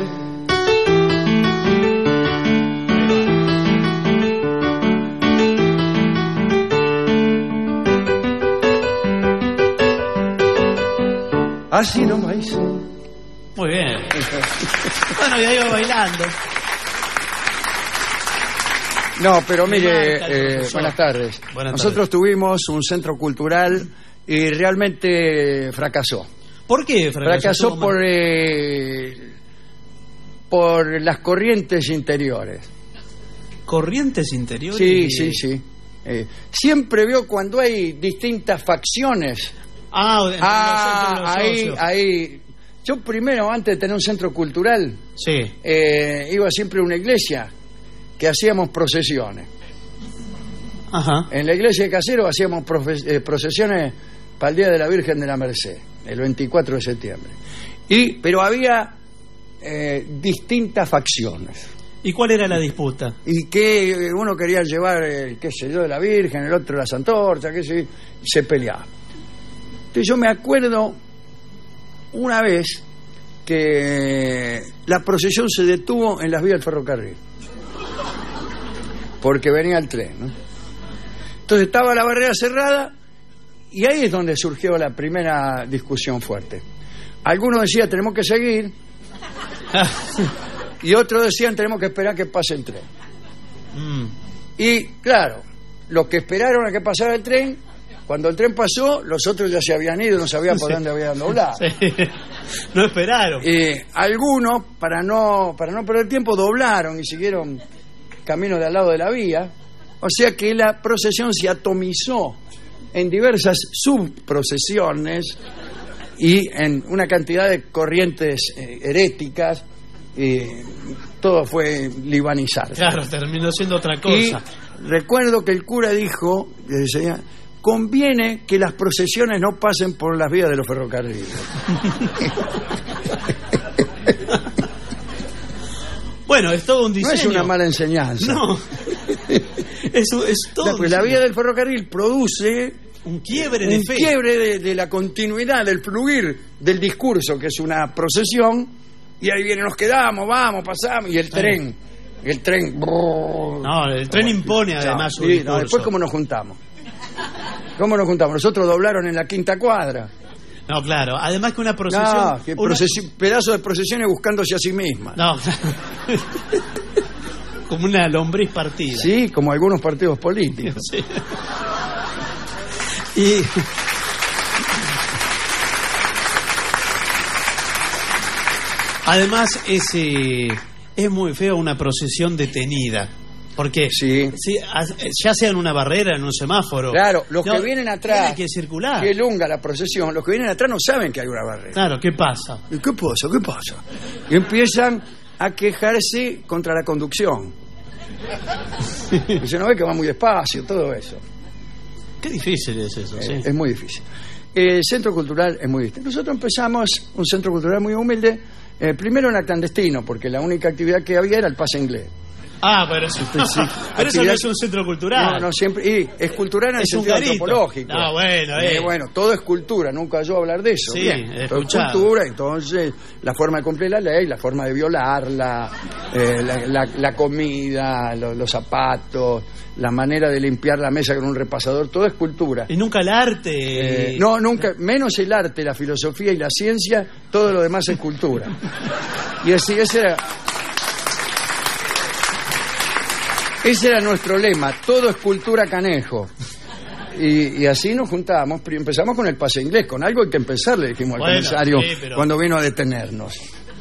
Así no me dice. Muy bien. Bueno, ya iba bailando. No, pero Me mire, marca el eh, profesor. buenas tardes. Buenas Nosotros tuvimos un centro cultural y realmente fracasó. ¿Por qué fracasó? Fracasó por, eh, por las corrientes interiores. ¿Corrientes interiores? Sí, sí, sí. Eh, siempre veo cuando hay distintas facciones. Ah, entre Ah, los- entre los ahí, socios. ahí. Yo primero, antes de tener un centro cultural, Sí. eh, iba siempre a una iglesia que hacíamos procesiones. Ajá. En la iglesia de Casero hacíamos profe- eh, procesiones para el Día de la Virgen de la Merced, el veinticuatro de septiembre. Y, pero había eh, distintas facciones. ¿Y cuál era la disputa? Y que eh, uno quería llevar, eh, qué sé yo, de la Virgen, el otro las antorchas, qué sé yo, y se peleaba. Entonces yo me acuerdo una vez que la procesión se detuvo en las vías del ferrocarril. Porque venía el tren, ¿no? Entonces estaba la barrera cerrada y ahí es donde surgió la primera discusión fuerte. Algunos decían tenemos que seguir y otros decían tenemos que esperar que pase el tren. Mm. Y claro, los que esperaron a que pasara el tren, cuando el tren pasó, los otros ya se habían ido, no sabían por Sí. dónde habían doblado. Sí. No esperaron. Y algunos, para no, para no perder tiempo, doblaron y siguieron camino de al lado de la vía. O sea que la procesión se atomizó en diversas subprocesiones y en una cantidad de corrientes eh, heréticas. Y todo fue libanizar. Claro, terminó siendo otra Y cosa. recuerdo que el cura dijo, que decía, conviene que las procesiones no pasen por las vías de los ferrocarriles. Bueno, es todo un No diseño. es una mala enseñanza. No. Es, es todo La, un pues la diseño. vía del ferrocarril produce Un quiebre de un fe. quiebre de, de la continuidad, del fluir del discurso, que es una procesión, y ahí viene, nos quedamos, vamos, pasamos, y el tren, el tren... No, el tren impone además su Sí, no, discurso. después cómo nos juntamos. ¿Cómo nos juntamos? Nosotros doblaron en la quinta cuadra. No, claro. Además que una procesión... No, que una- procesi- pedazo de procesiones buscándose a sí misma. No. Como una lombriz partida. Sí, como algunos partidos políticos. Sí. Y... Además es, eh, es muy feo una procesión detenida. Porque Sí. sí, a- ya sea en una barrera, en un semáforo. Claro, los No, que vienen atrás, tiene que circular. que lunga la procesión, los que vienen atrás no saben que hay una barrera. Claro, ¿qué pasa? ¿Y qué pasa? ¿Qué pasa? Y empiezan a quejarse contra la conducción. Dicen, no ve que va muy despacio, todo eso. Qué difícil es eso, sí. Eh, Es muy difícil. El centro cultural es muy distinto. Nosotros empezamos un centro cultural muy humilde, eh, primero era clandestino, porque la única actividad que había era el pase inglés. Ah, pero eso, Sí, sí. pero eso no es un centro cultural. No, no, siempre. Y es cultural en el Es un sentido garito. antropológico. Ah, bueno, eh. Eh, bueno, todo es cultura, nunca yo hablar de eso. Sí, Bien, he todo es escuchado. cultura, entonces la forma de cumplir la ley, la forma de violarla, eh, la, la- la comida, lo- los zapatos, la manera de limpiar la mesa con un repasador, todo es cultura. Y nunca el arte. Eh, no, nunca, menos el arte, la filosofía y la ciencia, todo lo demás es cultura. Y así, ese era. Ese era nuestro lema, todo es cultura Canejo. Y, y así nos juntábamos, empezamos con el pase inglés, con algo hay que empezar, le dijimos al bueno, comisario sí, pero... cuando vino a detenernos.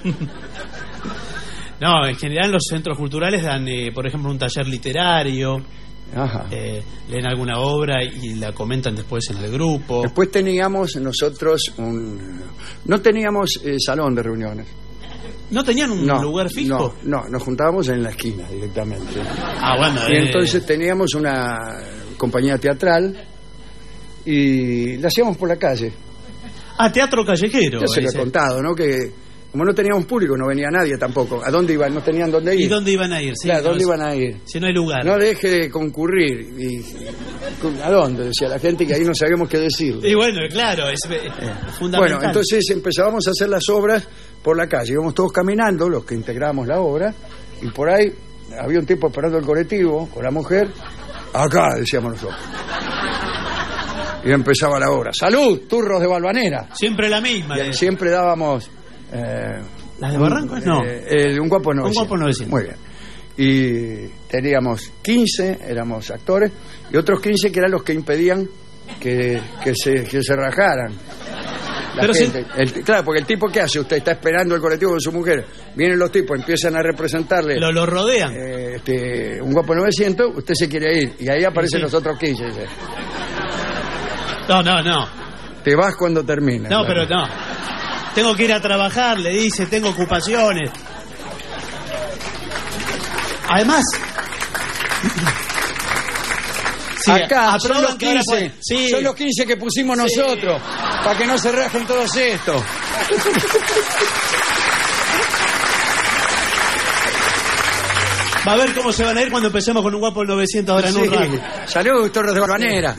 No, en general los centros culturales dan, eh, por ejemplo, un taller literario, eh, leen alguna obra y la comentan después en el grupo. Después teníamos nosotros un... No teníamos eh, salón de reuniones. ¿No tenían un no, lugar fijo? No, no, nos juntábamos en la esquina directamente. Ah, bueno. Y eh... entonces teníamos una compañía teatral y la hacíamos por la calle. Ah, teatro callejero. Ya se lo he contado, ¿no? Que como no teníamos público, no venía nadie tampoco. ¿A dónde iban? No tenían dónde ir. ¿Y dónde iban a ir? Sí, claro, no, ¿dónde es... iban a ir? Si no hay lugar. No deje de concurrir. Y... ¿A dónde? Decía la gente, que ahí no sabíamos qué decir. Y bueno, claro, es eh, fundamental. Bueno, entonces empezábamos a hacer las obras por la calle. Íbamos todos caminando, los que integramos la obra, y por ahí había un tipo esperando el colectivo con la mujer. Acá, decíamos nosotros. Y empezaba la obra. ¡Salud! Turros de Valvanera. Siempre la misma. Y de... siempre dábamos... Eh, ¿Las de Barrancos? No. Eh, eh, un guapo novecientos. Un guapo novecientos. Muy bien. Y teníamos quince, éramos actores, y otros quince que eran los que impedían que, que, se, que se rajaran. La Pero gente. Si... El, claro, porque el tipo, ¿qué hace? Usted está esperando el colectivo con su mujer. Vienen los tipos, empiezan a representarle. Lo, lo rodean. Eh, este, un guapo novecientos, usted se quiere ir. Y ahí aparecen sí, sí. los otros quince. Dice. No, no, no. Te vas cuando termine. No, claro. Pero no. Tengo que ir a trabajar, le dice, tengo ocupaciones. Además, sí, acá son los quince, puede... sí. son los quince que pusimos sí. nosotros, para que no se rajen todos estos. Va a ver cómo se van a ir cuando empecemos con un guapo novecientos ahora sí. en un rato. Saludos, Torres de Valvanera.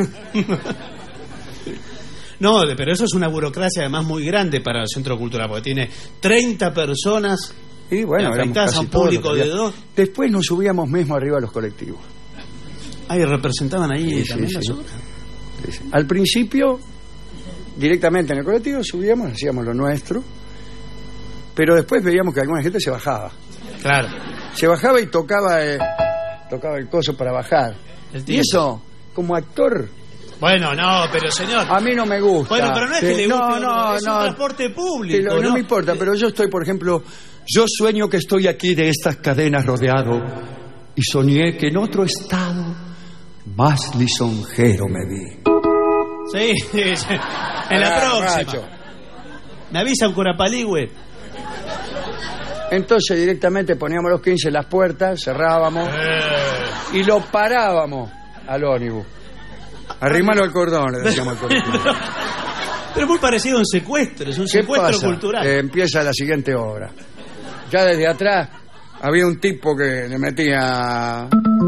No, pero eso es una burocracia además muy grande para el Centro Cultural, porque tiene treinta personas y bueno, afectadas a un público de dos. Después nos subíamos mismo arriba a los colectivos. Ah, y representaban ahí sí, también sí, las sí. obras. Sí. Al principio, directamente en el colectivo subíamos, hacíamos lo nuestro, pero después veíamos que alguna gente se bajaba. Claro. Se bajaba y tocaba, eh, tocaba el coso para bajar. El y eso, como actor... Bueno, no, pero señor... A mí no me gusta. Bueno, pero no es que le guste, no, no, es no, un transporte público. Lo, no, no me importa, pero yo estoy, por ejemplo, yo sueño que estoy aquí de estas cadenas rodeado y soñé que en otro estado más lisonjero me vi. Sí, sí, sí. En la ah, próxima. Macho. Me avisa un Curapaligüe. Entonces directamente poníamos los quince en las puertas, cerrábamos eh. y lo parábamos al ónibus. Arrímalo al cordón, le decíamos al colectivo. Pero muy parecido a un secuestro, es un secuestro pasa? cultural. Eh, empieza la siguiente obra. Ya desde atrás había un tipo que le metía...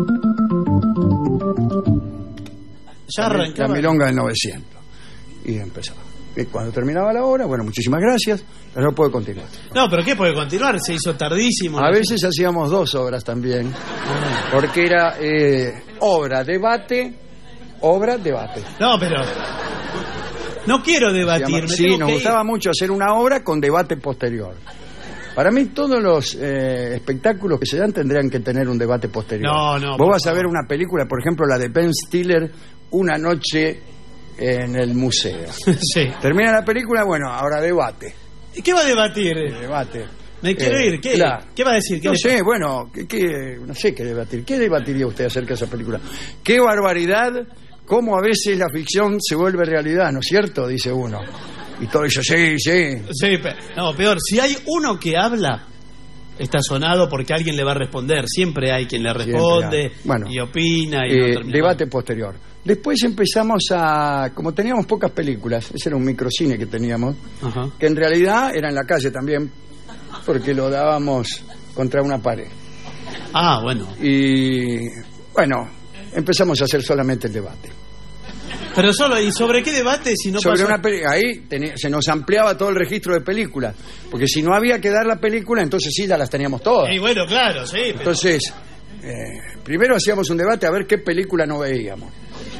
Ya arrancaba. La milonga del novecientos. Y empezaba. Y cuando terminaba la obra, bueno, muchísimas gracias, pero no puede continuar. No, pero ¿qué puede continuar? Se hizo tardísimo. A veces hacíamos dos obras también, porque era eh, obra, debate... Obra, debate. No, pero... No quiero debatir. Sí, nos gustaba mucho hacer una obra con debate posterior. Para mí todos los eh, espectáculos que se dan tendrían que tener un debate posterior. No, no. Vos vas a ver una película, por ejemplo, la de Ben Stiller, Una noche en el museo. Sí. Termina la película, bueno, ahora debate. ¿Y qué va a debatir? Debate. Me quiero eh, ir. ¿Qué, claro. ¿Qué va a decir? ¿Qué no le... sé, bueno, ¿qué, qué, no sé qué debatir. ¿Qué debatiría usted acerca de esa película? ¡Qué barbaridad! Cómo a veces la ficción se vuelve realidad, ¿no es cierto? Dice uno. Y todo eso, sí, sí. Sí, pero, no, peor, si hay uno que habla, está sonado porque alguien le va a responder. Siempre hay quien le responde bueno, y opina. Y eh, no debate posterior. Después empezamos a... Como teníamos pocas películas, ese era un microcine que teníamos, Ajá. que en realidad era en la calle también, porque lo dábamos contra una pared. Ah, bueno. Y bueno, empezamos a hacer solamente el debate. Pero solo, ¿y sobre qué debate? Si no sobre pasó... una peli- ahí tenía, se nos ampliaba todo el registro de películas, porque si no había que dar la película, entonces sí, ya las teníamos todas. Y bueno, claro, sí. Pero... Entonces, eh, primero hacíamos un debate a ver qué película no veíamos.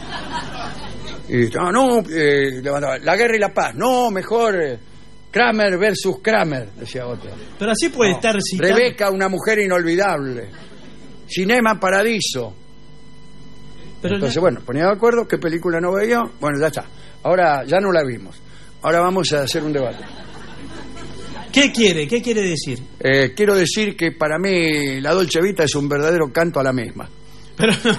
Y no, no eh, La Guerra y la Paz, no, mejor eh, Kramer versus Kramer, decía otro. Pero así puede no, estar citando... Rebeca, una mujer inolvidable. Cinema Paradiso. Pero Entonces, ya- bueno, ponía de acuerdo qué película no veía. Bueno, ya está. Ahora ya no la vimos. Ahora vamos a hacer un debate. ¿Qué quiere? ¿Qué quiere decir? Eh, quiero decir que para mí la Dolce Vita es un verdadero canto a la misma. Pero no.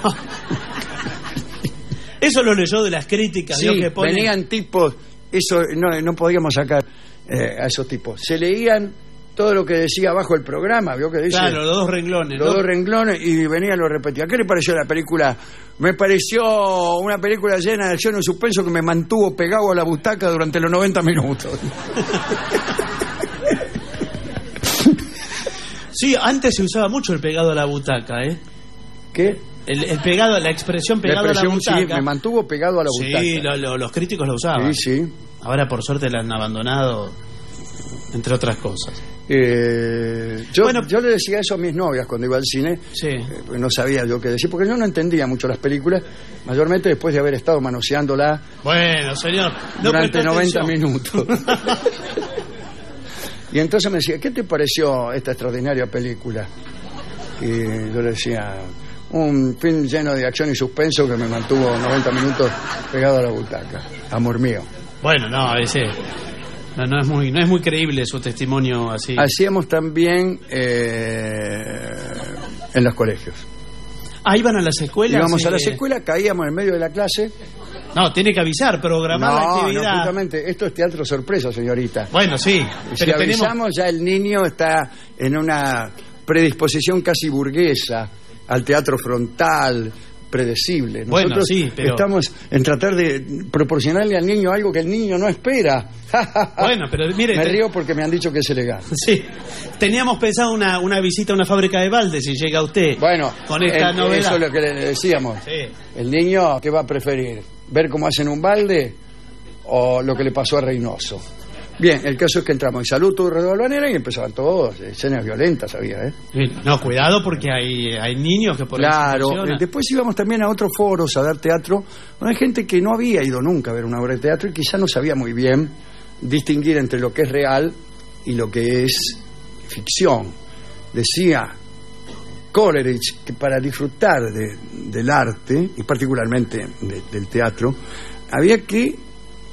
Eso lo leyó de las críticas. Sí, ¿vio? Que ponen- venían tipos, eso no, no podíamos sacar eh, a esos tipos. Se leían todo lo que decía abajo el programa, ¿vio que dice? Claro, los dos renglones. Los ¿no? dos renglones y venía y lo repetía. ¿Qué le pareció la película? Me pareció una película llena de acción y suspenso que me mantuvo pegado a la butaca durante los noventa minutos. Sí, antes se usaba mucho el pegado a la butaca, ¿eh? ¿Qué? El, el pegado, la expresión La pegado a la expresión, butaca. sí, me mantuvo pegado a la butaca. Sí, lo- lo- los críticos lo usaban. Sí, sí. Ahora por suerte la han abandonado, entre otras cosas. Eh, yo, yo le decía eso a mis novias cuando iba al cine, eh, porque no sabía yo qué decir, porque yo no entendía mucho las películas, mayormente después de haber estado manoseándola Bueno, señor, no durante prestó noventa atención. minutos. Y entonces me decía, ¿qué te pareció esta extraordinaria película? Y yo le decía, un film lleno de acción y suspenso que me mantuvo noventa minutos pegado a la butaca. Amor mío. Bueno, no, a veces no, no es muy no es muy creíble su testimonio así. Hacíamos también eh, en los colegios. Ah, iban a las escuelas. Íbamos a las eh, escuelas, caíamos en medio de la clase. No, tiene que avisar, programar la No, actividad. no, justamente, esto es teatro sorpresa, señorita. Bueno, sí, Y si pero tenemos- avisamos, ya el niño está en una predisposición casi burguesa al teatro frontal, predecible. Bueno, Nosotros sí, pero- estamos en tratar de proporcionarle al niño algo que el niño no espera. Bueno, pero mire, Me te- río porque me han dicho que es elegante. Sí, teníamos pensado una, una visita a una fábrica de baldes si llega usted. Bueno, con esta el- novedad. eso es lo que le decíamos. Sí. El niño, ¿qué va a preferir? ¿Ver cómo hacen un balde o lo que le pasó a Reynoso? Bien, el caso es que entramos en Salud, todo alrededor de la Balvanera y empezaban todos, escenas violentas había, ¿eh? No, cuidado porque hay, hay niños que por ahí se Claro, emocionan. eh, después íbamos también a otros foros a dar teatro, donde hay gente que no había ido nunca a ver una obra de teatro y quizá no sabía muy bien distinguir entre lo que es real y lo que es ficción. Decía Coleridge que para disfrutar de- del arte, y particularmente de- del teatro, había que eh,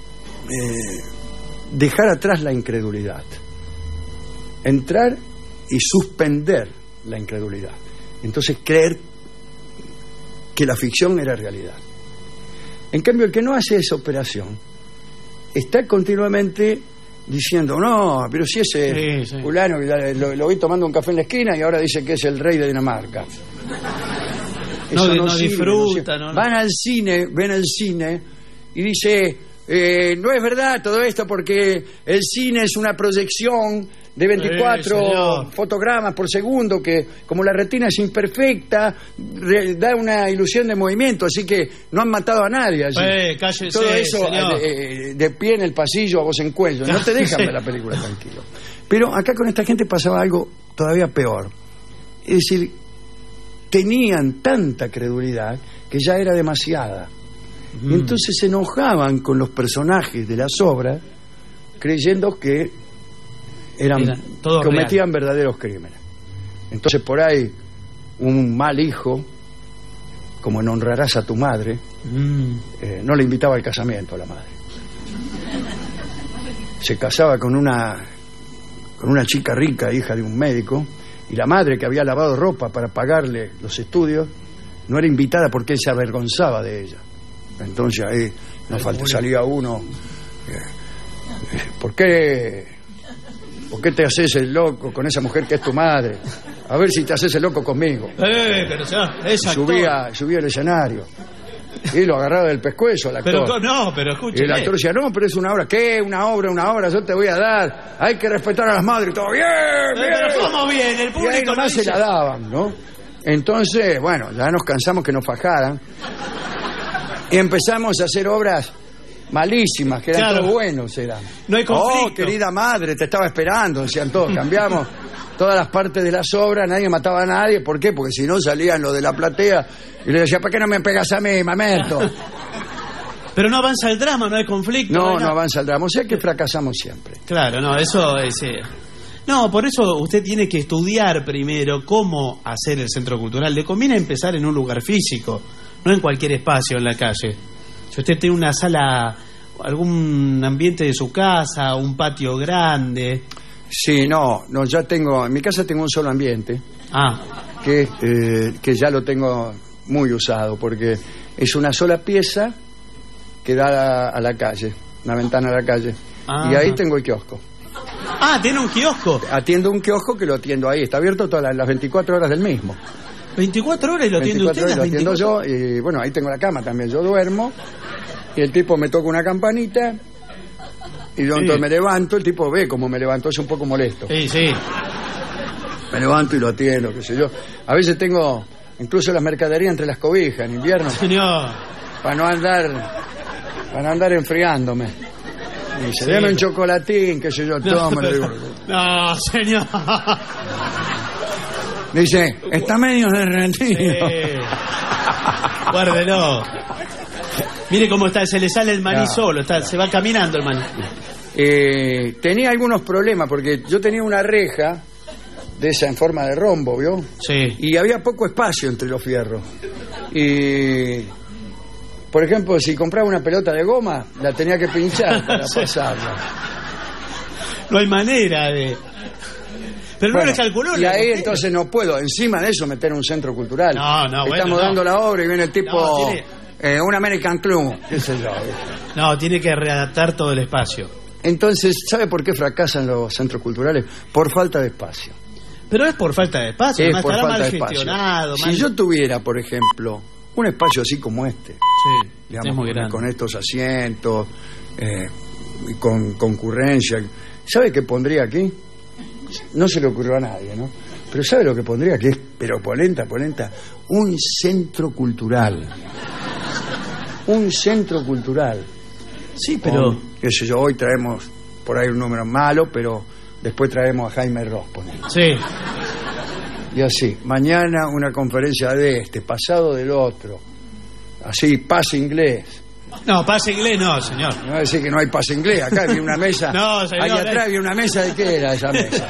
dejar atrás la incredulidad, entrar y suspender la incredulidad. Entonces creer que la ficción era realidad. En cambio, el que no hace esa operación está continuamente diciendo, no, pero si ese Sí, sí. fulano que ya lo, lo vi tomando un café en la esquina y ahora dice que es el rey de Dinamarca. No, Eso no sirve, disfruta, sirve. no- Van al cine, ven el cine y dice, eh, no es verdad todo esto porque el cine es una proyección de veinticuatro Sí, señor. fotogramas por segundo que como la retina es imperfecta re- da una ilusión de movimiento, así que no han matado a nadie allí. Eh, cállese, todo eso señor. eh, eh, de pie en el pasillo a voz en cuello, no te dejan Sí. ver la película tranquilo. Pero acá con esta gente pasaba algo todavía peor, es decir, tenían tanta credulidad que ya era demasiada. Y entonces se enojaban con los personajes de las obras creyendo que eran Era todo cometían verdaderos crímenes. Entonces por ahí un mal hijo, como no honrarás a tu madre, Mm. eh, no le invitaba al casamiento a la madre. Se casaba con una con una chica rica, hija de un médico, y la madre que había lavado ropa para pagarle los estudios no era invitada porque él se avergonzaba de ella. Entonces ahí nos falta, salía uno, eh, eh, ¿por qué ¿por qué te haces el loco con esa mujer que es tu madre? A ver si te haces el loco conmigo. Eh, pero señor, es actor. Subía, subía al escenario y lo agarraba del pescuezo al actor. Pero no, pero Y escúcheme. el actor decía, no, pero es una obra. ¿Qué? Una obra, una obra, yo te voy a dar. Hay que respetar a las madres. Y todo, bien, Eh, bien. pero ¿cómo bien? El Y ahí público nomás no se dice- la daban, ¿no? Entonces, bueno, ya nos cansamos que nos fajaran. Y empezamos a hacer obras malísimas, que eran Claro. todos buenos, eran. No hay conflicto. Oh, querida madre, te estaba esperando, decían todos. Cambiamos todas las partes de las obras, nadie mataba a nadie. ¿Por qué? Porque si no salían los de la platea y le decía, ¿para qué no me pegas a mí, mamerto? Pero no avanza el drama, no hay conflicto. No, hay no nada. avanza el drama. O sea que fracasamos siempre. Claro, no, eso es... eh, No, por eso usted tiene que estudiar primero cómo hacer el centro cultural. Le conviene empezar en un lugar físico, no en cualquier espacio en la calle. Si usted tiene una sala, algún ambiente de su casa, un patio grande. Sí, no, no, ya tengo, en mi casa tengo un solo ambiente. Ah. Que, eh, que ya lo tengo muy usado, porque es una sola pieza que da a, a la calle, una ventana a la calle. Ah. Y ahí tengo el kiosco. Ah, ¿tiene un kiosco? Atiendo un kiosco que lo atiendo ahí, está abierto todas las, las veinticuatro horas del mismo. ¿veinticuatro horas y lo atiende usted? Horas lo atiendo yo, y bueno, ahí tengo la cama también, yo duermo, y el tipo me toca una campanita, y yo sí. Entonces me levanto, el tipo ve cómo me levanto, es un poco molesto. Sí, sí. Me levanto y lo atiendo, qué sé yo. A veces tengo incluso las mercaderías entre las cobijas en invierno. Señor. Para no andar, para no andar enfriándome. Y dice, sí. Deme un chocolatín, qué sé yo, toma. No, digo, no, señor. Dice, está medio derretido. Sí. Guárdelo. Mire cómo está, se le sale el maní no, solo, está, no. Se va caminando el maní. Eh, tenía algunos problemas porque yo tenía una reja de esa en forma de rombo, ¿vio? Sí. Y había poco espacio entre los fierros. Y, por ejemplo, si compraba una pelota de goma, la tenía que pinchar para sí. pasarla. No hay manera de... Pero bueno, no le calculó. Y ahí entonces no puedo, encima de eso, meter un centro cultural. No, no, bueno, Estamos no. dando la obra y viene el tipo... No, tiene... eh, un American Club, qué sé yo. No, tiene que readaptar todo el espacio. Entonces, ¿sabe por qué fracasan los centros culturales? Por falta de espacio. Pero es por falta de espacio, es además por estará falta mal de espacio. gestionado. Si mal... yo tuviera, por ejemplo, un espacio así como este, sí, digamos, es muy con, grande. con estos asientos, eh, y con concurrencia, ¿sabe qué pondría aquí? No se le ocurrió a nadie, ¿no? Pero ¿sabe lo que pondría? Que es, pero polenta, polenta, un centro cultural. Un centro cultural. Sí, pero... Con, qué sé yo, hoy traemos por ahí un número malo, pero después traemos a Jaime Ross, ponemos. Sí. Y así, mañana una conferencia de este, pasado del otro. Así, pase inglés. No, pase inglés no, señor. No va a decir que no hay pase inglés. Acá había una mesa. No, señor. Ahí atrás había una mesa. ¿De qué era esa mesa?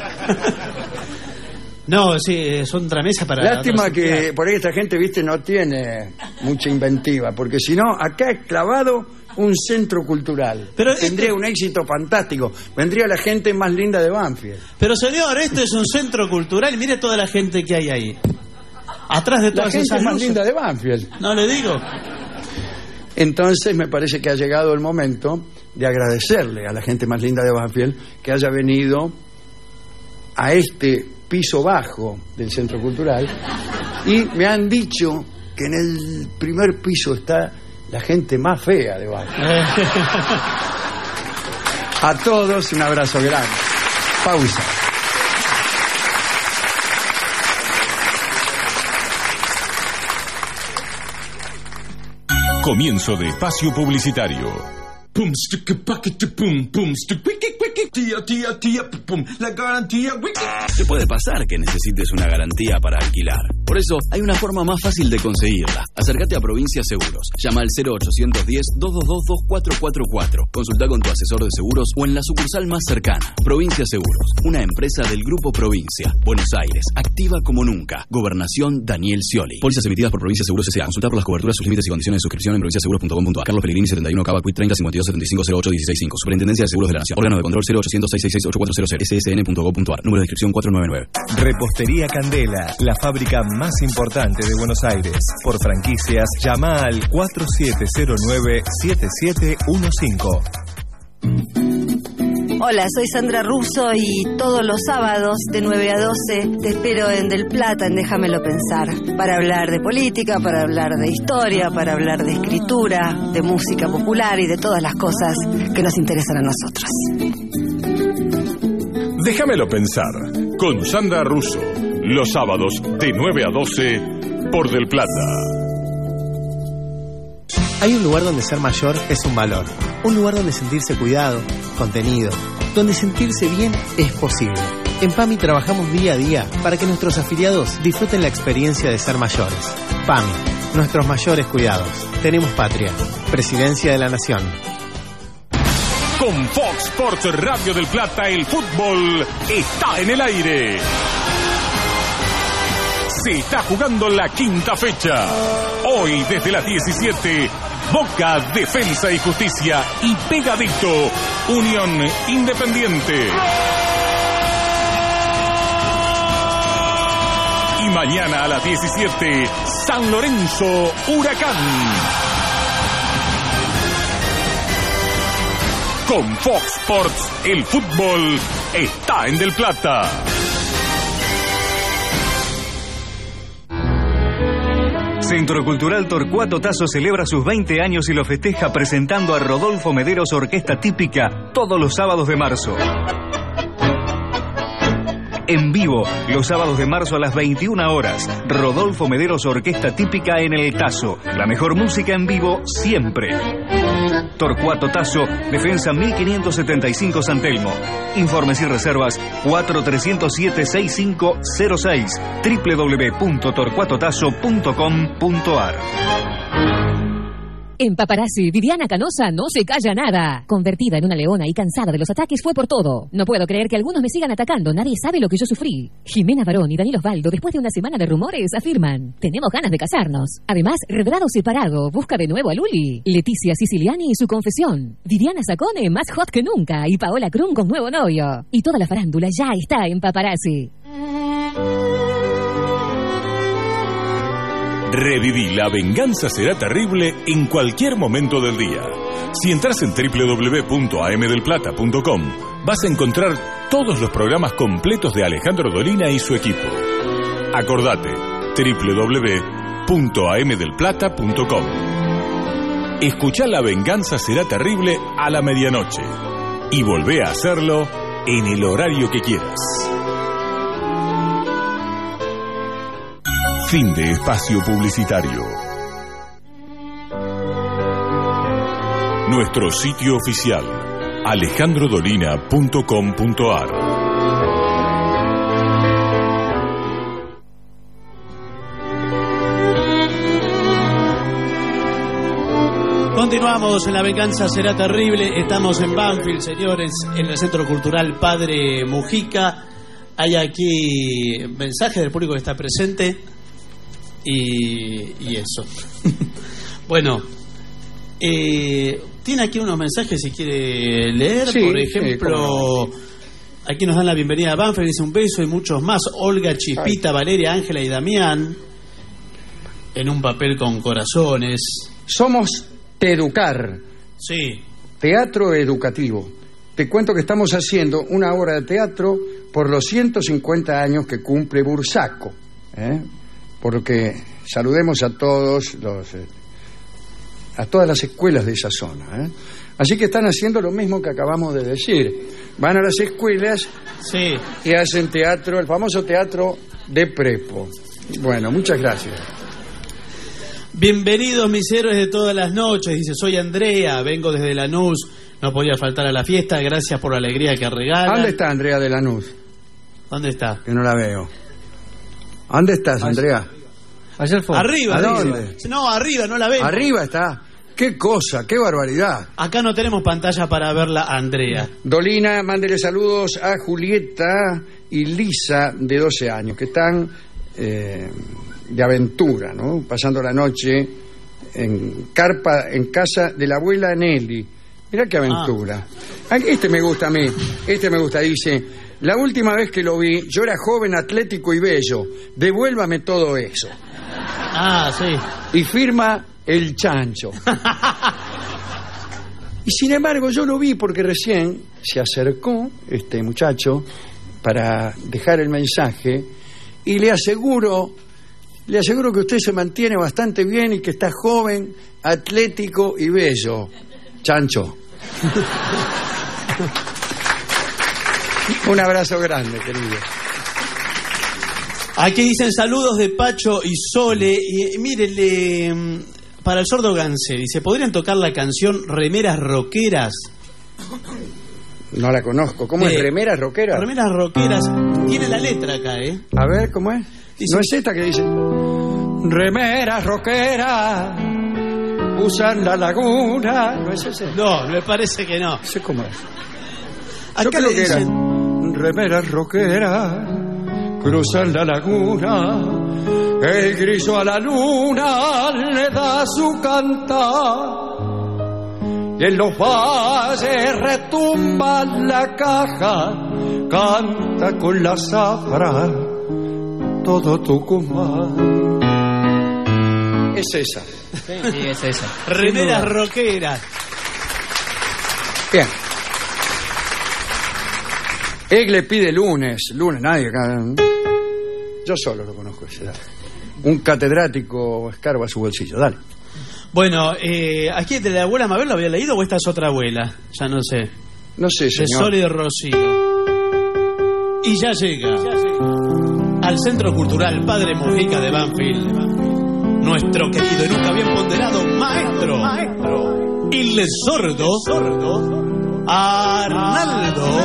No, sí, son otra mesa para... Lástima que por ahí esta gente, viste, no tiene mucha inventiva, porque si no, acá es clavado un centro cultural. Pero tendría este... un éxito fantástico. Vendría la gente más linda de Banfield. Pero señor, este es un centro cultural. Mire toda la gente que hay ahí. Atrás de todas la gente esas más luces. linda de Banfield. No le digo. Entonces me parece que ha llegado el momento de agradecerle a la gente más linda de Banfield que haya venido a este piso bajo del Centro Cultural, y me han dicho que en el primer piso está la gente más fea de Banfield. A todos un abrazo grande. Pausa. Comienzo de espacio publicitario. Pum, stick, paquete, pum, pum, stick, wiki, wiki, tía, tía, tía, pum, la garantía, wiki. Te puede pasar que necesites una garantía para alquilar. Por eso, hay una forma más fácil de conseguirla. Acércate a Provincia Seguros. Llama al cero ochocientos diez, dos dos dos, dos cuatro cuatro cuatro. Consulta con tu asesor de seguros o en la sucursal más cercana. Provincia Seguros, una empresa del Grupo Provincia. Buenos Aires, activa como nunca. Gobernación Daniel Scioli. Pólizas emitidas por Provincia Seguros S A. Consulta por las coberturas, sus límites y condiciones de suscripción en provincia seguros punto com punto a r. Carlos Pellegrini, setenta y uno, Cava, Quit treinta, cincuenta y dos, setenta y cinco, cero ocho, dieciséis cinco. Superintendencia de Seguros de la Nación. Órgano de control cero ochocientos, seiscientos sesenta y seis, ochenta y cuatro cero cero. s s n punto gov punto a r. Número de inscripción cuatro nueve nueve. Repostería Candela, la fábrica más importante de Buenos Aires. Por franquicias, llama al cuatro siete cero nueve, siete siete uno cinco. Hola, soy Sandra Russo y todos los sábados de nueve a doce te espero en Del Plata, en Déjamelo Pensar, para hablar de política, para hablar de historia, para hablar de escritura, de música popular y de todas las cosas que nos interesan a nosotros. Déjamelo Pensar, con Sandra Russo, los sábados de nueve a doce por Del Plata. Hay un lugar donde ser mayor es un valor. Un lugar donde sentirse cuidado, contenido, donde sentirse bien es posible. En PAMI trabajamos día a día para que nuestros afiliados disfruten la experiencia de ser mayores. PAMI, nuestros mayores cuidados. Tenemos patria. Presidencia de la Nación. Con Fox Sports Radio del Plata, el fútbol está en el aire. Se está jugando la quinta fecha. Hoy, desde las diecisiete, Boca, Defensa y Justicia y pegadito, Unión Independiente. Y mañana a las diecisiete, San Lorenzo, Huracán. Con Fox Sports, el fútbol está en Del Plata. Centro Cultural Torcuato Tasso celebra sus veinte años y lo festeja presentando a Rodolfo Mederos Orquesta Típica todos los sábados de marzo. En vivo, los sábados de marzo a las veintiuna horas, Rodolfo Mederos Orquesta Típica en el Tasso. La mejor música en vivo siempre. Torcuato Tasso, Defensa mil quinientos setenta y cinco San Telmo. Informes y reservas cuatro tres cero siete seis cinco cero seis, doble u doble u doble u punto torcuato tasso punto com punto a r. En Paparazzi, Viviana Canosa no se calla nada. Convertida en una leona y cansada de los ataques, fue por todo. No puedo creer que algunos me sigan atacando. Nadie sabe lo que yo sufrí. Jimena Barón y Daniel Osvaldo, después de una semana de rumores, afirman: tenemos ganas de casarnos. Además, Redrado separado busca de nuevo a Luli. Leticia Siciliani y su confesión. Viviana Sacone más hot que nunca. Y Paola Krum con nuevo novio. Y toda la farándula ya está en Paparazzi. Reviví La Venganza Será Terrible en cualquier momento del día. Si entras en doble u doble u doble u punto a m del plata punto com, vas a encontrar todos los programas completos de Alejandro Dolina y su equipo. Acordate, doble u doble u doble u punto a m del plata punto com. Escuchá La Venganza Será Terrible a la medianoche y volvé a hacerlo en el horario que quieras. Fin de espacio publicitario. Nuestro sitio oficial, alejandro dolina punto com punto a r. Continuamos en La Venganza Será Terrible. Estamos en Banfield, señores, en el Centro Cultural Padre Mujica. Hay aquí mensajes del público que está presente. Y, y eso. Bueno, eh, tiene aquí unos mensajes si quiere leer. Sí, por ejemplo, sí, aquí nos dan la bienvenida a Banfield, dice un beso y muchos más. Olga, Chispita, Ay. Valeria, Ángela y Damián, en un papel con corazones. Somos Teeducar. Sí. Teatro educativo. Te cuento que estamos haciendo una obra de teatro por los ciento cincuenta años que cumple Bursaco, ¿eh? Porque saludemos a todos los eh, a todas las escuelas de esa zona, ¿eh? Así que están haciendo lo mismo que acabamos de decir. Van a las escuelas, sí, y hacen teatro, el famoso teatro de prepo. Bueno, muchas gracias. Bienvenidos mis héroes de todas las noches, dice, soy Andrea, vengo desde Lanús, no podía faltar a la fiesta, gracias por la alegría que regalan. ¿Dónde está Andrea de Lanús? ¿Dónde está? Que no la veo. ¿Dónde estás, Andrea? Allá al fondo. Arriba, ¿A dónde? Dice. No, arriba, no la vemos. Arriba está. Qué cosa, qué barbaridad. Acá no tenemos pantalla para verla, Andrea. Dolina, mándele saludos a Julieta y Lisa, de doce años, que están eh, de aventura, ¿no? Pasando la noche en carpa, en casa de la abuela Nelly. Mirá qué aventura. Ah. Este me gusta a mí, este me gusta, dice... La última vez que lo vi, yo era joven, atlético y bello. Devuélvame todo eso. Ah, sí. Y firma El Chancho. Y sin embargo, yo lo vi porque recién se acercó este muchacho para dejar el mensaje y le aseguro, le aseguro que usted se mantiene bastante bien y que está joven, atlético y bello. Chancho. Un abrazo grande, querido. Aquí dicen saludos de Pacho y Sole. Y mírenle, para el sordo Gance, dice, ¿podrían tocar la canción Remeras Rockeras? No la conozco. ¿Cómo eh, es? ¿Remeras Rockeras? Remeras Rockeras. Tiene la letra acá, ¿eh? A ver, ¿cómo es? Dice, ¿no es esta que dice? Remeras Rockeras, usan la laguna. ¿No es ese? No, me parece que no. No sé cómo es. Acá Yo creo le que dicen... eran remeras roqueras, cruzan la laguna, el grillo a la luna le da su cantar. Y en los valles retumba la caja, canta con la zafra todo Tucumán. Es esa. Sí, sí, es esa. Remeras roqueras. Bien. Egle pide lunes, lunes, nadie acá. Yo solo lo conozco ese. Dale. Un catedrático escarba su bolsillo, dale. Bueno, eh, ¿aquí de la abuela Mabel lo había leído o esta es otra abuela? Ya no sé. No sé, señor. De Sol y de Rocío. Y ya llega al Centro Cultural Padre Mujica de Banfield nuestro querido y nunca bien ponderado maestro, maestro el sordo, sordo Arnaldo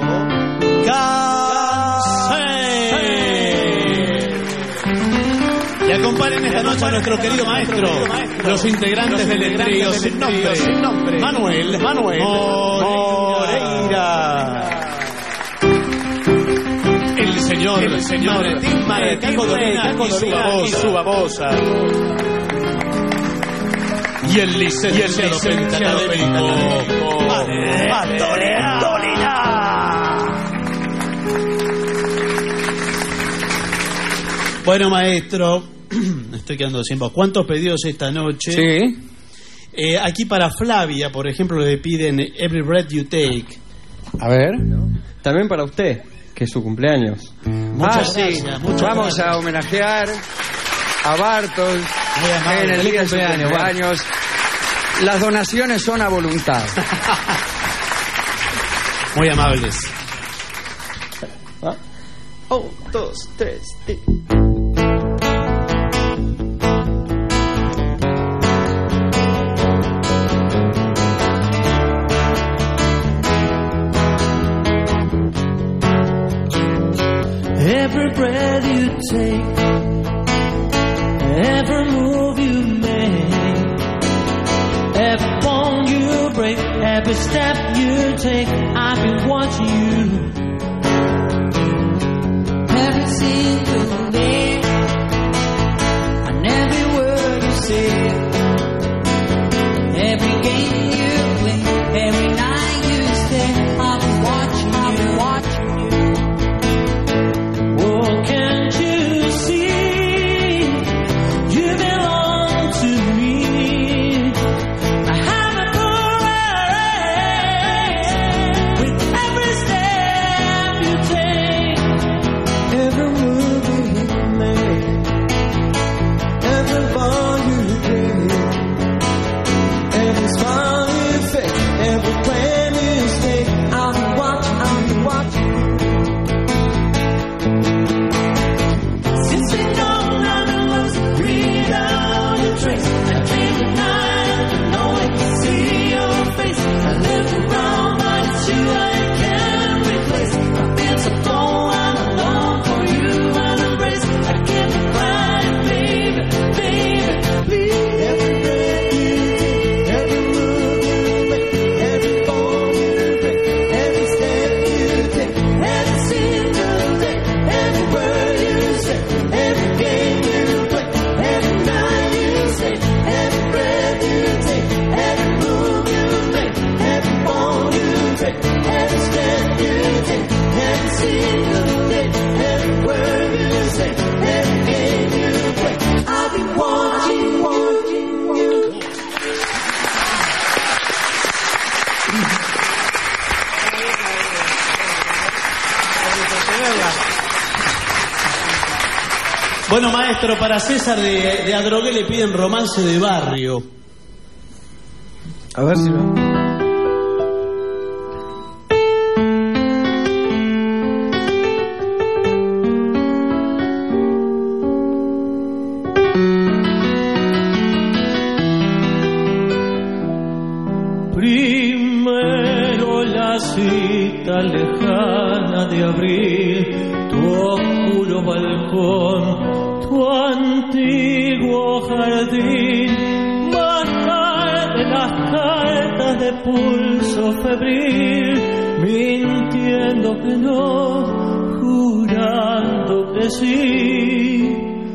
Casé. Y acompañen esta noche a nuestro querido maestro, los integrantes del trío sin nombre, Manuel, Manuel Moreira. El señor, el señor Martín Martín Codorena y su babosa, y su babosa. Y el licenciado pentacadémico Dolina. Bueno, maestro, estoy quedando sin voz. ¿Cuántos pedidos esta noche? Sí. Eh, aquí para Flavia, por ejemplo, le piden Every Breath You Take. A ver. También para usted, que es su cumpleaños. Muchas ah, sí. Gracias, muchas Vamos gracias. a homenajear a Bartol en el día de su cumpleaños. Las donaciones son a voluntad. Muy amables. ¿Ah? Oh, dos, tres, y... Every breath you take, every move you make, every bone you break, every step you take, I've been watching you. Every single day, and every word you say, every game you play, every night you stay, I've been watching, I've been watching. Can't you see you belong to me? I have a parade with every step you take, every move you make, every ball you break, every smile you fake, every plan you stay. I'll be watching, I'll be watching. Bueno, maestro, para César de, de Adrogué le piden Romance de Barrio. A ver si lo... Primero la cita lejana de abril, tu oscuro balcón, tu antiguo jardín, más las cartas de pulso febril, mintiendo que no, jurando que sí.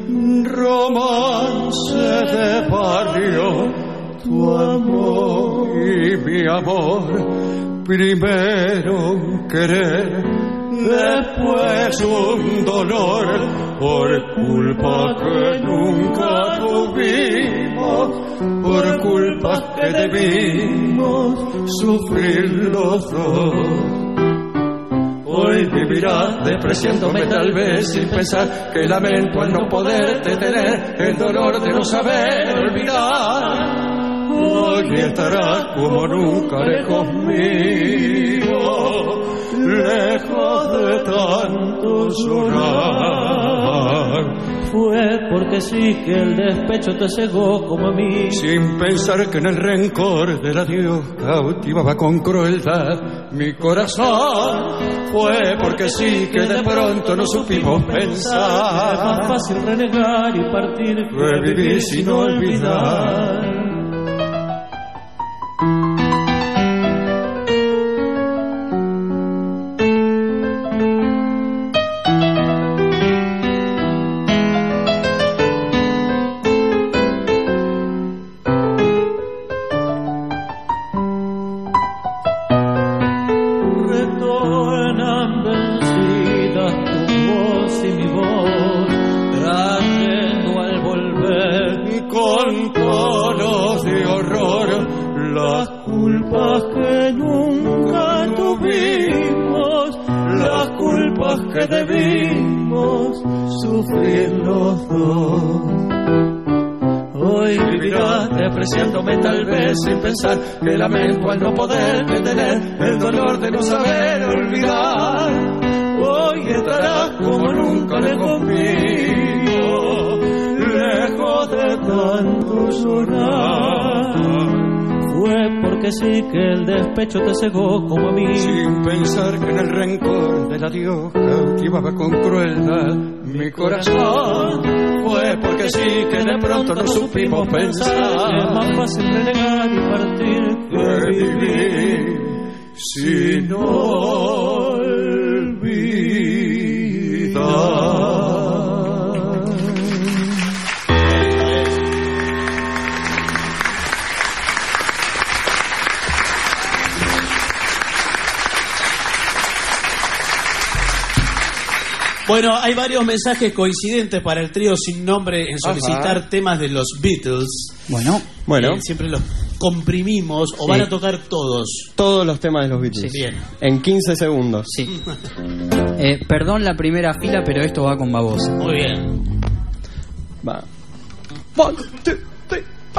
Romance de barrio, tu amor y mi amor, primero un querer, después un dolor, por culpa que nunca tuvimos, por culpa que debimos sufrir los dos. Hoy vivirás despreciándome tal vez sin pensar que lamento al no poderte tener, el dolor de no saber olvidar. Hoy estarás como nunca lejos mío, lejos de tanto llorar. Fue porque sí que el despecho te cegó como a mí, sin pensar que en el rencor del adiós cautivaba con crueldad mi corazón. Fue porque sí que de pronto no supimos pensar. Es más fácil renegar y partir que vivir sin olvidar. Que debimos sufrir los dos. Hoy vivirás despreciándome tal vez sin pensar que lamento al no poder detener el dolor de no saber olvidar. Hoy estarás como nunca lejos mío, lejos de tanto llorar. Fue porque sí que el despecho te cegó como a mí, sin pensar que en el rencor del adiós cautivaba con crueldad mi corazón. Fue porque sí que de pronto no supimos pensar. Es más fácil renegar y partir que vivir sin olvidar. Bueno, hay varios mensajes coincidentes para el trío sin nombre en solicitar Ajá. temas de los Beatles. Bueno, bueno. Eh, siempre los comprimimos o sí. van a tocar todos. Todos los temas de los Beatles. Sí, bien. En quince segundos. Sí. eh, perdón la primera fila, pero esto va con babosa. Muy bien. Va. One, two, three, four.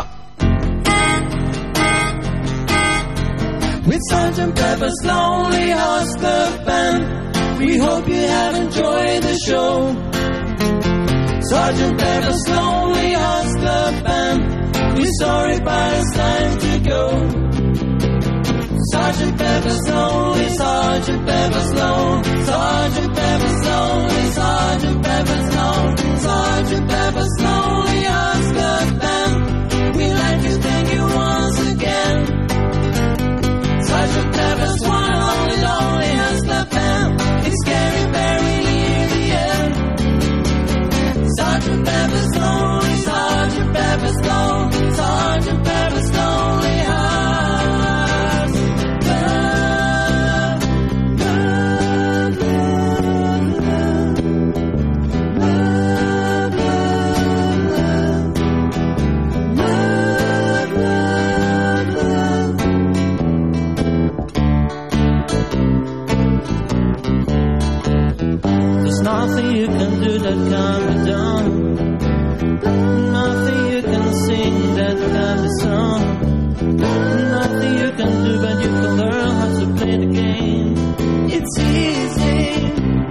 With Sergeant Pepper's Lonely Hearts Club Band, we hope you have enjoyed the show. Sergeant Pepper's Lonely Hearts Club Band, we're sorry but it's time to go. Sergeant Pepper's Lonely, Sergeant Pepper's Lonely, Sergeant Pepper's Lonely, Sergeant Pepper's Lonely, Sergeant Pepper's Lonely Hearts Club Band, we'd like to thank you once again. Sergeant Pepper's one and only Lonely Hearts Club Band, it's getting very near the end. Sergeant Pepper's Lonely, Sergeant Pepper's Lonely, Sergeant Pepper's Lonely Hearts Club. Love, love, love, love, love, love, love. There's nothing you can do that can't be done. Nothing you can sing that can't be sung. Nothing you can do, but you can learn how to play the game. It's easy.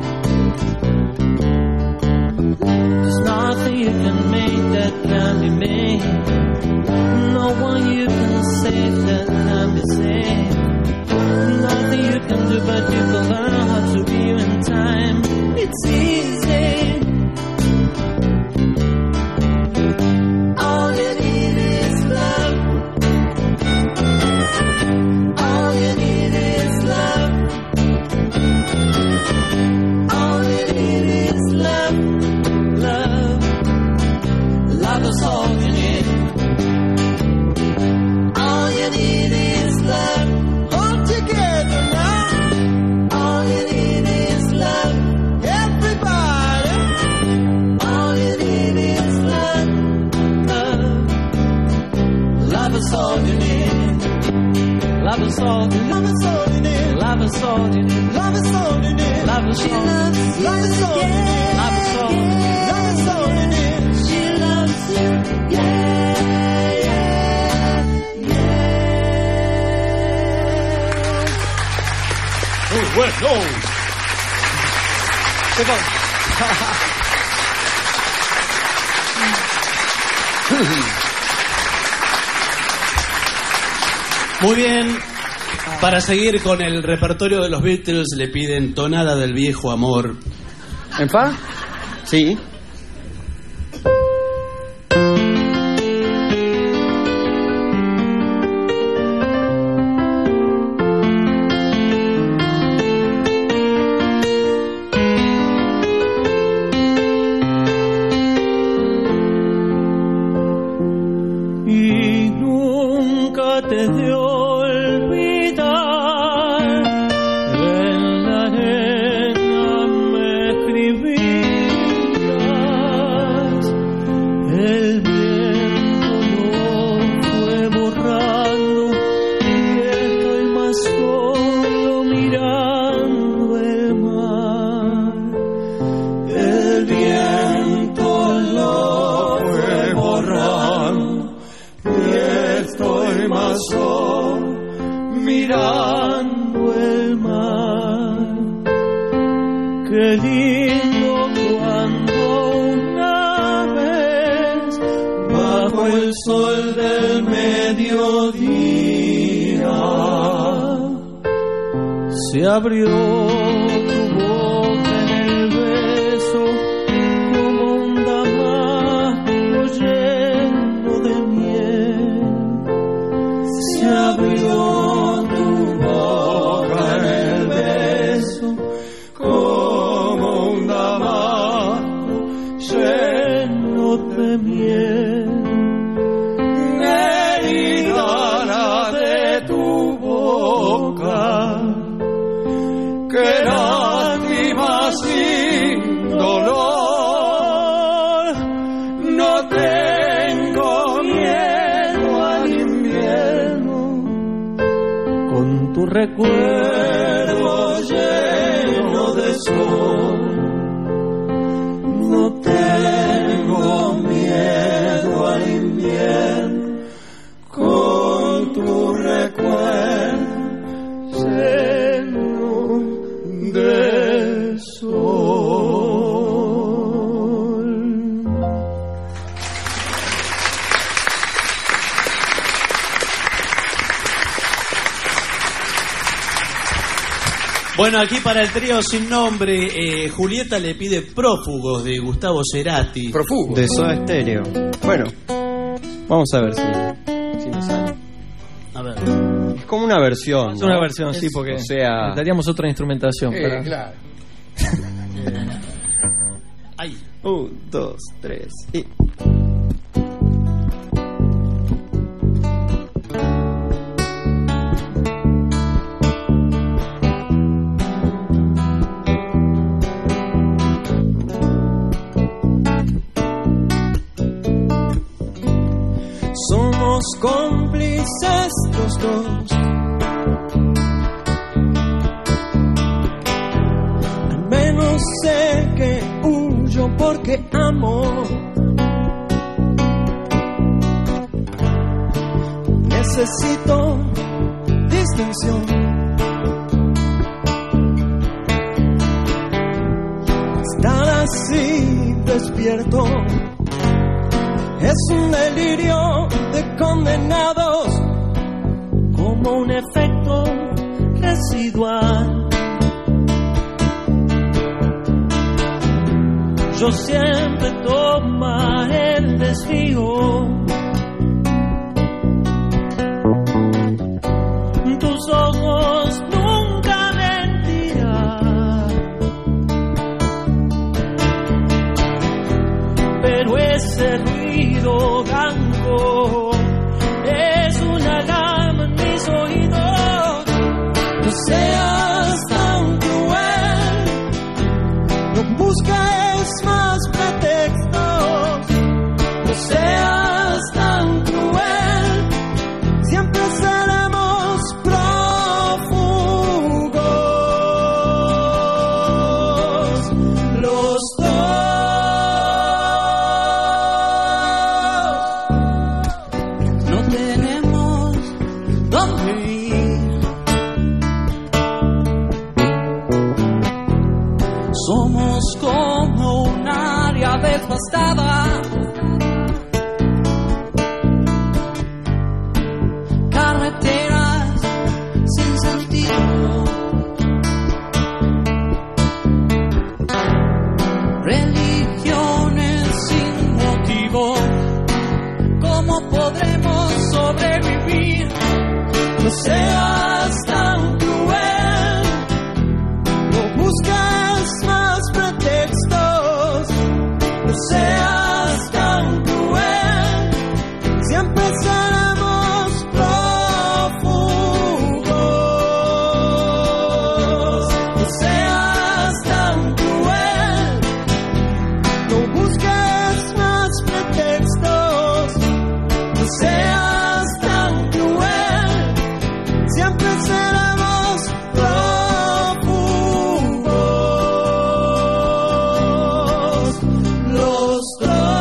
There's nothing you can make that can't be made. No one you can save that can't be saved. Nothing you can do, but you can learn how to be in time. It's easy. is all, love is all in it, love is all in it, love is all in it, love is all, love is all in it, love is all, love is all in it. She loves you, yeah, yeah, yeah. Muy bueno. ¿Qué pasa? Muy bien. Para seguir con el repertorio de los Beatles le piden Tonada del Viejo Amor. ¿En fa? Sí. Y nunca te de olvidar, en la arena me escribías, el viento lo fue borrando y estoy más solo mirando el mar. El viento lo fue borrando y estoy más solo mirando el mar. Qué lindo cuando una vez bajo el sol del mediodía se abrió tu boca en el beso como un damasco lleno de miel. Se abrió tu boca en el beso como un damasco lleno de miel. Herida la de tu boca, que lástima sin dolor. No tengo miedo al invierno, con tu recuerdo lleno de sol. No tengo miedo al invierno, con tu recuerdo lleno de sol. Bueno, aquí para el trío sin nombre, eh, Julieta le pide Prófugos de Gustavo Cerati. Prófugos. De Soda Stereo. Bueno, vamos a ver si, si nos sale. A ver. Es como una versión. Es ¿no? una versión, sí, porque o sea, necesitaríamos otra instrumentación. Eh, para... claro. Ahí. Un, dos, tres y. Somos cómplices los dos, al menos sé que huyo porque amo. Necesito distinción, estar así despierto es un delirio de condenados, como un efecto residual. Yo siempre tomaré el desvío. Tus ojos nunca mentirán, pero ese ruido blanco es una alarma en mis oídos. No seas tan cruel, no busques más pretextos. No seas tan cruel, siempre seremos pronto. Somos como un área devastada, carreteras sin sentido, religiones sin motivo. ¿Cómo podremos sobrevivir? No seas tan cruel, no buscas más pretextos, no seas tan cruel, siempre seremos prófugos. No seas tan cruel, no busques más pretextos, no seas tan cruel, siempre seremos prófugos los dos.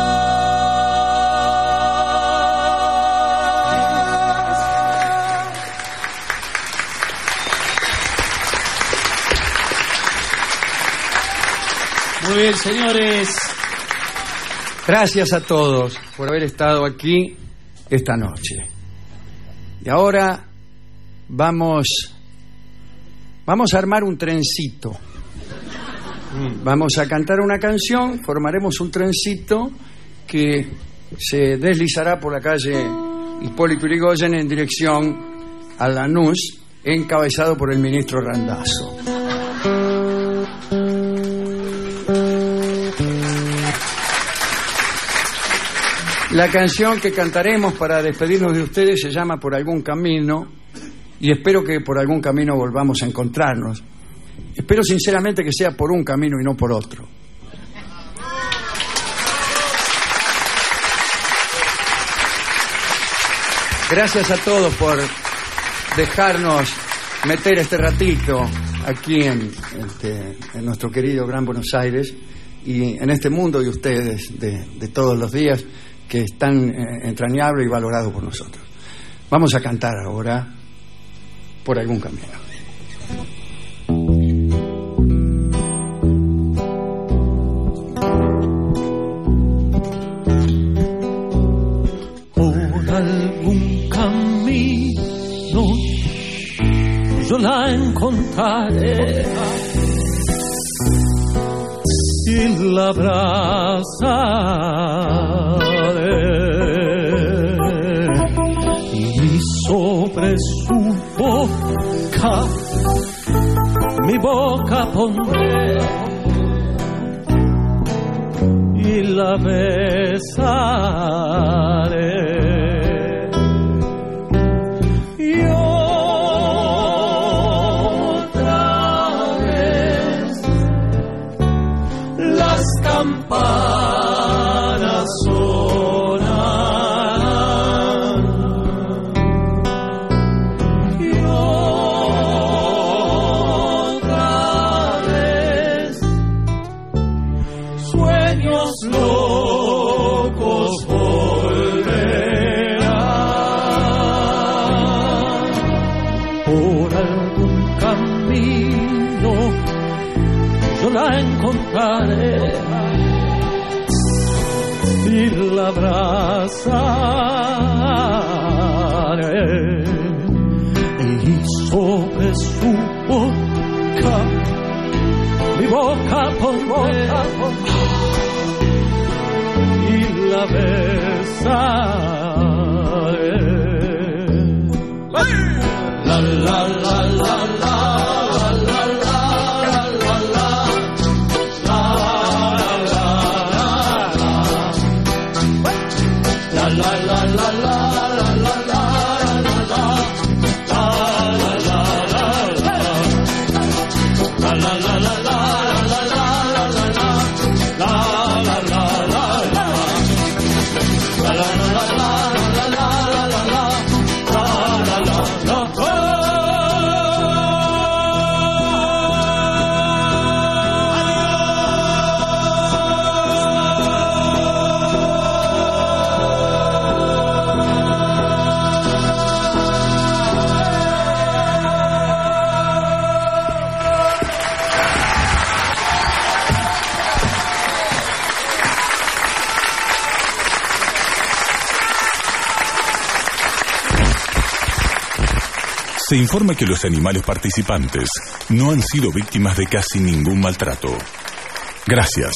Muy bien, señores. Gracias a todos por haber estado aquí esta noche. Y ahora vamos, vamos a armar un trencito. Vamos a cantar una canción, formaremos un trencito que se deslizará por la calle Hipólito Yrigoyen en dirección a Lanús, encabezado por el ministro Randazzo. La canción que cantaremos para despedirnos de ustedes se llama Por algún camino, y espero que por algún camino volvamos a encontrarnos. Espero sinceramente que sea por un camino y no por otro. Gracias a todos por dejarnos meter este ratito aquí en, este, en nuestro querido Gran Buenos Aires y en este mundo de ustedes de, de todos los días, que es tan eh, entrañable y valorado por nosotros. Vamos a cantar ahora Por algún camino. Por algún camino yo la encontraré y la abrazaré, y sobre su boca mi boca pondré y la besaré. Y otra vez las campanas sonarán, y otra vez sueños locos volverán. Por algún camino yo la encontraré y la abrazaré, y sobre su boca mi boca pondré y la besaré. La la la la la la la la la la. La la la la la la la la la la la se informa que los animales participantes no han sido víctimas de casi ningún maltrato. Gracias.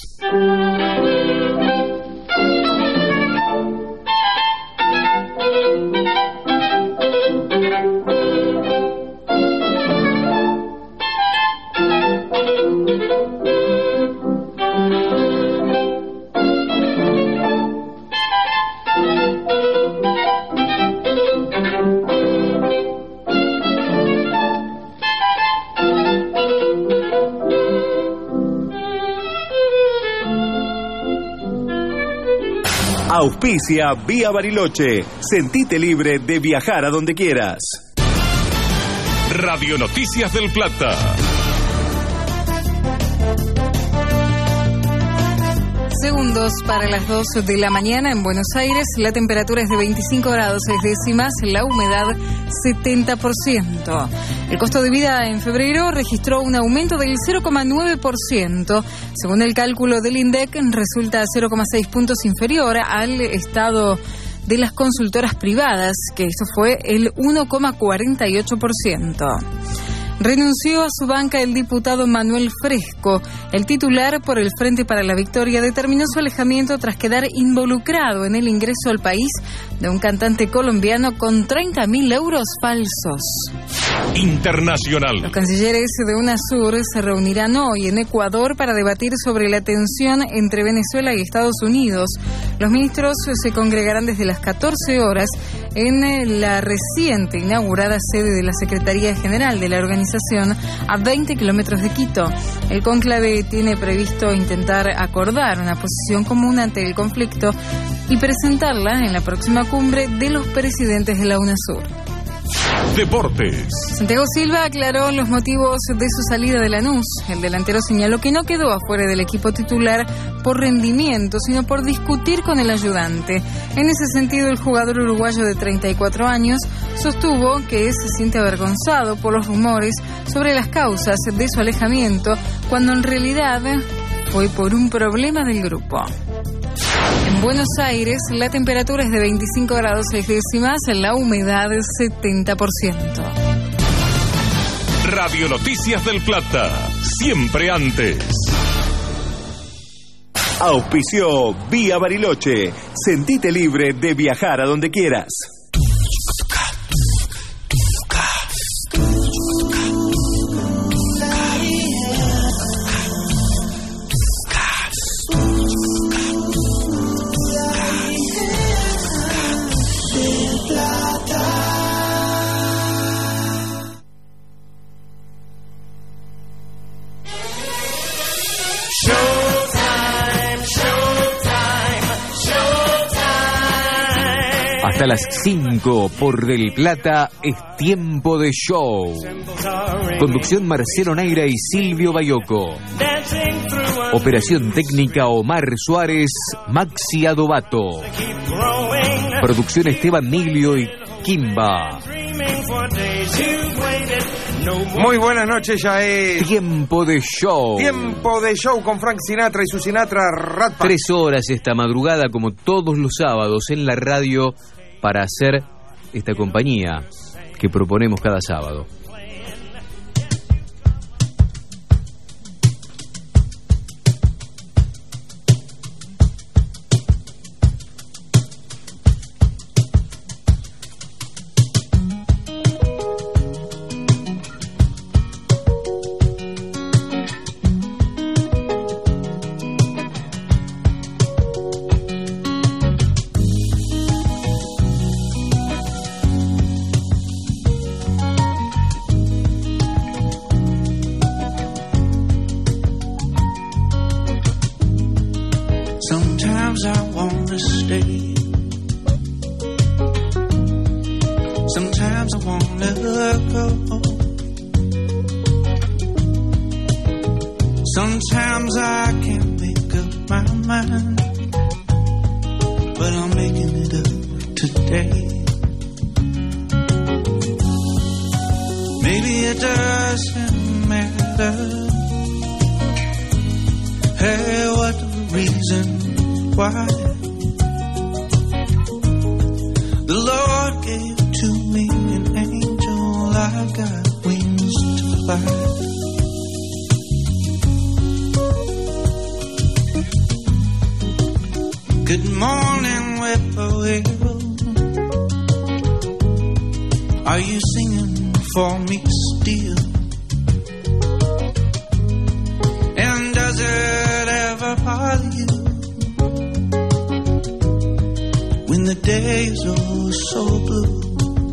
Auspicia Vía Bariloche. Sentite libre de viajar a donde quieras. Radio Noticias del Plata. Segundos para las dos de la mañana en Buenos Aires. La temperatura es de veinticinco grados seis décimas, la humedad setenta por ciento. El costo de vida en febrero registró un aumento del cero coma nueve por ciento. Según el cálculo del INDEC, resulta cero coma seis puntos inferior al estado de las consultoras privadas, que eso fue el uno coma cuarenta y ocho por ciento. Renunció a su banca el diputado Manuel Fresco. El titular por el Frente para la Victoria determinó su alejamiento tras quedar involucrado en el ingreso al país de un cantante colombiano con treinta mil euros falsos. Internacional. Los cancilleres de UNASUR se reunirán hoy en Ecuador para debatir sobre la tensión entre Venezuela y Estados Unidos. Los ministros se congregarán desde las catorce horas en la reciente inaugurada sede de la Secretaría General de la organización a veinte kilómetros de Quito. El cónclave tiene previsto intentar acordar una posición común ante el conflicto y presentarla en la próxima cumbre de los presidentes de la UNASUR. Deportes. Santiago Silva aclaró los motivos de su salida de Lanús. El delantero señaló que no quedó afuera del equipo titular por rendimiento, sino por discutir con el ayudante. En ese sentido, el jugador uruguayo de treinta y cuatro años sostuvo que se siente avergonzado por los rumores sobre las causas de su alejamiento, cuando en realidad fue por un problema del grupo. En Buenos Aires, la temperatura es de veinticinco grados seis décimas, la humedad setenta por ciento. Radio Noticias del Plata, siempre antes. Auspició Vía Bariloche. Sentite libre de viajar a donde quieras. Hasta las cinco por Del Plata es tiempo de show. Conducción Marcelo Neira y Silvio Bayoco. Operación técnica Omar Suárez, Maxi Adobato. Producción Esteban Miglio y Kimba. Muy buenas noches, ya es Tiempo de Show. Tiempo de Show con Frank Sinatra y su Sinatra Rat Pack. Tres horas esta madrugada, como todos los sábados, en la radio para hacer esta compañía que proponemos cada sábado. Sometimes I wanna stay. Sometimes I wanna go. Sometimes I can't make up my mind, but I'm making it up today. Maybe it doesn't matter. Hey, what the reason why? The Lord gave to me an angel fight. Good morning, whippoorwill. Are you singing for me still? And does it ever bother you when the days are so blue?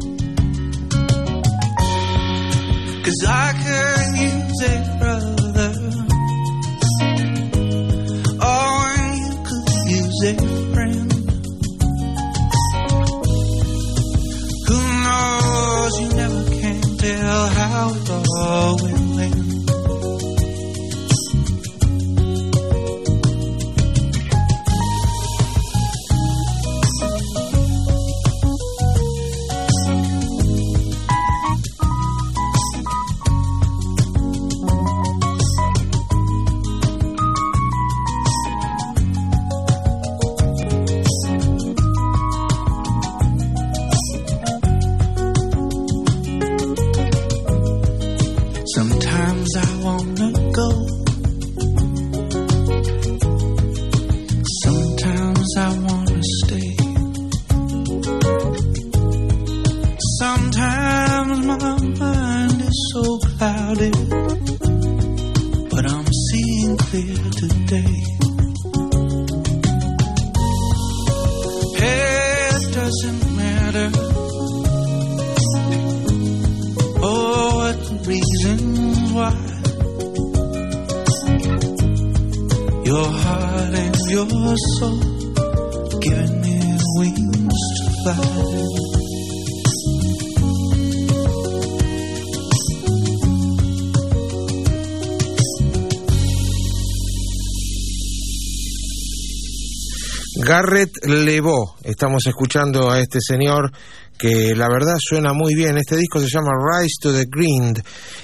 'Cause I could use a brother, oh, and you could use a friend. Who knows, you never can tell how it all will end. Sometimes I wanna go. Sometimes I wanna stay. Sometimes my mind is so clouded, but I'm seeing clear today. It doesn't matter. Oh, what the reasons why. Your heart and your soul giving me wings to fly. Garrett LeBeau, estamos escuchando a este señor que la verdad suena muy bien. Este disco se llama Rise to the Grind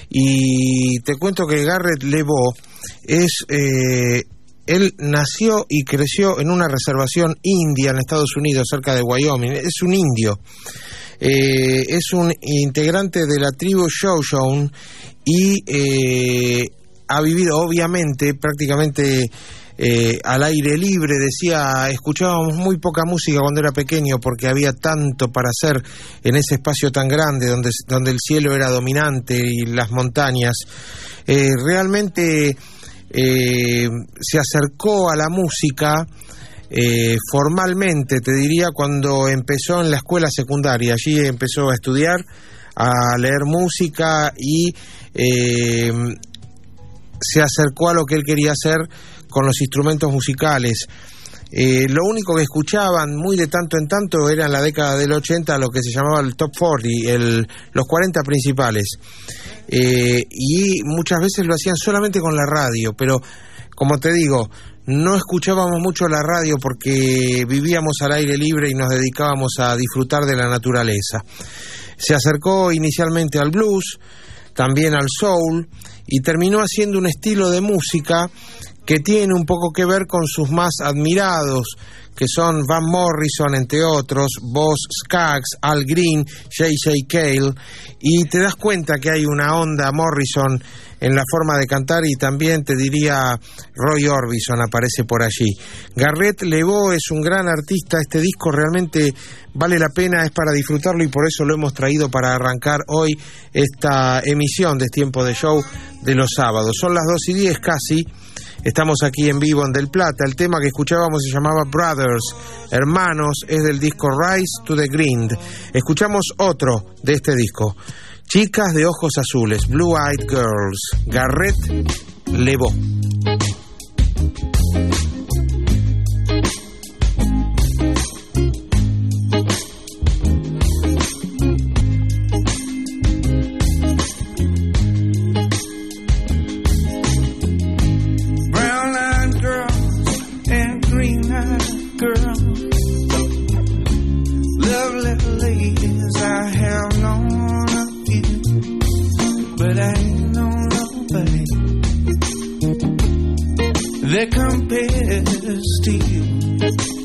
y te cuento que Garrett LeBeau es eh, él nació y creció en una reservación india en Estados Unidos, cerca de Wyoming. Es un indio, eh, es un integrante de la tribu Shoshone y eh, ha vivido obviamente prácticamente Eh, al aire libre. Decía, escuchábamos muy poca música cuando era pequeño porque había tanto para hacer en ese espacio tan grande donde, donde el cielo era dominante y las montañas. Eh, realmente eh, se acercó a la música eh, formalmente, te diría, cuando empezó en la escuela secundaria. Allí empezó a estudiar, a leer música y eh, se acercó a lo que él quería hacer con los instrumentos musicales. Eh, lo único que escuchaban muy de tanto en tanto era en la década del ochenta lo que se llamaba el Top cuarenta, el, los cuarenta principales. Eh, y muchas veces lo hacían solamente con la radio, pero como te digo, no escuchábamos mucho la radio porque vivíamos al aire libre y nos dedicábamos a disfrutar de la naturaleza. Se acercó inicialmente al blues, también al soul, y terminó haciendo un estilo de música que tiene un poco que ver con sus más admirados, que son Van Morrison, entre otros, Boz Scaggs, Al Green, J J Cale, y te das cuenta que hay una onda Morrison en la forma de cantar, y también te diría Roy Orbison aparece por allí. Garrett LeBeau es un gran artista, este disco realmente vale la pena, es para disfrutarlo y por eso lo hemos traído para arrancar hoy esta emisión de Tiempo de Show de los sábados. Son las dos y diez casi. Estamos aquí en vivo en Del Plata. El tema que escuchábamos se llamaba Brothers, Hermanos, es del disco Rise to the Grind. Escuchamos otro de este disco, Chicas de Ojos Azules, Blue Eyed Girls, Garrett LeBeau. That compares to you.